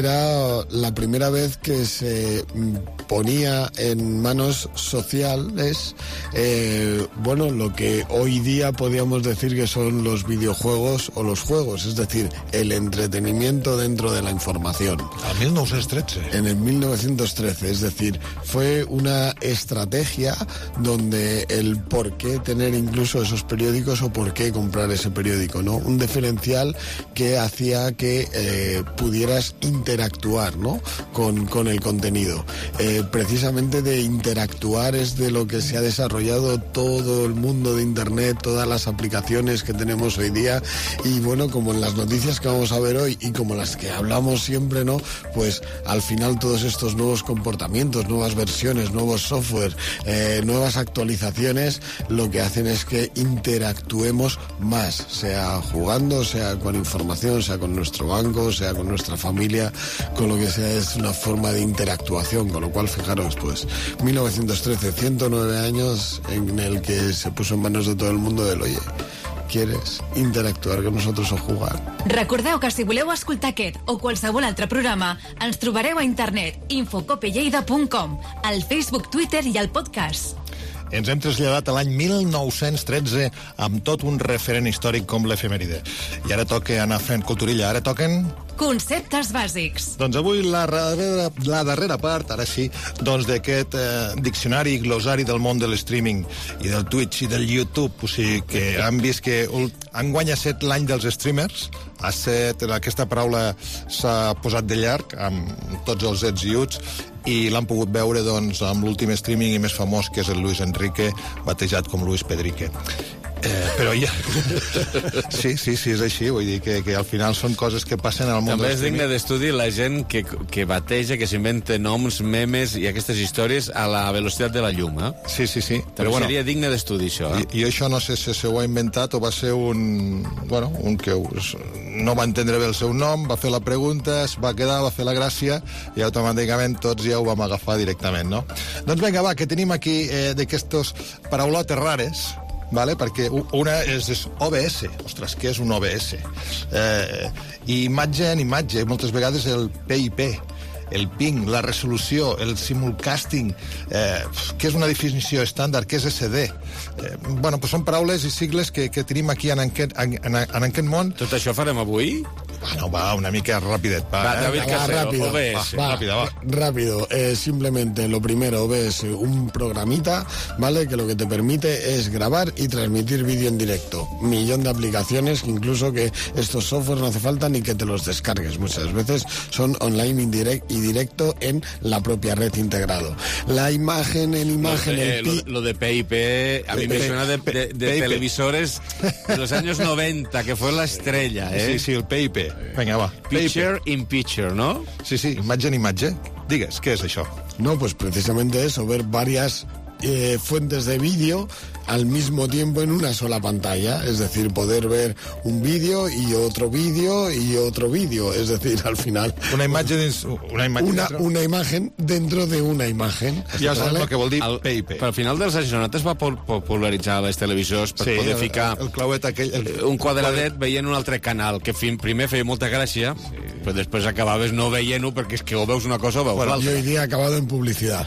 [SPEAKER 16] era la primera vez que se ponía en manos sociales, eh, bueno, lo que hoy día podríamos decir que son los videojuegos o los juegos, es decir, el entretenimiento dentro de la información.
[SPEAKER 15] A mil nou-cents tretze.
[SPEAKER 16] En el mil novecientos trece, es decir, fue una estrategia donde el por qué tener incluso esos periódicos o por qué comprar ese periódico, ¿no? Un diferencial que hacía que eh, pudieras interactuar, ¿no? Con, con el contenido. Eh, precisamente de interactuar es de lo que se ha desarrollado todo el mundo de Internet, todas las aplicaciones que tenemos hoy día, y bueno, como en las noticias que vamos a ver hoy y como las que hablamos siempre, ¿no? Pues al final todos estos nuevos comportamientos, nuevas versiones, nuevos software, eh, nuevas actualizaciones, lo que hacen es que interactuemos más, sea jugando, sea con información, sea con nuestro banco, sea con nuestra familia, con lo que sea, es una forma de interactuación, con lo cual fijaros, pues mil novecientos trece, ciento nueve años en el que se puso en manos de todo el mundo del oye, ¿quieres interactuar con nosotros o jugar?
[SPEAKER 17] Recordeu que si voleu escoltar aquest o qualsevol altre programa, ens trobareu a internet infocopelleida punt com, al Facebook, Twitter i al podcast.
[SPEAKER 15] Ens hem traslladat a l'any mil nou-cents tretze amb tot un referent històric com l'efemèride. I ara toca anar fent culturilla. Ara toquen...
[SPEAKER 17] Conceptes bàsics.
[SPEAKER 15] Doncs avui la darrera, la darrera part, ara sí, doncs d'aquest eh, diccionari i glosari del món de l'streaming i del Twitch i del YouTube. O sigui que han vist que han guanyat set l'any dels streamers. A set, aquesta paraula s'ha posat de llarg amb tots els ets i uts i l'han pogut veure doncs, amb l'últim streaming i més famós, que és el Luis Enrique, batejat com Luis Pedrique. Eh, però ja... sí, sí, sí, és així, vull dir que, que al final són coses que passen al món.
[SPEAKER 1] També és digne d'estudi la gent que, que bateja, que s'inventa noms, memes i aquestes històries a la velocitat de la llum, eh?
[SPEAKER 15] Sí, sí, sí.
[SPEAKER 1] També però, bueno, seria digne d'estudi, això. Eh?
[SPEAKER 15] I, I això no sé si s'ho ha inventat o va ser un... Bueno, un que no va entendre bé el seu nom, va fer la pregunta, es va quedar, va fer la gràcia i automàticament tots ja ho vam agafar directament, no? Doncs vinga, va, que tenim aquí eh, d'aquestes paraulotes rares, vale? Perquè una és, és O B S. Ostres, què és un O B S? Eh, I imatge en imatge, moltes vegades el P I P, el ping, la resolució, el simulcasting, eh, què és una definició estàndard, què és S D? Eh, bueno, pues són paraules i sigles que, que tenim aquí en aquest, en, en, en aquest món.
[SPEAKER 1] Tot això farem avui?
[SPEAKER 15] Bueno, va, una mica rápidet. Va,
[SPEAKER 1] va, David
[SPEAKER 15] eh?
[SPEAKER 1] Casero,
[SPEAKER 16] rápido,
[SPEAKER 1] O B S.
[SPEAKER 16] Va,
[SPEAKER 15] rápido, va.
[SPEAKER 16] rápido. Eh, simplemente lo primero, O B S, un programita, ¿vale? Que lo que te permite es grabar y transmitir vídeo en directo. Millón de aplicaciones, incluso que estos softwares no hace falta ni que te los descargues. Muchas veces son online indirect y directo en la propia red integrado. La imagen en imagen...
[SPEAKER 1] Lo de,
[SPEAKER 16] el pi...
[SPEAKER 1] lo, lo de P I P, a mí me suena de, de, de televisores de los años noventa, que fue la estrella, ¿eh?
[SPEAKER 15] Sí, sí, el P I P. Vinga, va.
[SPEAKER 1] Picture in picture, ¿no?
[SPEAKER 15] Sí, sí, imatge en imatge. Digues, què és això?
[SPEAKER 16] No, pues precisamente eso, ver varias eh, fuentes de vídeo al mismo tiempo en una sola pantalla, es decir, poder ver un vídeo y otro vídeo y otro vídeo, es decir, al final...
[SPEAKER 15] Una imatge dins... Una imatge,
[SPEAKER 16] una, una imagen dentro de una imagen.
[SPEAKER 15] Ja sabem el que vol dir
[SPEAKER 1] el,
[SPEAKER 15] P I P.
[SPEAKER 1] Però al final dels anys noranta es va popularitzar les televisors per
[SPEAKER 15] sí,
[SPEAKER 1] poder ficar
[SPEAKER 15] el, el clauet aquell, el,
[SPEAKER 1] un quadradet veient un altre canal, que fin, primer feia molta gràcia, sí, però després acabaves no veient-ho perquè és que o veus una cosa o veus
[SPEAKER 16] bueno,
[SPEAKER 1] l'altra.
[SPEAKER 16] Y hoy día ha acabado en publicidad.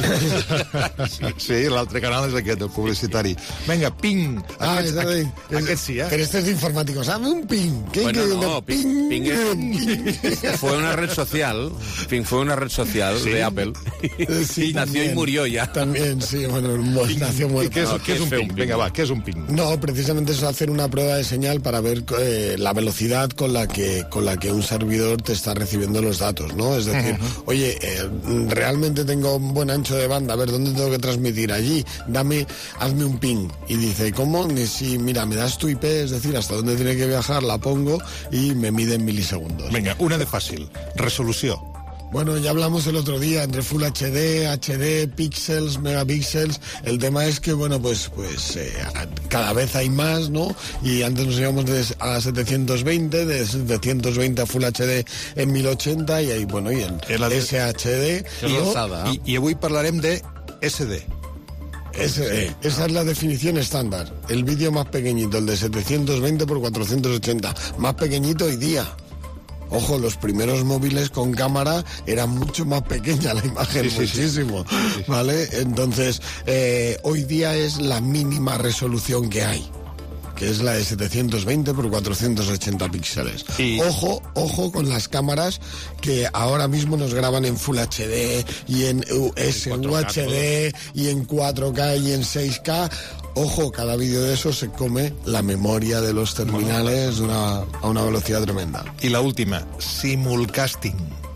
[SPEAKER 15] sí, sí, l'altre canal és aquest, el publicitari. Venga, ping.
[SPEAKER 16] Ah,
[SPEAKER 15] aquest,
[SPEAKER 16] aquest,
[SPEAKER 15] aquest, aquest sí, eh?
[SPEAKER 16] Pero este es de informáticos. Dame un ping. ¿Qué
[SPEAKER 1] Bueno,
[SPEAKER 16] que
[SPEAKER 1] no, ping, ping, ping. Fue una red social. Ping fue una red social ¿sí? de Apple.
[SPEAKER 16] Sí,
[SPEAKER 1] y nació
[SPEAKER 16] también,
[SPEAKER 1] y murió ya.
[SPEAKER 16] También, sí, bueno, nació muerto.
[SPEAKER 15] ¿Qué es,
[SPEAKER 1] no,
[SPEAKER 15] ¿qué es un ping? ping? Venga, va, ¿qué es un ping?
[SPEAKER 16] No, precisamente es hacer una prueba de señal para ver eh, la velocidad con la que con la que un servidor te está recibiendo los datos, ¿no? Es decir, uh-huh. oye, eh, realmente tengo un buen ancho de banda, a ver, ¿dónde tengo que transmitir? Allí, dame, hazme un ping. Y dice, ¿cómo? Y si, mira, me das tu I P, es decir, hasta dónde tiene que viajar, la pongo y me mide en milisegundos.
[SPEAKER 15] Venga, una de fácil. Resolució.
[SPEAKER 16] Bueno, ya hablamos el otro día entre Full H D, H D, píxeles, megapíxeles. El tema es que, bueno, pues pues eh, cada vez hay más, ¿no? Y antes nos íbamos de, a setecientos veinte, de setecientos veinte a Full H D en mil ochenta, y ahí, bueno, y el, el S H D.
[SPEAKER 15] Y, no, y, y avui parlarem de S D.
[SPEAKER 16] S D, esa es la definición estándar. El vídeo más pequeñito, el de setecientos veinte por cuatrocientos ochenta. Más pequeñito hoy día. Ojo, los primeros móviles con cámara era mucho más pequeña la imagen, sí, muchísimo, sí, sí. ¿Vale? Entonces, eh, hoy día es la mínima resolución que hay, que es la de setecientos veinte por cuatrocientos ochenta píxeles. Y... Ojo, ojo con las cámaras que ahora mismo nos graban en Full H D y en U H D y en cuatro K y en seis K. Ojo, cada vídeo de eso se come la memoria de los terminales una, a una velocidad tremenda.
[SPEAKER 15] Y la última, simulcasting.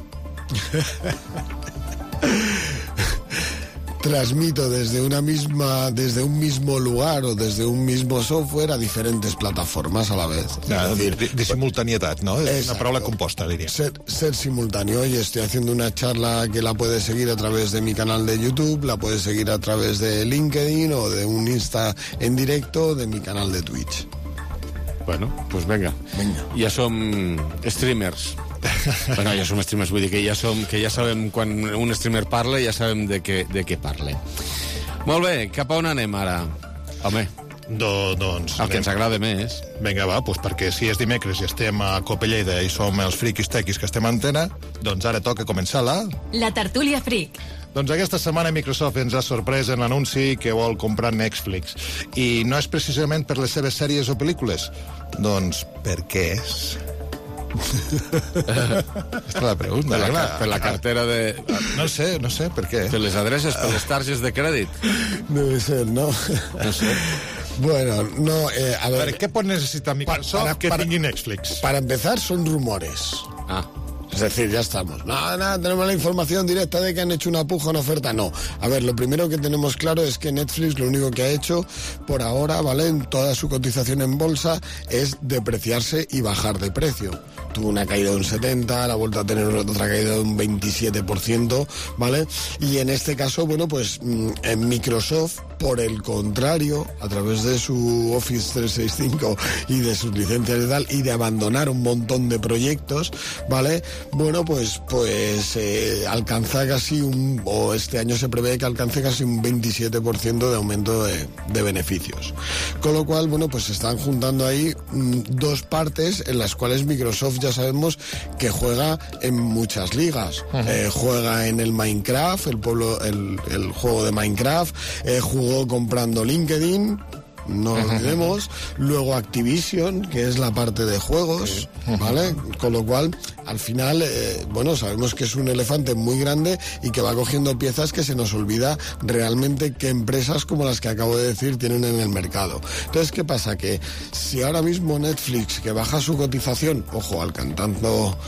[SPEAKER 16] Transmito desde una misma, desde un mismo lugar o desde un mismo software a diferentes plataformas a la vez.
[SPEAKER 15] No, es decir, de, de simultaneidad, ¿no? Es exacto. Una palabra composta, diría.
[SPEAKER 16] Ser, ser simultáneo. Oye, estoy haciendo una charla que la puedes seguir a través de mi canal de YouTube, la puedes seguir a través de LinkedIn o de un Insta en directo de mi canal de Twitch.
[SPEAKER 1] Bueno, pues venga.
[SPEAKER 16] Venga.
[SPEAKER 1] Ja som streamers. Bueno, ja som streamers, vull dir que ja, som, que ja sabem quan un streamer parla, ja sabem de què, de què parla. Molt bé, cap a on anem ara? Home,
[SPEAKER 15] Do, doncs,
[SPEAKER 1] el que ens agrada més.
[SPEAKER 15] Vinga, va, doncs perquè si és dimecres i estem a Cope Lleida i som els friquis tequis que estem a antena, doncs ara toca començar la...
[SPEAKER 17] La tertúlia fric.
[SPEAKER 15] Doncs aquesta setmana Microsoft ens ha sorprès en l'anunci que vol comprar Netflix. I no és precisament per les seves sèries o pel·lícules. Doncs per què és? Esta la pregunta.
[SPEAKER 1] Per la, per la cartera de...
[SPEAKER 15] No sé, no sé, per què?
[SPEAKER 1] Per les adreces, per les targes de crèdit.
[SPEAKER 16] Debe ser, ¿no?
[SPEAKER 1] No sé.
[SPEAKER 16] Bueno, no, eh, a ver...
[SPEAKER 15] ¿Qué pot necesitar Microsoft para, para, que tingui Netflix?
[SPEAKER 16] Para empezar, son rumores.
[SPEAKER 1] Ah.
[SPEAKER 16] Es decir, ya estamos. No, nada, tenemos la información directa de que han hecho una puja, una oferta. No. A ver, lo primero que tenemos claro es que Netflix lo único que ha hecho por ahora, ¿vale? En toda su cotización en bolsa es depreciarse y bajar de precio. Tuvo una caída de un setenta, la ha vuelto a tener otra caída de un veintisiete por ciento, ¿vale? Y en este caso, bueno, pues en Microsoft, por el contrario, a través de su Office trescientos sesenta y cinco y de sus licencias y tal, y de abandonar un montón de proyectos, ¿vale? Bueno, pues pues eh, alcanza casi un, o este año se prevé que alcance casi un veintisiete por ciento de aumento de, de beneficios. Con lo cual, bueno, pues se están juntando ahí mm, dos partes en las cuales Microsoft ya sabemos que juega en muchas ligas. Uh-huh. Eh, juega en el Minecraft, el pueblo, el, el juego de Minecraft, eh, jugó comprando LinkedIn, no lo olvidemos, luego Activision, que es la parte de juegos, ¿vale? Con lo cual, al final, eh, bueno, sabemos que es un elefante muy grande y que va cogiendo piezas que se nos olvida realmente qué empresas como las que acabo de decir tienen en el mercado. Entonces, ¿qué pasa? Que si ahora mismo Netflix, que baja su cotización, ojo, alcanzando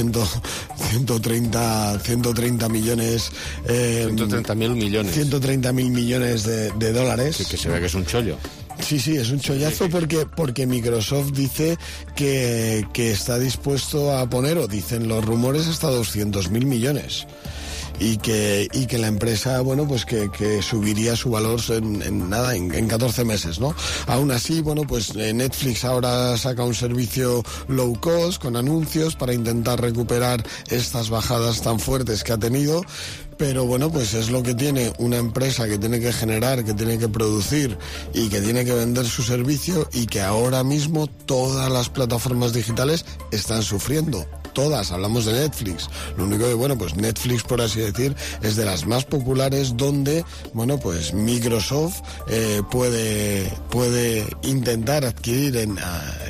[SPEAKER 16] ciento treinta millones... Eh,
[SPEAKER 1] ciento treinta mil millones.
[SPEAKER 16] ciento treinta mil millones de, de dólares.
[SPEAKER 1] Sí, que se ve que es un chollo.
[SPEAKER 16] Sí, sí, es un chollazo porque, porque Microsoft dice que, que está dispuesto a poner, o dicen los rumores, hasta doscientos mil millones. Y que, y que la empresa, bueno, pues que, que subiría su valor en, en nada, en, en catorce meses, ¿no? Aún así, bueno, pues Netflix ahora saca un servicio low cost con anuncios para intentar recuperar estas bajadas tan fuertes que ha tenido. Pero bueno, pues es lo que tiene una empresa que tiene que generar, que tiene que producir y que tiene que vender su servicio, y que ahora mismo todas las plataformas digitales están sufriendo. Todas, hablamos de Netflix. Lo único que, bueno, pues Netflix, por así decir, es de las más populares, donde, bueno, pues Microsoft eh, puede, puede intentar adquirir en, eh,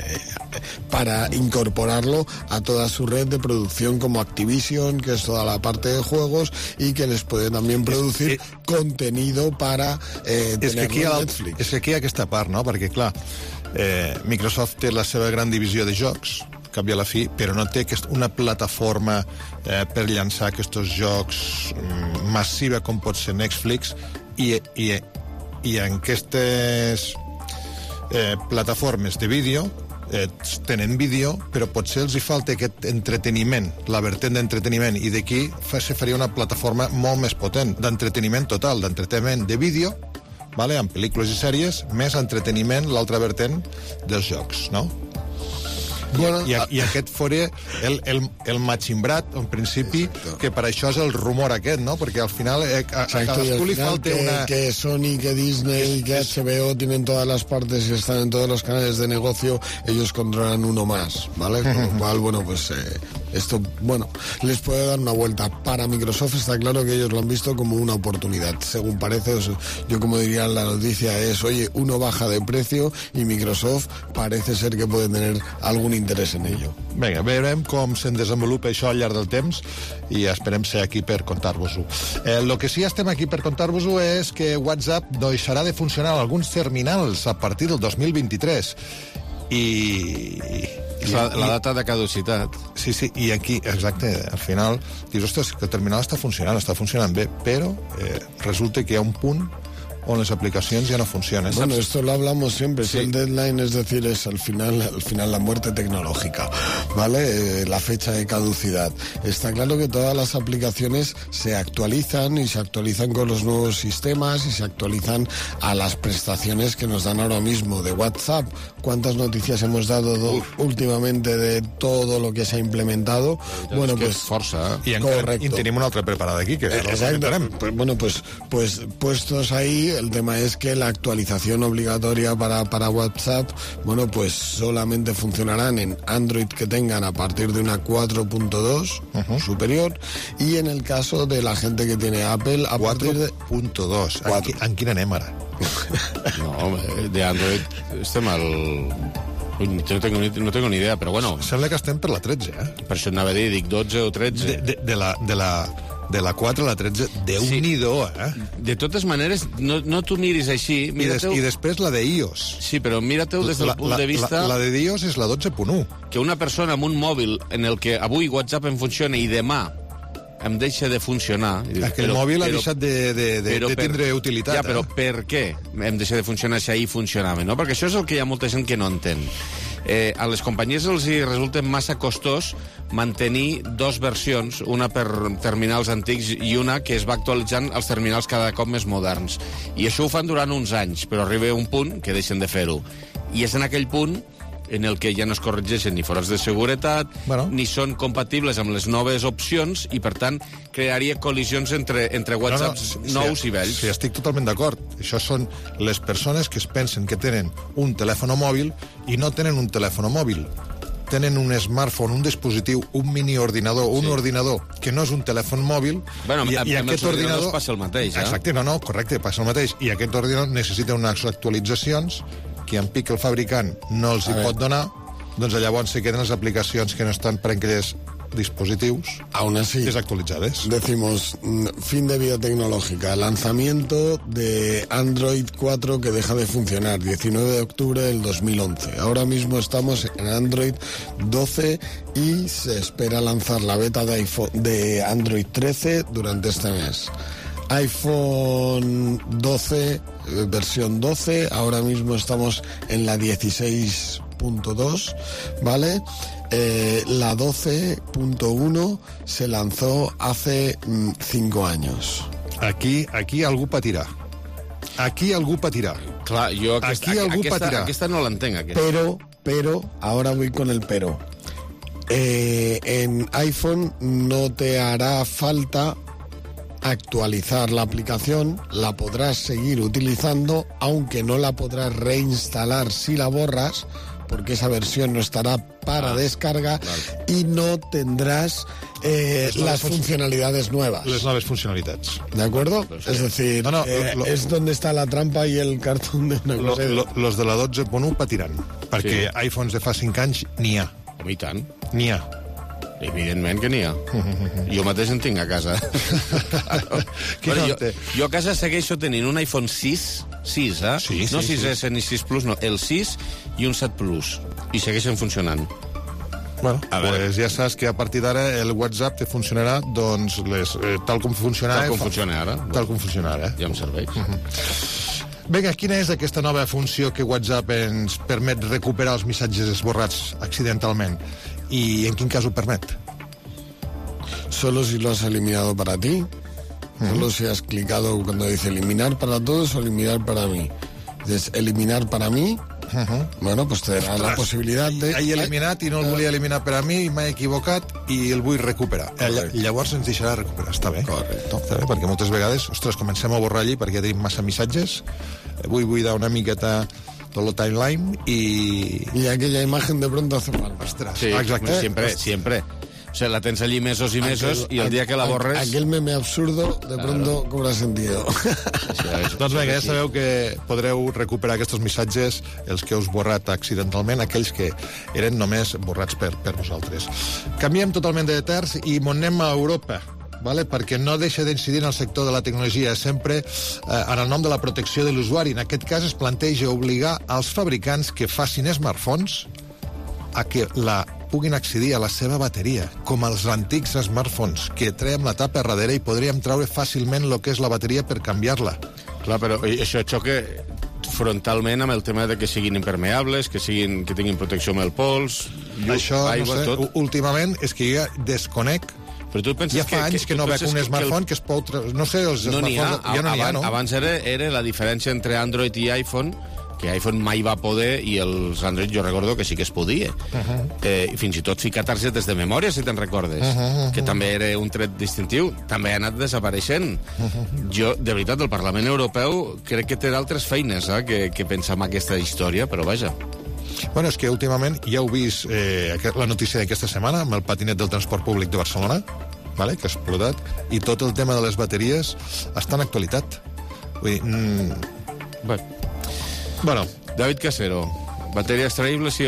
[SPEAKER 16] para incorporarlo a toda su red de producción, como Activision, que es toda la parte de juegos, y que les puede también producir es, eh, contenido para eh,
[SPEAKER 15] és
[SPEAKER 16] tenerlo
[SPEAKER 15] que
[SPEAKER 16] en
[SPEAKER 15] el,
[SPEAKER 16] Netflix.
[SPEAKER 15] És que aquí hi ha aquesta part, no? Perquè, clar, eh, Microsoft té la seva gran divisió de jocs, cap i a la fi, però no té una plataforma eh, per llançar aquests jocs mm, massiva com pot ser Netflix, i, i, i en aquestes eh, plataformes de vídeo eh, tenen vídeo, però potser els hi falta aquest entreteniment, la vertent d'entreteniment, i d'aquí se faria una plataforma molt més potent, d'entreteniment total, d'entreteniment de vídeo, vale? Amb pel·lícules i sèries, més entreteniment, l'altra vertent dels jocs, no? Bueno, I, i aquest fora el, el, el matximbrat, en principi, exacto, que per això és el rumor aquest, no? Perquè al final eh, a, a cadascú li falta
[SPEAKER 16] que,
[SPEAKER 15] una...
[SPEAKER 16] que Sony, que Disney, es, que H B O tienen todas las partes y están en todos los canales de negocio, ellos controlan uno más, ¿vale? Con lo cual, bueno, pues eh, esto, bueno, les puede dar una vuelta. Para Microsoft está claro que ellos lo han visto como una oportunidad. Según parece, yo como diría en la noticia es, oye, uno baja de precio y Microsoft parece ser que puede tener algún interès en ello.
[SPEAKER 15] Vinga, veurem com se'n desenvolupa això al llarg del temps i esperem ser aquí per contar-vos-ho. El eh, que sí estem aquí per contar-vos-ho és que WhatsApp deixarà de funcionar en alguns terminals a partir del dos mil vint-i-tres. I...
[SPEAKER 1] I la, la data de caducitat.
[SPEAKER 15] Sí, sí, i aquí, exacte, al final dius, ostres, que el terminal està funcionant, està funcionant bé, però eh, resulta que hi ha un punt o las aplicaciones ya no funcionan.
[SPEAKER 16] Bueno, esto lo hablamos siempre, sí. Es el deadline, es decir, es al final, al final la muerte tecnológica, ¿vale? Eh, la fecha de caducidad. Está claro que todas las aplicaciones se actualizan y se actualizan con los nuevos sistemas y se actualizan a las prestaciones que nos dan ahora mismo de WhatsApp. ¿Cuántas noticias hemos dado do, últimamente de todo lo que se ha implementado?
[SPEAKER 15] Ja,
[SPEAKER 16] bueno,
[SPEAKER 15] pues
[SPEAKER 16] força,
[SPEAKER 15] ¿eh? Y, correcto. Y tenemos una otra preparada aquí que eh,
[SPEAKER 16] exacto. Pues, bueno, pues, pues puestos ahí, el tema es que la actualización obligatoria para, para WhatsApp, bueno, pues solamente funcionarán en Android que tengan a partir de una cuatro punto dos uh-huh. superior, y en el caso de la gente que tiene Apple a partir de...
[SPEAKER 15] cuatro punto dos. En quina anem ara?
[SPEAKER 1] No, home, de Android estem al... No tengo, no tengo ni idea, però bueno...
[SPEAKER 15] Sembla que estem per la tretze, eh?
[SPEAKER 1] Per això anava a dir, dic dotze o tretze.
[SPEAKER 15] De, de, de la... De la
[SPEAKER 6] de la quatre a la tretze, Déu-n'hi-do, eh?
[SPEAKER 1] De totes maneres, no, no t'ho miris així.
[SPEAKER 6] I, des, I després la de iOS.
[SPEAKER 1] Sí, però mira-te-ho des del
[SPEAKER 6] la,
[SPEAKER 1] punt
[SPEAKER 6] la,
[SPEAKER 1] de vista...
[SPEAKER 6] La, la de iOS és la dotze punt u.
[SPEAKER 1] Que una persona amb un mòbil en el que avui WhatsApp em funciona i demà em deixa de funcionar...
[SPEAKER 6] Aquell però, mòbil ha deixat de, de, de, de tindre per, utilitat.
[SPEAKER 1] Ja, però eh? per què em deixa de funcionar si ahir funcionava? No? Perquè això és el que hi ha molta gent que no entén. Eh, a les companyies els hi resulta massa costós mantenir dos versions, una per terminals antics i una que es va actualitzant als terminals cada cop més moderns. I això ho fan durant uns anys, però arriba un punt que deixen de fer-ho. I és en aquell punt en el que ja no es corregeixen ni forats de seguretat, bueno. ni són compatibles amb les noves opcions, i, per tant, crearia col·lisions entre, entre WhatsApps no, no, nous
[SPEAKER 6] sí,
[SPEAKER 1] i vells.
[SPEAKER 6] Sí, estic totalment d'acord. Això són les persones que es pensen que tenen un telèfon mòbil i no tenen un telèfon mòbil. Tenen un smartphone, un dispositiu, un mini-ordinador, un sí. ordinador que no és un telèfon mòbil,
[SPEAKER 1] bueno,
[SPEAKER 6] i,
[SPEAKER 1] amb,
[SPEAKER 6] i
[SPEAKER 1] amb
[SPEAKER 6] aquest ordinador...
[SPEAKER 1] passa el mateix, eh?
[SPEAKER 6] Exacte, no, no, correcte, passa el mateix. I aquest ordinador necessita unes actualitzacions que en pic el fabricant no els hi pot donar, doncs llavors se queden les aplicacions que no estan per aquells dispositivos
[SPEAKER 16] aún así
[SPEAKER 6] desactualizadas.
[SPEAKER 16] Decimos, fin de vida tecnológica, lanzamiento de Android cuatro que deja de funcionar, diecinueve de octubre del dos mil once. Ahora mismo estamos en Android doce y se espera lanzar la beta de, iPhone, de Android trece durante este mes. iPhone doce, versión doce, ahora mismo estamos en la dieciséis punto dos, ¿vale? Eh, la doce punto uno se lanzó hace mm, cinco años.
[SPEAKER 6] Aquí, aquí algú patirà. Aquí algú patirà.
[SPEAKER 1] Clar, jo aquesta,
[SPEAKER 6] aquí algú
[SPEAKER 1] aquesta,
[SPEAKER 6] patirà.
[SPEAKER 1] Aquesta no l'entenc, aquesta.
[SPEAKER 16] Pero, pero, ahora voy con el pero. Eh, en iPhone no te hará falta actualizar la aplicación, la podrás seguir utilizando, aunque no la podrás reinstalar si la borras, porque esa versión no estará para ah, descarga, claro. y no tendrás eh, las funcionalidades nuevas.
[SPEAKER 6] Les noves funcionalitats.
[SPEAKER 16] ¿De acuerdo?
[SPEAKER 6] Pues
[SPEAKER 16] sí. Es decir, no, no, eh, lo, es donde está la trampa y el cartón de una
[SPEAKER 6] lo,
[SPEAKER 16] cosa.
[SPEAKER 6] Lo, los de la dotze punt u patiran, perquè sí. iPhones de fa cinc anys n'hi ha.
[SPEAKER 1] I tant.
[SPEAKER 6] N'hi ha.
[SPEAKER 1] Evidentment que n'hi ha. Jo mateix en tinc a casa. Claro. Bueno, jo, jo a casa segueixo tenint un iPhone sis, sis, eh?
[SPEAKER 6] Sí,
[SPEAKER 1] no
[SPEAKER 6] sí,
[SPEAKER 1] sis esse sí. ni sis Plus, no, el sis i un set Plus. I segueixen funcionant.
[SPEAKER 6] Bueno, pues ja saps que a partir d'ara el WhatsApp te funcionarà doncs les, eh, tal com funciona
[SPEAKER 1] tal com funciona ara.
[SPEAKER 6] Tal com funciona ara.
[SPEAKER 1] Ja em serveix.
[SPEAKER 6] Vinga, quina és aquesta nova funció que WhatsApp ens permet recuperar els missatges esborrats accidentalment? ¿Y en qué caso permite?
[SPEAKER 16] Solo si lo has eliminado para ti, uh-huh. solo si has clicado cuando dice eliminar para todos o eliminar para mí. Dices eliminar para mí, uh-huh. bueno, pues te darà la possibilitat de...
[SPEAKER 6] He eliminat i no el volia eliminar per a mi, m'he equivocat i el vull recuperar. Correcte. Llavors ens deixarà recuperar. Està bé.
[SPEAKER 16] Correcte.
[SPEAKER 6] Està bé, perquè moltes vegades, ostres, comencem a borrar allí perquè ja tenim massa missatges, vull buidar una miqueta tot el timeline y...
[SPEAKER 16] Y aquella imagen de pronto hace falta.
[SPEAKER 6] Ostras,
[SPEAKER 1] sí, exacte. Siempre, siempre. O sea, la tens allí mesos y mesos aquel, y el día que la borres...
[SPEAKER 16] Aquel meme absurdo de pronto claro. cobra sentido.
[SPEAKER 6] Doncs vinga, ja sabeu que podreu recuperar aquests missatges, els que us borrat accidentalment, aquells que eren només borrats per, per vosaltres. Canviem totalment de terç i m'on anem a Europa. Vale? Perquè no deixa d'incidir en el sector de la tecnologia, sempre eh, en el nom de la protecció de l'usuari. En aquest cas es planteja obligar als fabricants que facin smartphones a que la puguin accedir a la seva bateria, com els antics smartphones, que traiem la tapa darrere i podríem treure fàcilment el que és la bateria per canviar-la.
[SPEAKER 1] Clar, però això xoca frontalment amb el tema de que siguin impermeables, que siguin que tinguin protecció amb el pols, llum,
[SPEAKER 6] això,
[SPEAKER 1] aigua,
[SPEAKER 6] no sé,
[SPEAKER 1] tot.
[SPEAKER 6] Últimament és que jo desconec.
[SPEAKER 1] Però tu penses
[SPEAKER 6] ja fa
[SPEAKER 1] que,
[SPEAKER 6] anys que, que no veig un smartphone que, que es pot... No sé, els
[SPEAKER 1] no
[SPEAKER 6] smartphones...
[SPEAKER 1] Ha,
[SPEAKER 6] ja no n'hi ha, no?
[SPEAKER 1] Abans era, era la diferència entre Android i iPhone, que iPhone mai va poder i els Android jo recordo que sí que es podia. Uh-huh. eh, fins i tot ficar targetes de memòria, si te'n recordes, uh-huh, uh-huh. que també era un tret distintiu, també ha anat desapareixent. Uh-huh. Jo, de veritat, el Parlament Europeu crec que té d'altres feines eh, que, que pensar en aquesta història, però vaja.
[SPEAKER 6] Bueno, és que últimament ja heu vist eh, la notícia d'aquesta setmana amb el patinet del transport públic de Barcelona, vale, que ha explotat, i tot el tema de les bateries està en actualitat. Vull dir... Mm...
[SPEAKER 1] Bueno. bueno, David Casero, bateria extraïble, sí o no?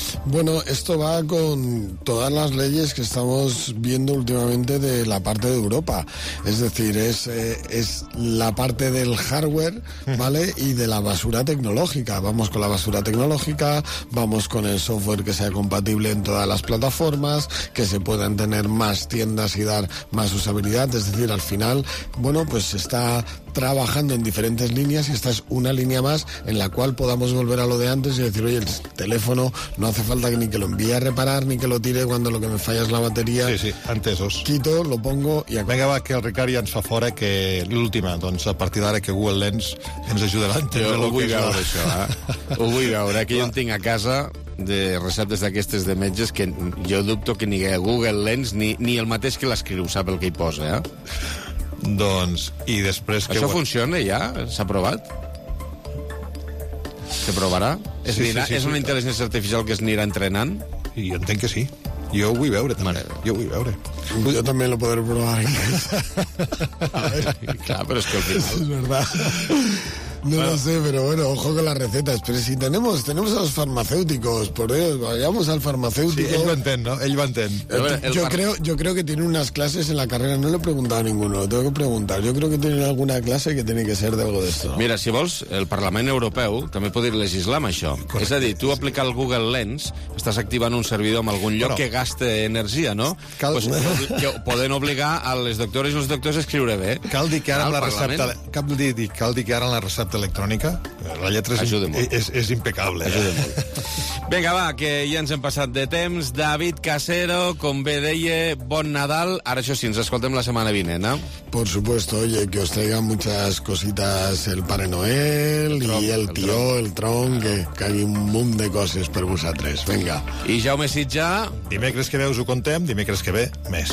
[SPEAKER 16] Bueno, esto va con todas las leyes que estamos viendo últimamente de la parte de Europa. Es decir, es, eh, es la parte del hardware, ¿vale? Y de la basura tecnológica. Vamos con la basura tecnológica, vamos con el software que sea compatible en todas las plataformas, que se puedan tener más tiendas y dar más usabilidad. Es decir, al final, bueno, pues se está trabajando en diferentes líneas y esta es una línea más en la cual podamos volver a lo de antes y decir, oye, el teléfono no hace falta ni que lo envíe a reparar ni que lo tire cuando lo que me falla es la bateria.
[SPEAKER 15] Sí, sí, entesos.
[SPEAKER 16] Quito, lo pongo i...
[SPEAKER 15] Vinga, va, que el Ricard ja ens fa fora que l'última, doncs a partir d'ara que Google Lens ens ajudarà a entendre
[SPEAKER 1] jo ho vull veure,
[SPEAKER 15] la...
[SPEAKER 1] això, eh? Ho vull veure, que jo en tinc a casa de receptes d'aquestes de metges que jo dubto que ni Google Lens ni, ni el mateix que l'escriu sap el que hi posa, eh?
[SPEAKER 15] Doncs, i després...
[SPEAKER 1] Això
[SPEAKER 15] que...
[SPEAKER 1] funciona ja? S'ha provat? Se provarà?
[SPEAKER 15] Sí,
[SPEAKER 1] és,
[SPEAKER 15] sí,
[SPEAKER 1] anirà,
[SPEAKER 15] sí,
[SPEAKER 1] és
[SPEAKER 15] sí,
[SPEAKER 1] una
[SPEAKER 15] sí.
[SPEAKER 1] intel·ligència artificial que es anirà entrenant?
[SPEAKER 15] I jo entenc que sí. Jo ho vull veure, també. Jo ho vull veure.
[SPEAKER 16] Yo también lo podré probar.
[SPEAKER 1] A ver, claro, pero es que al final...
[SPEAKER 16] Es verdad. No bueno. lo sé, pero bueno, ojo con las recetas. Pero si tenemos tenemos a los farmacéuticos, por Dios, vayamos al farmacéutico.
[SPEAKER 15] Sí, ell ho entén, ¿no? Ell ho entén.
[SPEAKER 16] El, el yo, creo, yo creo que tiene unas clases en la carrera, no le he preguntado a ninguno, lo tengo que preguntar. Yo creo que tiene alguna clase que tiene que ser de algo de esto.
[SPEAKER 1] Mira, si vols, el Parlament Europeu també pot legislar amb això. Correcte. És a dir, tu aplicar el Google Lens, estàs activant un servidor en algun lloc bueno, que gasta energia, no?
[SPEAKER 15] Cal...
[SPEAKER 1] Pues, que poden obligar a les doctores i els doctors a escriure bé.
[SPEAKER 15] Cal dir que ara, la recepta, cal dir, cal dir que ara en la recepta electrònica la lletra és, és, és impecable.
[SPEAKER 1] Ajuda molt. Vinga, va, que ja ens hem passat de temps. David Casero, com bé deia, bon Nadal. Ara això sí, ens escoltem la setmana vinent, eh?
[SPEAKER 16] Por supuesto, oye, que os traigan muchas cositas el Pare Noel el tron, i el, el tió, tron. el tron, que, que hi ha un munt de coses per vosaltres. Vinga.
[SPEAKER 1] I Jaume Sitjà?
[SPEAKER 15] Dimecres que ve us ho contem, dimecres que ve més.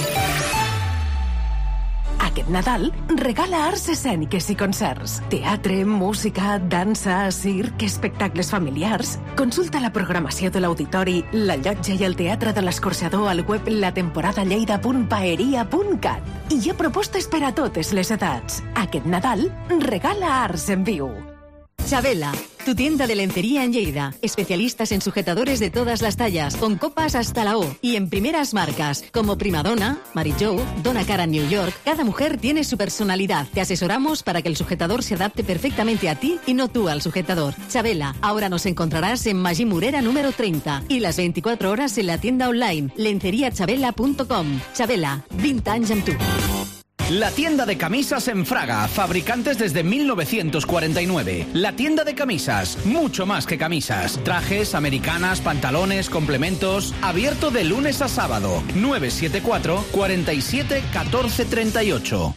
[SPEAKER 18] Aquest Nadal regala arts escèniques i concerts. Teatre, música, dansa, circ, espectacles familiars. Consulta la programació de l'Auditori, la Llotja i el Teatre de l'Escorxador al web latemporadalleida punt paeria punt cat. I hi ha propostes per a totes les edats. Aquest Nadal regala arts en viu.
[SPEAKER 19] Chabela, tu tienda de lencería en Lleida. Especialistas en sujetadores de todas las tallas, con copas hasta la O y en primeras marcas, como Primadonna, Mary Jo, Donna Cara New York. Cada mujer tiene su personalidad. Te asesoramos para que el sujetador se adapte perfectamente a ti y no tú al sujetador. Chabela, ahora nos encontrarás en Magí Murera número treinta y las veinticuatro horas en la tienda online lencería chabela punto com. Chabela, vint anys amb tu.
[SPEAKER 20] La tienda de camisas en Fraga, fabricantes desde mil novecientos cuarenta y nueve. La tienda de camisas, mucho más que camisas. Trajes, americanas, pantalones, complementos. Abierto de lunes a sábado. nueve siete cuatro, cuatro siete, uno cuatro tres ocho.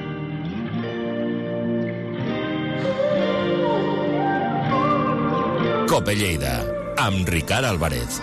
[SPEAKER 5] Cope Lleida, amb Ricard Álvarez.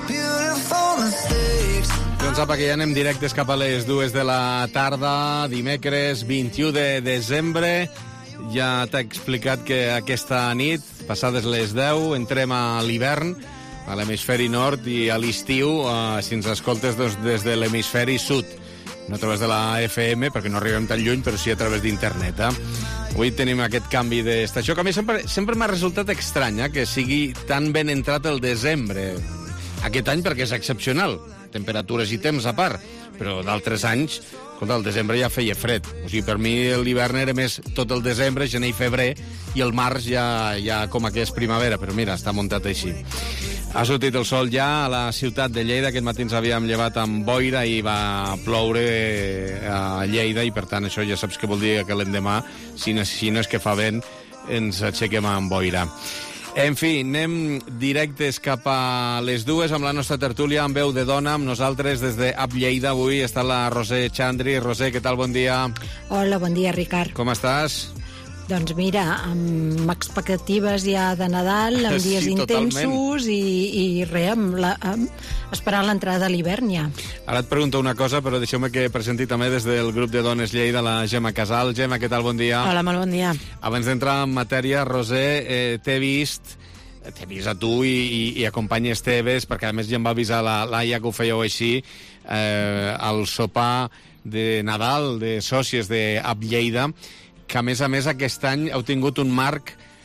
[SPEAKER 1] Doncs apa, que ja anem directes cap a les dues de la tarda, dimecres vint-i-u de desembre. Ja t'he explicat que aquesta nit, passades les deu, entrem a l'hivern, a l'hemisferi nord, i a l'estiu, eh, si ens escoltes doncs, des de l'hemisferi sud. No a través de la F M, perquè no arribem tan lluny, però sí a través d'internet. Eh? Avui tenim aquest canvi d'estació, que a mi sempre, sempre m'ha resultat estrany, eh, que sigui tan ben entrat el desembre. Aquest any perquè és excepcional, temperatures i temps a part, però d'altres anys, escolta, el desembre ja feia fred. O sigui, per mi l'hivern era més tot el desembre, gener i febrer, i el març ja, ja com que és primavera, però mira, està muntat així. Ha sortit el sol ja a la ciutat de Lleida, aquest matí ens havíem llevat amb boira i va ploure a Lleida, i per tant això ja saps què vol dir que l'endemà, si no, si no és que fa vent, ens aixequem amb boira. En fi, anem directes cap a les dues amb la nostra tertúlia amb veu de dona, amb nosaltres des de App Lleida. Avui està la Roser Chandri. Roser, què tal? Bon dia.
[SPEAKER 21] Hola, bon dia, Ricard.
[SPEAKER 1] Com estàs?
[SPEAKER 21] Doncs mira, amb expectatives ja de Nadal, amb dies sí, intensos i, i res, amb la, amb, esperant l'entrada de l'hivern ja.
[SPEAKER 1] Ara et pregunto una cosa, però deixeu-me que presenti també des del grup de Dones Lleida la Gemma Casal. Gemma, què tal? Bon dia.
[SPEAKER 21] Hola, molt bon dia.
[SPEAKER 1] Abans d'entrar en matèria, Roser, eh, t'he vist... t'he vist a tu i, i, i acompanyes teves, perquè a més ja em va avisar la Laia que ho fèieu així, eh, al sopar de Nadal de sòcies d'App Lleida, que a més a més aquest any heu tingut un marc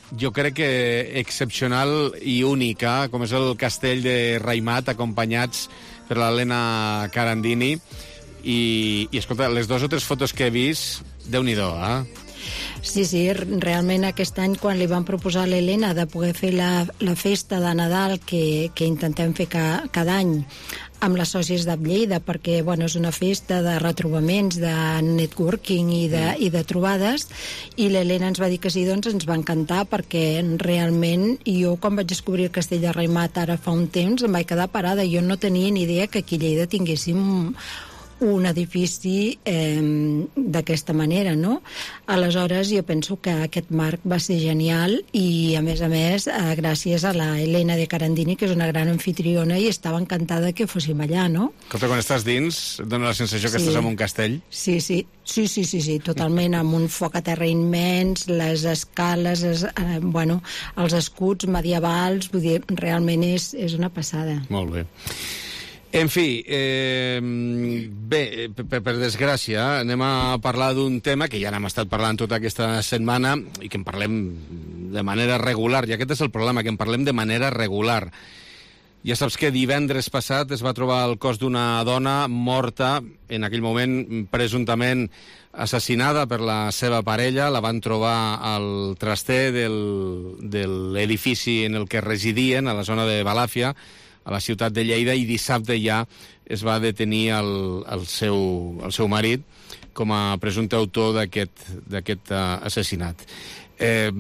[SPEAKER 1] jo crec que excepcional i única, com és el castell de Raimat, acompanyats per l'Helena Carandini. I, i escolta, les dues o tres fotos que he vist, Déu-n'hi-do, eh?
[SPEAKER 21] Sí, sí, realment aquest any quan li van proposar a l'Helena de poder fer la, la festa de Nadal que, que intentem fer ca, cada any amb les sòcies de Lleida, perquè bueno, és una festa de retrobaments, de networking i de, i de trobades, i l'Helena ens va dir que sí, doncs ens va encantar, perquè realment jo quan vaig descobrir el castell de Raimat ara fa un temps em vaig quedar parada. Jo no tenia ni idea que aquí a Lleida tinguéssim un edifici eh, d'aquesta manera, no? Aleshores, jo penso que aquest marc va ser genial i, a més a més, eh, gràcies a la Helena de Carandini, que és una gran anfitriona i estava encantada que fóssim allà, no?
[SPEAKER 1] Escolta, quan estàs dins, dona la sensació que sí. Estàs en un castell.
[SPEAKER 21] Sí, sí, sí, sí, sí, sí totalment, amb un foc a terra immens, les escales, es, eh, bueno, els escuts medievals, vull dir, realment és, és una passada.
[SPEAKER 1] Molt bé. En fi, eh, bé, per, per desgràcia, anem a parlar d'un tema que ja n'hem estat parlant tota aquesta setmana i que en parlem de manera regular, i aquest és el problema, que en parlem de manera regular. Ja saps que divendres passat es va trobar el cos d'una dona morta, en aquell moment presumptament assassinada per la seva parella. La van trobar al traster del, de l'edifici en el que residien, a la zona de Balàfia, a la ciutat de Lleida, i dissabte ja es va detenir el, el, seu, el seu marit com a presumpte autor d'aquest uh, assassinat. Eh,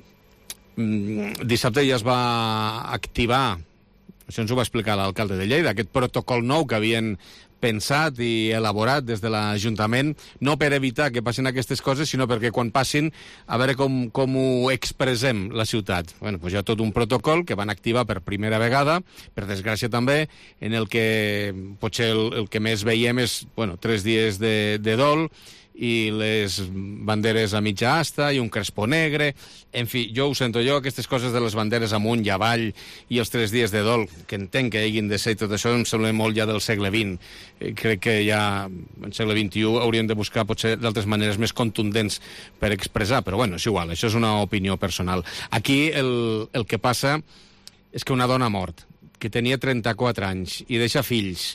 [SPEAKER 1] dissabte ja es va activar, això ens ho va explicar l'alcalde de Lleida, aquest protocol nou que havien pensat i elaborat des de l'Ajuntament, no per evitar que passin aquestes coses, sinó perquè quan passin, a veure com, com ho expressem la ciutat. Bueno, doncs hi ha tot un protocol que van activar per primera vegada, per desgràcia també, en el que potser el, el que més veiem és, bueno, tres dies de, de dol, i les banderes a mitja asta, i un crespó negre. En fi, jo ho sento jo, aquestes coses de les banderes amunt i avall, i els tres dies de dol, que entenc que hagin de ser tot això, em sembla molt ja del segle vint. Eh, crec que ja, en segle vint-i-u, hauríem de buscar potser d'altres maneres més contundents per expressar, però bueno, és igual, això és una opinió personal. Aquí el, el que passa és que una dona mort, que tenia trenta-quatre anys, i deixa fills,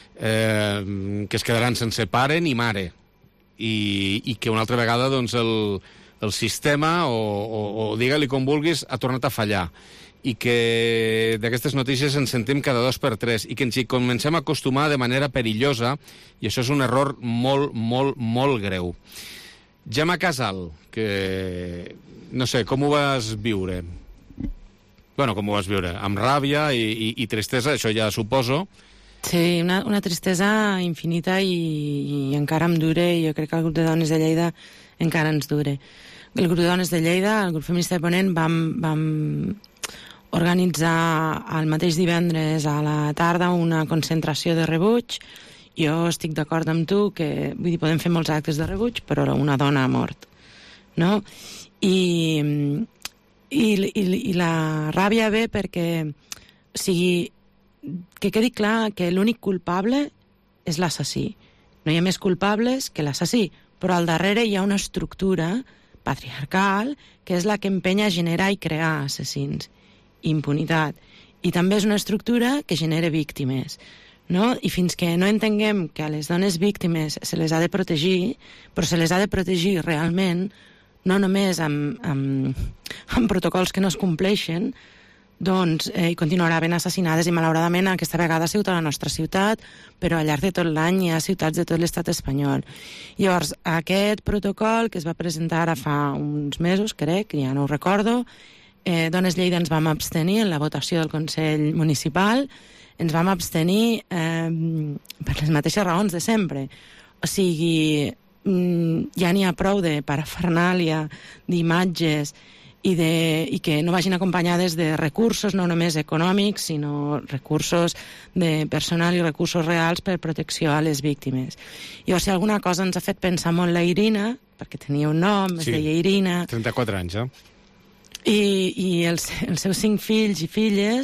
[SPEAKER 1] eh, que es quedaran sense pare ni mare, i, i que una altra vegada doncs, el, el sistema, o, o, o digue-li com vulguis, ha tornat a fallar, i que d'aquestes notícies ens sentim cada dos per tres, i que ens hi comencem a acostumar de manera perillosa, i això és un error molt, molt, molt greu. Gemma Casal, que no sé, com ho vas viure? Bueno, com ho vas viure? Amb ràbia i, i, i tristesa, això ja suposo.
[SPEAKER 4] Sí, una, una tristesa infinita i, i encara em dure, i jo crec que el grup de dones de Lleida encara ens dure. El grup de dones de Lleida, el grup feminista de Ponent, vam, vam organitzar el mateix divendres a la tarda una concentració de rebuig. Jo estic d'acord amb tu que, vull dir, podem fer molts actes de rebuig, però una dona ha mort, no? I, i, i, i la ràbia ve perquè, o sigui, que quedi clar que l'únic culpable és l'assassí. No hi ha més culpables que l'assassí, però al darrere hi ha una estructura patriarcal que és la que empenya a generar i crear assassins. Impunitat. I també és una estructura que genera víctimes, no? I fins que no entenguem que a les dones víctimes se les ha de protegir, però se les ha de protegir realment, no només amb, amb, amb protocols que no es compleixen, doncs eh, continuaran assassinades, i malauradament aquesta vegada ha sigut a la nostra ciutat, però al llarg de tot l'any hi ha ciutats de tot l'estat espanyol. Llavors, aquest protocol que es va presentar ara fa uns mesos, crec, ja no ho recordo, eh, Dones Lleida ens vam abstenir en la votació del Consell Municipal, ens vam abstenir eh, per les mateixes raons de sempre. O sigui, ja n'hi ha prou de parafernàlia, d'imatges, i, de, i que no vagin acompanyades de recursos, no només econòmics, sinó recursos de personal i recursos reals per protecció a les víctimes. I o si alguna cosa ens ha fet pensar molt la Irina, perquè tenia un nom, es
[SPEAKER 1] sí,
[SPEAKER 4] deia Irina...
[SPEAKER 1] trenta-quatre anys, eh?
[SPEAKER 4] I, i els, els seus cinc fills i filles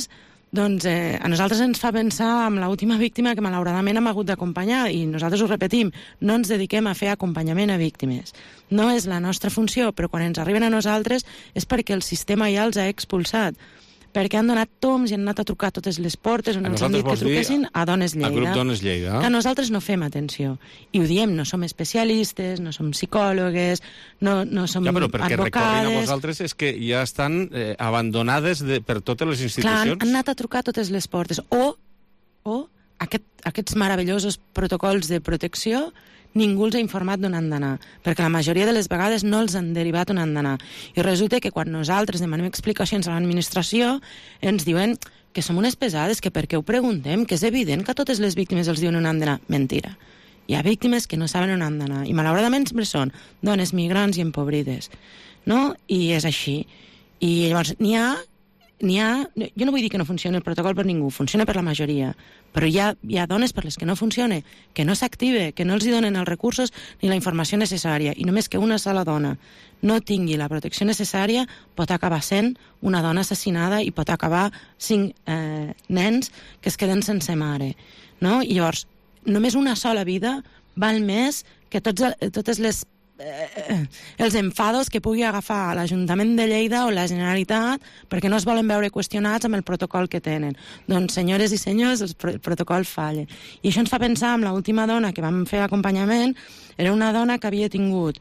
[SPEAKER 4] Doncs eh, a nosaltres ens fa pensar en l'última víctima que malauradament hem hagut d'acompanyar, i nosaltres ho repetim, no ens dediquem a fer acompanyament a víctimes. No és la nostra funció, però quan ens arriben a nosaltres és perquè el sistema ja els ha expulsat, perquè han donat toms i han anat a trucar a totes les portes on ens han dit que truquessin a Dones Lleida.
[SPEAKER 1] A Grup Dones Lleida.
[SPEAKER 4] Que nosaltres no fem atenció. I ho diem, no som especialistes, no som psicòlogues, no, no som
[SPEAKER 1] ja, però perquè
[SPEAKER 4] advocades...
[SPEAKER 1] recorrin a vosaltres és que ja estan eh, abandonades de, per totes les institucions.
[SPEAKER 4] Clar, han, han anat a trucar a totes les portes. O, o aquest, aquests meravellosos protocols de protecció ningú els ha informat d'on han d'anar, perquè la majoria de les vegades no els han derivat on han d'anar. I resulta que quan nosaltres demanem explicacions a l'administració ens diuen que som unes pesades, que per què ho preguntem, que és evident que a totes les víctimes els diuen on han d'anar. Mentira. Hi ha víctimes que no saben on han d'anar, i malauradament sempre són dones migrants i empobrides, no? I és així. I llavors n'hi ha n'hi ha... Jo no vull dir que no funcioni el protocol per ningú, funciona per la majoria, però hi ha, hi ha dones per les que no funciona, que no s'active, que no els hi donen els recursos ni la informació necessària, i només que una sola dona no tingui la protecció necessària pot acabar sent una dona assassinada i pot acabar cinc eh, nens que es queden sense mare, no? I llavors, només una sola vida val més que tots, totes les Eh, els enfados que pugui agafar l'Ajuntament de Lleida o la Generalitat perquè no es volen veure qüestionats amb el protocol que tenen. Doncs, senyores i senyors, el, pro el protocol falla. I això ens fa pensar en l'última dona que vam fer acompanyament. Era una dona que havia tingut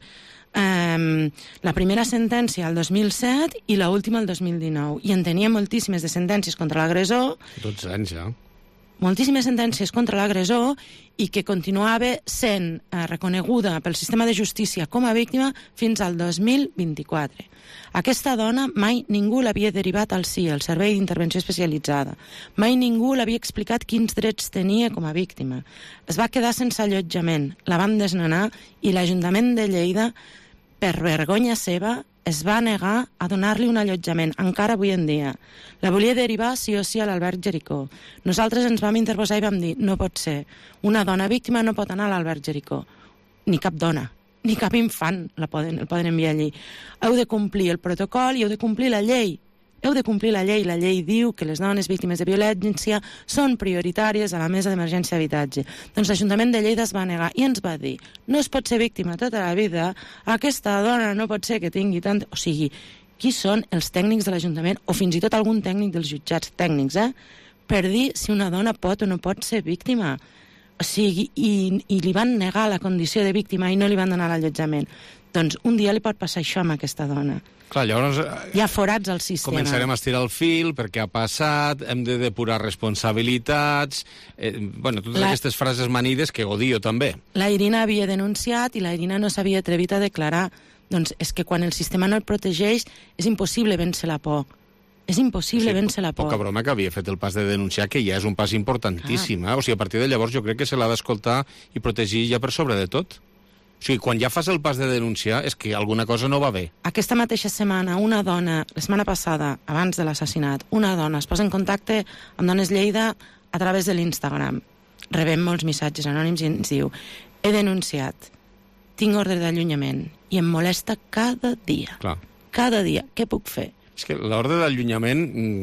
[SPEAKER 4] eh, la primera sentència el dos mil set i l'última el dos mil dinou. I en tenia moltíssimes de sentències contra l'agressor.
[SPEAKER 1] dotze anys, ja.
[SPEAKER 4] Moltíssimes sentències contra l'agressor i que continuava sent eh, reconeguda pel sistema de justícia com a víctima fins al dos mil vint-i-quatre. Aquesta dona mai ningú l'havia derivat al C I E, el Servei d'Intervenció Especialitzada. Mai ningú l'havia explicat quins drets tenia com a víctima. Es va quedar sense allotjament, la van desnonar i l'Ajuntament de Lleida, per vergonya seva, es va negar a donar-li un allotjament, encara avui en dia. La volia derivar sí o sí a l'Alberg Jericó. Nosaltres ens vam interposar i vam dir, no pot ser. Una dona víctima no pot anar a l'Alberg Jericó. Ni cap dona, ni cap infant la poden, el poden enviar allí. Heu de complir el protocol i heu de complir la llei. Heu de complir la llei. La llei diu que les dones víctimes de violència són prioritàries a la mesa d'emergència d'habitatge. Doncs l'Ajuntament de Lleida es va negar i ens va dir, no es pot ser víctima tota la vida, aquesta dona no pot ser que tingui tant... O sigui, qui són els tècnics de l'Ajuntament, o fins i tot algun tècnic dels jutjats tècnics, eh? per dir si una dona pot o no pot ser víctima? O sigui, i, i li van negar la condició de víctima i no li van donar l'allotjament. Doncs un dia li pot passar això amb aquesta dona.
[SPEAKER 1] Clar, llavors...
[SPEAKER 4] Hi ha forats al sistema.
[SPEAKER 1] Començarem a estirar el fil perquè ha passat, hem de depurar responsabilitats... Eh, bueno, totes la... aquestes frases manides que odio també.
[SPEAKER 4] La Irina havia denunciat i la Irina no s'havia atrevit a declarar. Doncs és que quan el sistema no el protegeix és impossible vèncer la por. És impossible sí, vèncer la por.
[SPEAKER 1] Poca broma que havia fet el pas de denunciar, que ja és un pas importantíssim. Ah. Eh? O sigui, a partir de llavors jo crec que se l'ha d'escoltar i protegir ja per sobre de tot. O sigui, quan ja fas el pas de denunciar és que alguna cosa no va bé.
[SPEAKER 4] Aquesta mateixa setmana, una dona, la setmana passada, abans de l'assassinat, una dona es posa en contacte amb Dones Lleida a través de l'Instagram. Rebem molts missatges anònims i ens diu, he denunciat, tinc ordre d'allunyament i em molesta cada dia.
[SPEAKER 1] Clar.
[SPEAKER 4] Cada dia. Què puc fer?
[SPEAKER 1] És que l'ordre d'allunyament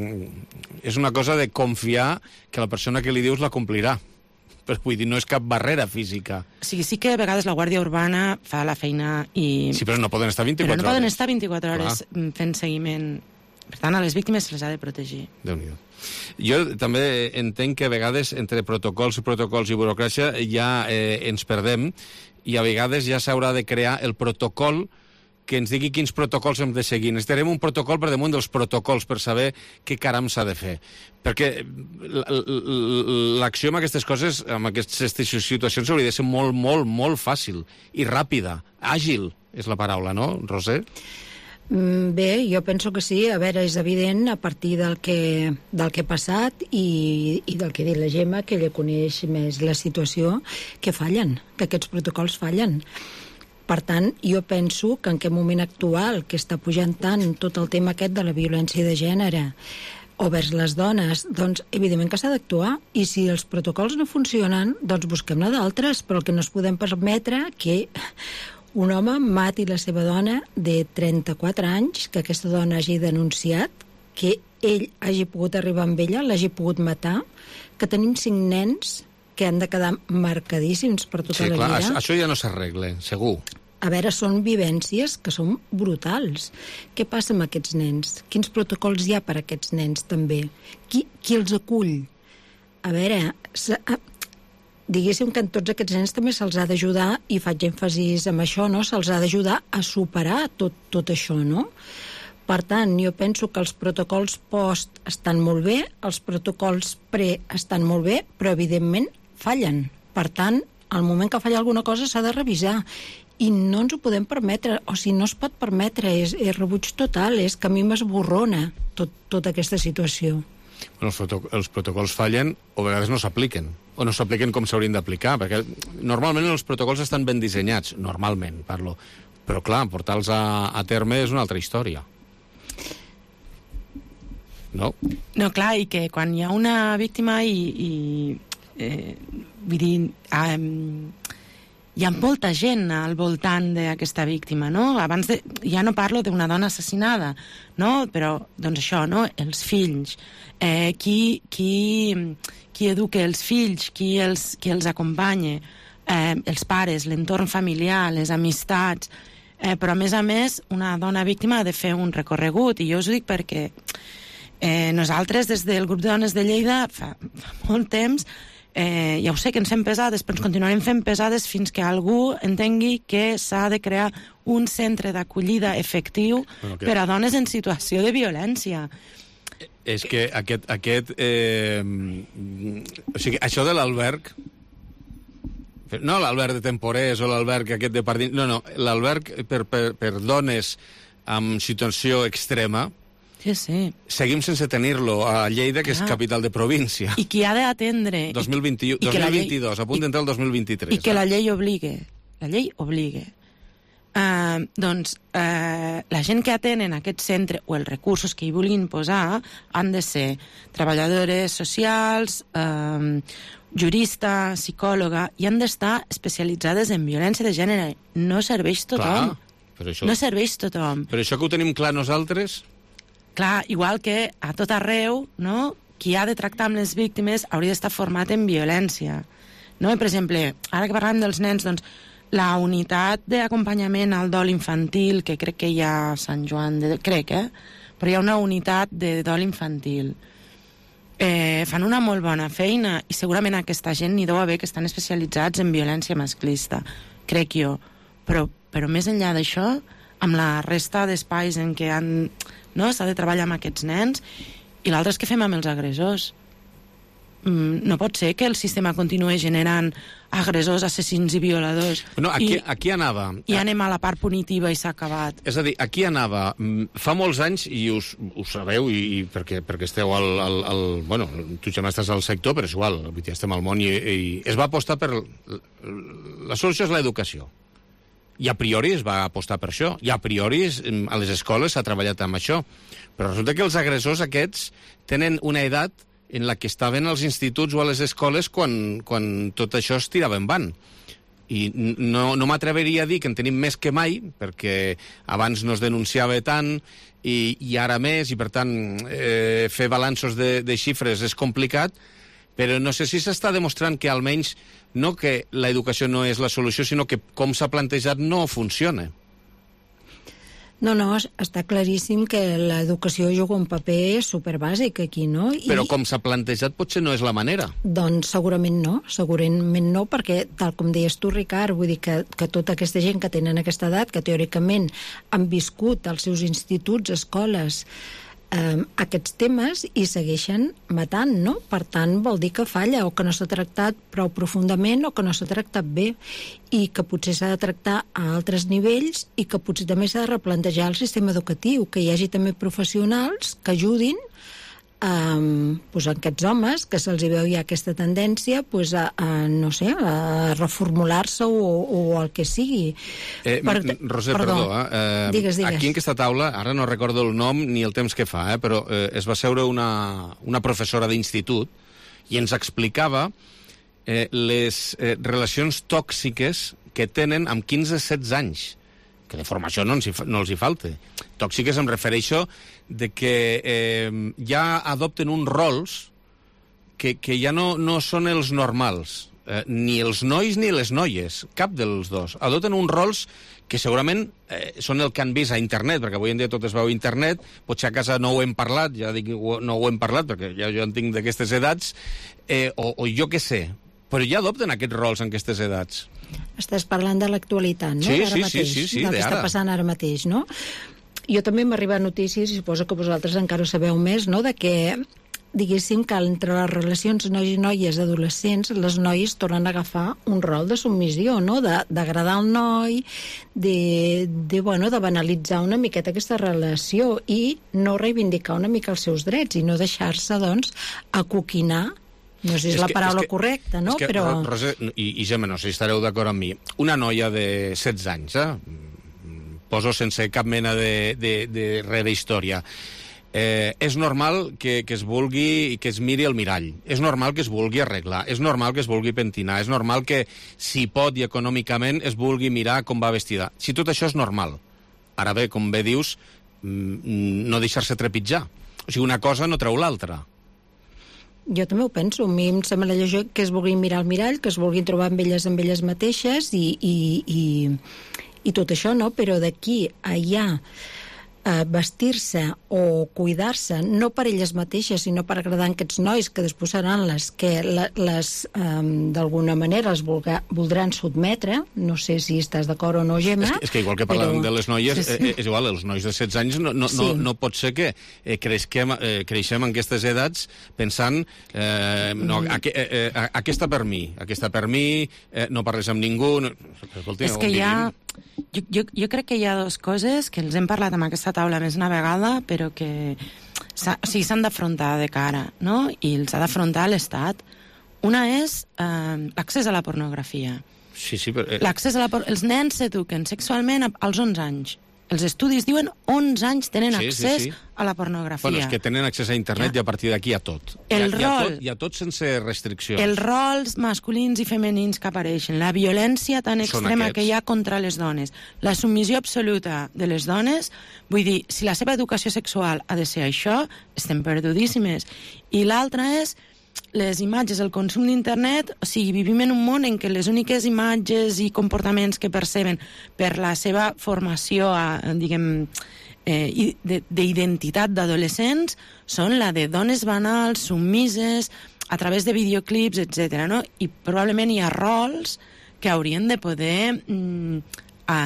[SPEAKER 1] és una cosa de confiar que la persona que li dius la complirà. Però vull dir, no és cap barrera física.
[SPEAKER 4] O sigui, sí que a vegades la Guàrdia Urbana fa la feina i...
[SPEAKER 1] Sí, però no poden estar vint-i-quatre hores.
[SPEAKER 4] Però no poden estar vint-i-quatre hores Clar. fent seguiment. Per tant, a les víctimes se les ha de protegir.
[SPEAKER 1] Déu-n'hi-do. Jo també entenc que a vegades entre protocols i protocols i burocràcia ja eh, ens perdem i a vegades ja s'haurà de crear el protocol que ens digui quins protocols hem de seguir. Necessitarem un protocol per damunt dels protocols per saber què caram s'ha de fer. Perquè l'acció amb aquestes coses, amb aquestes situacions, hauria de ser molt, molt, molt fàcil i ràpida. Àgil és la paraula, no, Roser?
[SPEAKER 21] Bé, jo penso que sí. A veure, és evident a partir del que, del que ha passat i, i del que ha dit la Gemma, que ella coneix més la situació, que fallen, que aquests protocols fallen. Per tant, jo penso que en aquest moment actual, que està pujant tant tot el tema aquest de la violència de gènere o vers les dones, doncs evidentment que s'ha d'actuar, i si els protocols no funcionen, doncs busquem-ne d'altres, però el que no es podem permetre que un home mati la seva dona de trenta-quatre anys, que aquesta dona hagi denunciat, que ell hagi pogut arribar amb ella, l'hagi pogut matar, que tenim cinc nens que han de quedar marcadíssims per tota
[SPEAKER 1] sí,
[SPEAKER 21] la
[SPEAKER 1] clar,
[SPEAKER 21] vida.
[SPEAKER 1] Això, això ja no s'arregla, segur.
[SPEAKER 21] A veure, són vivències que són brutals. Què passa amb aquests nens? Quins protocols hi ha per a aquests nens, també? Qui, qui els acull? A veure, se, a, diguéssim que en tots aquests nens també se'ls ha d'ajudar, i faig èmfasis amb això, no? Se'ls ha d'ajudar a superar tot, tot això, no? Per tant, jo penso que els protocols post estan molt bé, els protocols pre estan molt bé, però evidentment fallen. Per tant, al moment que falla alguna cosa s'ha de revisar. I no ens ho podem permetre, o si no es pot permetre, és, és rebuig total, és que a mi m'esborrona tot, tota aquesta situació.
[SPEAKER 1] Bueno, els, protoc els protocols fallen o a vegades no s'apliquen, o no s'apliquen com s'haurien d'aplicar, perquè normalment els protocols estan ben dissenyats, normalment parlo, però clar, portar-los a, a terme és una altra història. No?
[SPEAKER 4] No, clar, i que quan hi ha una víctima i... i eh, vull dir... Um, hi ha molta gent al voltant d'aquesta víctima, no? Abans de, ja no parlo d'una dona assassinada, no? Però, doncs això, no? Els fills, eh, qui, qui, qui educa els fills, qui els, qui els acompanya, eh, els pares, l'entorn familiar, les amistats, eh, però a més a més una dona víctima ha de fer un recorregut, i jo us ho dic perquè eh, nosaltres des del grup de dones de Lleida fa, fa molt temps Eh, ja ho sé que ens fem pesades, però ens continuarem fent pesades fins que algú entengui que s'ha de crear un centre d'acollida efectiu bueno, que... per a dones en situació de violència.
[SPEAKER 1] És que aquest... aquest eh, o sigui, això de l'alberg... No l'alberg de temporers o l'alberg aquest de Pardins... No, no, l'alberg per, per, per dones amb situació extrema...
[SPEAKER 4] Sí, sí.
[SPEAKER 1] Seguim sense tenir-lo a Lleida, que ah. és capital de província.
[SPEAKER 4] I qui ha d'atendre...
[SPEAKER 1] dos mil vint-i-u, dos mil vint-i-dos, a punt d'entrar el dos mil vint-i-tres.
[SPEAKER 4] I que la llei obligue. La llei obligue. Uh, doncs uh, la gent que atenen aquest centre o els recursos que hi vulguin posar han de ser treballadores socials, uh, jurista, psicòloga, i han d'estar especialitzades en violència de gènere. No serveix tothom.
[SPEAKER 1] Clar, però això...
[SPEAKER 4] No serveix tothom.
[SPEAKER 1] Però això que ho tenim clar nosaltres...
[SPEAKER 4] Clar, igual que a tot arreu, no? Qui ha de tractar amb les víctimes hauria d'estar format en violència. No? I, per exemple, ara que parlem dels nens, doncs, la unitat d'acompanyament al dol infantil, que crec que hi ha a Sant Joan de... Crec, eh? Però hi ha una unitat de dol infantil. Eh, fan una molt bona feina, i segurament aquesta gent n'hi deu haver que estan especialitzats en violència masclista, crec jo. Però, però més enllà d'això, amb la resta d'espais en què han... No? S'ha de treballar amb aquests nens, i l'altre és que fem amb els agressors. Mm, no pot ser que el sistema continuï generant agressors, assassins i violadors.
[SPEAKER 1] No, aquí,
[SPEAKER 4] I,
[SPEAKER 1] aquí anava...
[SPEAKER 4] I anem a la part punitiva i s'ha acabat.
[SPEAKER 1] És a dir, aquí anava... Fa molts anys, i us, us sabeu, i, i perquè, perquè esteu al, al, al... Bueno, tu ja estàs al sector, però és igual, ja estem al món, i, i es va apostar per... La solució és l'educació. I a priori es va apostar per això. I a priori a les escoles s'ha treballat amb això. Però resulta que els agressors aquests tenen una edat en la que estaven als instituts o a les escoles quan, quan tot això es tirava en van. I no, no m'atreveria a dir que en tenim més que mai, perquè abans no es denunciava tant i, i ara més, i per tant eh, fer balanços de, de xifres és complicat, però no sé si s'està demostrant que almenys no que l'educació no és la solució, sinó que com s'ha plantejat no funciona.
[SPEAKER 21] No, no, està claríssim que l'educació juga un paper superbàsic aquí, no? I...
[SPEAKER 1] Però com s'ha plantejat potser no és la manera.
[SPEAKER 21] Doncs segurament no, segurament no, perquè tal com deies tu, Ricard, vull dir que, que tota aquesta gent que tenen aquesta edat, que teòricament han viscut als seus instituts, escoles, eh, aquests temes i segueixen matant, no? Per tant, vol dir que falla o que no s'ha tractat prou profundament o que no s'ha tractat bé i que potser s'ha de tractar a altres nivells i que potser també s'ha de replantejar el sistema educatiu, que hi hagi també professionals que ajudin Um, pues, aquests homes que se'ls veu ja aquesta tendència pues, a, a, no sé, a reformular-se o, o el que sigui.
[SPEAKER 1] Eh, per, Roser, perdó, perdó eh,
[SPEAKER 21] digues, digues.
[SPEAKER 1] Aquí en aquesta taula, ara no recordo el nom ni el temps que fa, eh, però eh, es va seure una, una professora d'institut i ens explicava eh, les eh, relacions tòxiques que tenen amb quinze setze anys. que de formació no, ens hi, no els hi falta. Tòxiques em refereixo de que eh, ja adopten uns rols que, que ja no, no són els normals. Eh, ni els nois ni les noies, cap dels dos. Adopten uns rols que segurament eh, són el que han vist a internet, perquè avui en dia tot es veu a internet, potser a casa no ho hem parlat, ja dic no ho hem parlat, perquè ja jo en tinc d'aquestes edats, eh, o, o jo què sé, però ja adopten aquests rols en aquestes edats.
[SPEAKER 21] Estàs parlant de l'actualitat, no?
[SPEAKER 1] Sí,
[SPEAKER 21] D'ara
[SPEAKER 1] sí,
[SPEAKER 21] mateix,
[SPEAKER 1] sí, sí, sí,
[SPEAKER 21] del que està passant ara mateix, no? Jo també m'ha arribat notícies, i suposo que vosaltres encara ho sabeu més, no?, de que diguéssim que entre les relacions nois i noies adolescents, les noies tornen a agafar un rol de submissió, no?, d'agradar al noi, de, de, bueno, de banalitzar una miqueta aquesta relació i no reivindicar una mica els seus drets i no deixar-se, doncs, acoquinar. No sé si és, és la paraula que, correcta, no?
[SPEAKER 1] Que,
[SPEAKER 21] però...
[SPEAKER 1] Rosa, i, i Gemma, no sé si estareu d'acord amb mi. Una noia de setze anys, eh? Poso sense cap mena de, de, de res d'història. Eh, és normal que, que es vulgui i que es miri al mirall. És normal que es vulgui arreglar. És normal que es vulgui pentinar. És normal que, si pot i econòmicament, es vulgui mirar com va vestida. Si tot això és normal. Ara bé, com bé dius, no deixar-se trepitjar. O sigui, una cosa no treu l'altra.
[SPEAKER 21] Jo també ho penso. A mi em sembla allò que es vulguin mirar al mirall, que es vulguin trobar amb elles amb elles mateixes i, i, i, i tot això, no? Però d'aquí a allà eh, vestir-se o cuidar-se, no per elles mateixes, sinó per agradar aquests nois que després seran les que la, les eh, d'alguna manera els vulga, voldran sotmetre. No sé si estàs d'acord o no, Gemma.
[SPEAKER 1] És que, és que igual que parlàvem
[SPEAKER 21] però...
[SPEAKER 1] de les noies, sí, sí. Eh, és igual, els nois de setze anys no, no, sí. no, no pot ser que eh, creixem, eh, creixem en aquestes edats pensant eh, no, a, eh, a, aquesta per mi, aquesta per mi, eh, no parles amb ningú... No... Escolti,
[SPEAKER 4] és que hi ha... Jo, jo, jo crec que hi ha dues coses que els hem parlat amb aquesta taula més una vegada, però que s'han o sigui, d'afrontar de cara, no? I els ha d'afrontar l'Estat. Una és eh, l'accés a la pornografia.
[SPEAKER 1] Sí, sí, però... Eh...
[SPEAKER 4] L'accés a la por... Els nens s'eduquen sexualment als onze anys. Els estudis diuen onze anys tenen
[SPEAKER 1] sí,
[SPEAKER 4] accés
[SPEAKER 1] sí, sí.
[SPEAKER 4] a la pornografia.
[SPEAKER 1] Bueno, és que tenen accés a internet ja. I a partir d'aquí a tot.
[SPEAKER 4] El
[SPEAKER 1] hi, ha,
[SPEAKER 4] rol,
[SPEAKER 1] hi, ha tot, hi ha tot sense restriccions.
[SPEAKER 4] Els rols masculins i femenins que apareixen, la violència tan extrema que hi ha contra les dones, la submissió absoluta de les dones, vull dir, si la seva educació sexual ha de ser això, estem perdudíssimes. I l'altra és les imatges, el consum d'internet, o sigui, vivim en un món en què les úniques imatges i comportaments que perceben per la seva formació, a, diguem, eh, d'identitat d'adolescents són la de dones banals, submises, a través de videoclips, etcètera, no? I probablement hi ha rols que haurien de poder mm, a,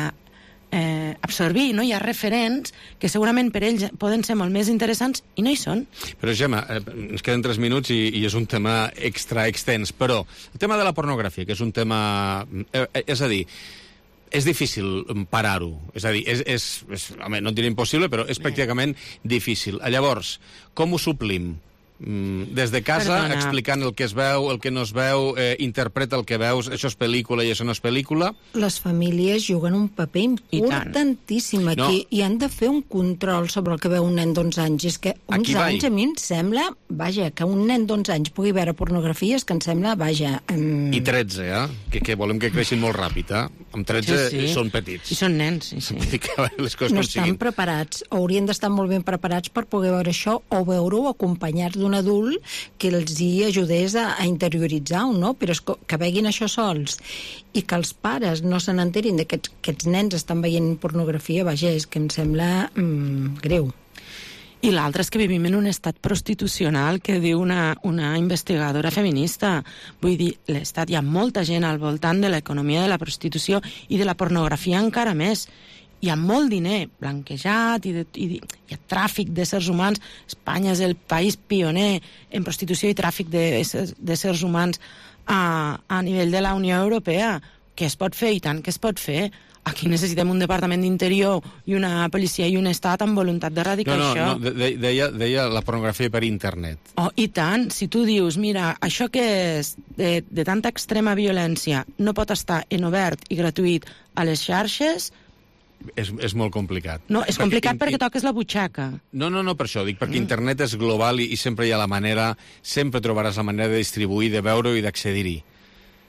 [SPEAKER 4] eh, absorbir, no? Hi ha referents que segurament per ells poden ser molt més interessants i no hi són.
[SPEAKER 1] Però, Gemma, eh, ens queden tres minuts i, i és un tema extra extens, però el tema de la pornografia, que és un tema... Eh, és a dir, és difícil parar-ho. És a dir, és, és, és, home, no et diré impossible, però és pràcticament difícil. Llavors, com ho suplim? Des de casa, Perdona. explicant el que es veu, el que no es veu, eh, interpreta el que veus, això és pel·lícula i això no és pel·lícula.
[SPEAKER 21] Les famílies juguen un paper importantíssim aquí no. i han de fer un control sobre el que veu un nen d'onze anys. És que onze anys a mi em sembla, vaja, que un nen d'onze anys pugui veure pornografia és que em sembla, vaja... Um...
[SPEAKER 1] I tretze, eh? Que, que volem que creixin molt ràpid, eh? Amb tretze sí, sí. són petits.
[SPEAKER 4] I són nens, sí, sí.
[SPEAKER 21] Les coses no estan preparats. Haurien d'estar molt ben preparats per poder veure això o veure-ho acompanyats d'un adult que els hi ajudés a, a interioritzar-ho, no? Però es, que veguin això sols i que els pares no se n'enterin de que aquests nens estan veient pornografia, vaja, és que em sembla mm, greu.
[SPEAKER 4] I l'altre és que vivim en un estat prostitucional que diu una, una investigadora feminista. Vull dir, l'estat, hi ha molta gent al voltant de l'economia de la prostitució i de la pornografia encara més. Hi ha molt diner blanquejat i, de, i hi ha tràfic d'éssers humans. Espanya és el país pioner en prostitució i tràfic d'éssers humans a, a nivell de la Unió Europea. Què es pot fer? I tant que es pot fer. Aquí necessitem un departament d'interior i una policia i un estat amb voluntat d'erradicar
[SPEAKER 1] no, no,
[SPEAKER 4] això.
[SPEAKER 1] No, de, deia, deia la pornografia per internet.
[SPEAKER 4] Oh, i tant. Si tu dius, mira, això que és de, de tanta extrema violència no pot estar en obert i gratuït a les xarxes...
[SPEAKER 1] És, és molt complicat.
[SPEAKER 4] No, és complicat perquè, perquè toques la butxaca.
[SPEAKER 1] No, no, no, per això dic, perquè mm. internet és global i, i sempre hi ha la manera, sempre trobaràs la manera de distribuir, de veure-ho i d'accedir-hi.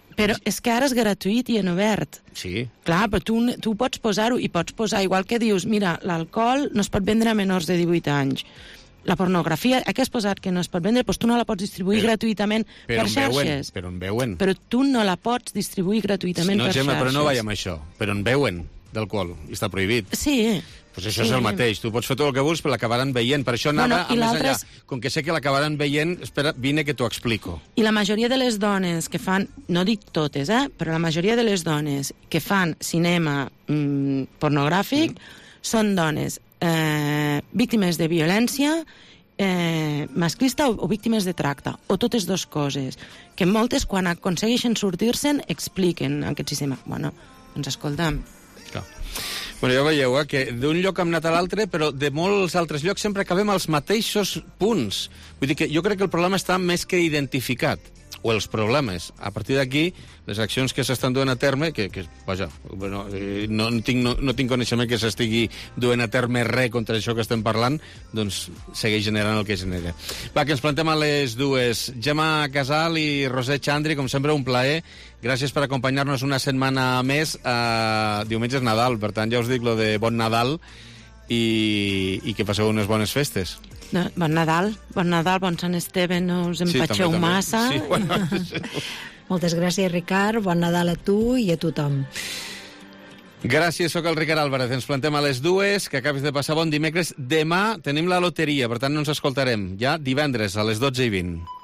[SPEAKER 4] Però és que ara és gratuït i en obert.
[SPEAKER 1] Sí.
[SPEAKER 4] Clar, però tu, tu pots posar-ho i pots posar, igual que dius, mira, l'alcohol no es pot vendre a menors de divuit anys. La pornografia, que has posat que no es pot vendre, doncs tu no la pots distribuir però, gratuïtament
[SPEAKER 1] però
[SPEAKER 4] per xarxes.
[SPEAKER 1] Però en veuen.
[SPEAKER 4] Però tu no la pots distribuir gratuïtament
[SPEAKER 1] no,
[SPEAKER 4] per
[SPEAKER 1] Gemma,
[SPEAKER 4] xarxes.
[SPEAKER 1] Però no vaig amb això. Però en veuen d'alcohol i està prohibit.
[SPEAKER 4] Sí.
[SPEAKER 1] Pues això
[SPEAKER 4] sí.
[SPEAKER 1] és el mateix. Tu pots fer tot el que vulguis, però l'acabaran veient. Per això anava
[SPEAKER 4] bueno,
[SPEAKER 1] a més allà. Com que sé que l'acabaran veient, espera, vine que t'ho explico.
[SPEAKER 4] I la majoria de les dones que fan, no dic totes, eh, però la majoria de les dones que fan cinema mmm, pornogràfic mm. són dones eh, víctimes de violència eh, masclista o, o víctimes de tracte, o totes dues coses, que moltes, quan aconsegueixen sortir-se'n, expliquen aquest sistema. Bueno, doncs escolta'm.
[SPEAKER 1] Clar. Bueno, ja veieu, eh, que d'un lloc hem anat a l'altre, però de molts altres llocs sempre acabem als mateixos punts. Vull dir que jo crec que el problema està més que identificat, o els problemes. A partir d'aquí, les accions que s'estan duent a terme, que, que vaja, bueno, no, tinc, no, no tinc coneixement que s'estigui duent a terme res contra això que estem parlant, doncs segueix generant el que genera. Va, que ens plantem a les dues. Gemma Casal i Roser Xandri, com sempre, un plaer. Gràcies per acompanyar-nos una setmana més. Uh, diumenge és Nadal, per tant, ja us dic lo de bon Nadal i, i que passeu unes bones festes.
[SPEAKER 4] No, bon Nadal, bon Nadal, bon Sant Esteve, no us empatxeu sí, també, també. massa.
[SPEAKER 1] Sí, bueno,
[SPEAKER 21] moltes gràcies, Ricard, bon Nadal a tu i a tothom.
[SPEAKER 1] Gràcies, sóc el Ricard Álvarez. Ens plantem a les dues, que acabis de passar bon dimecres. Demà tenim la loteria, per tant no ens escoltarem. Ja divendres a les dotze i vint.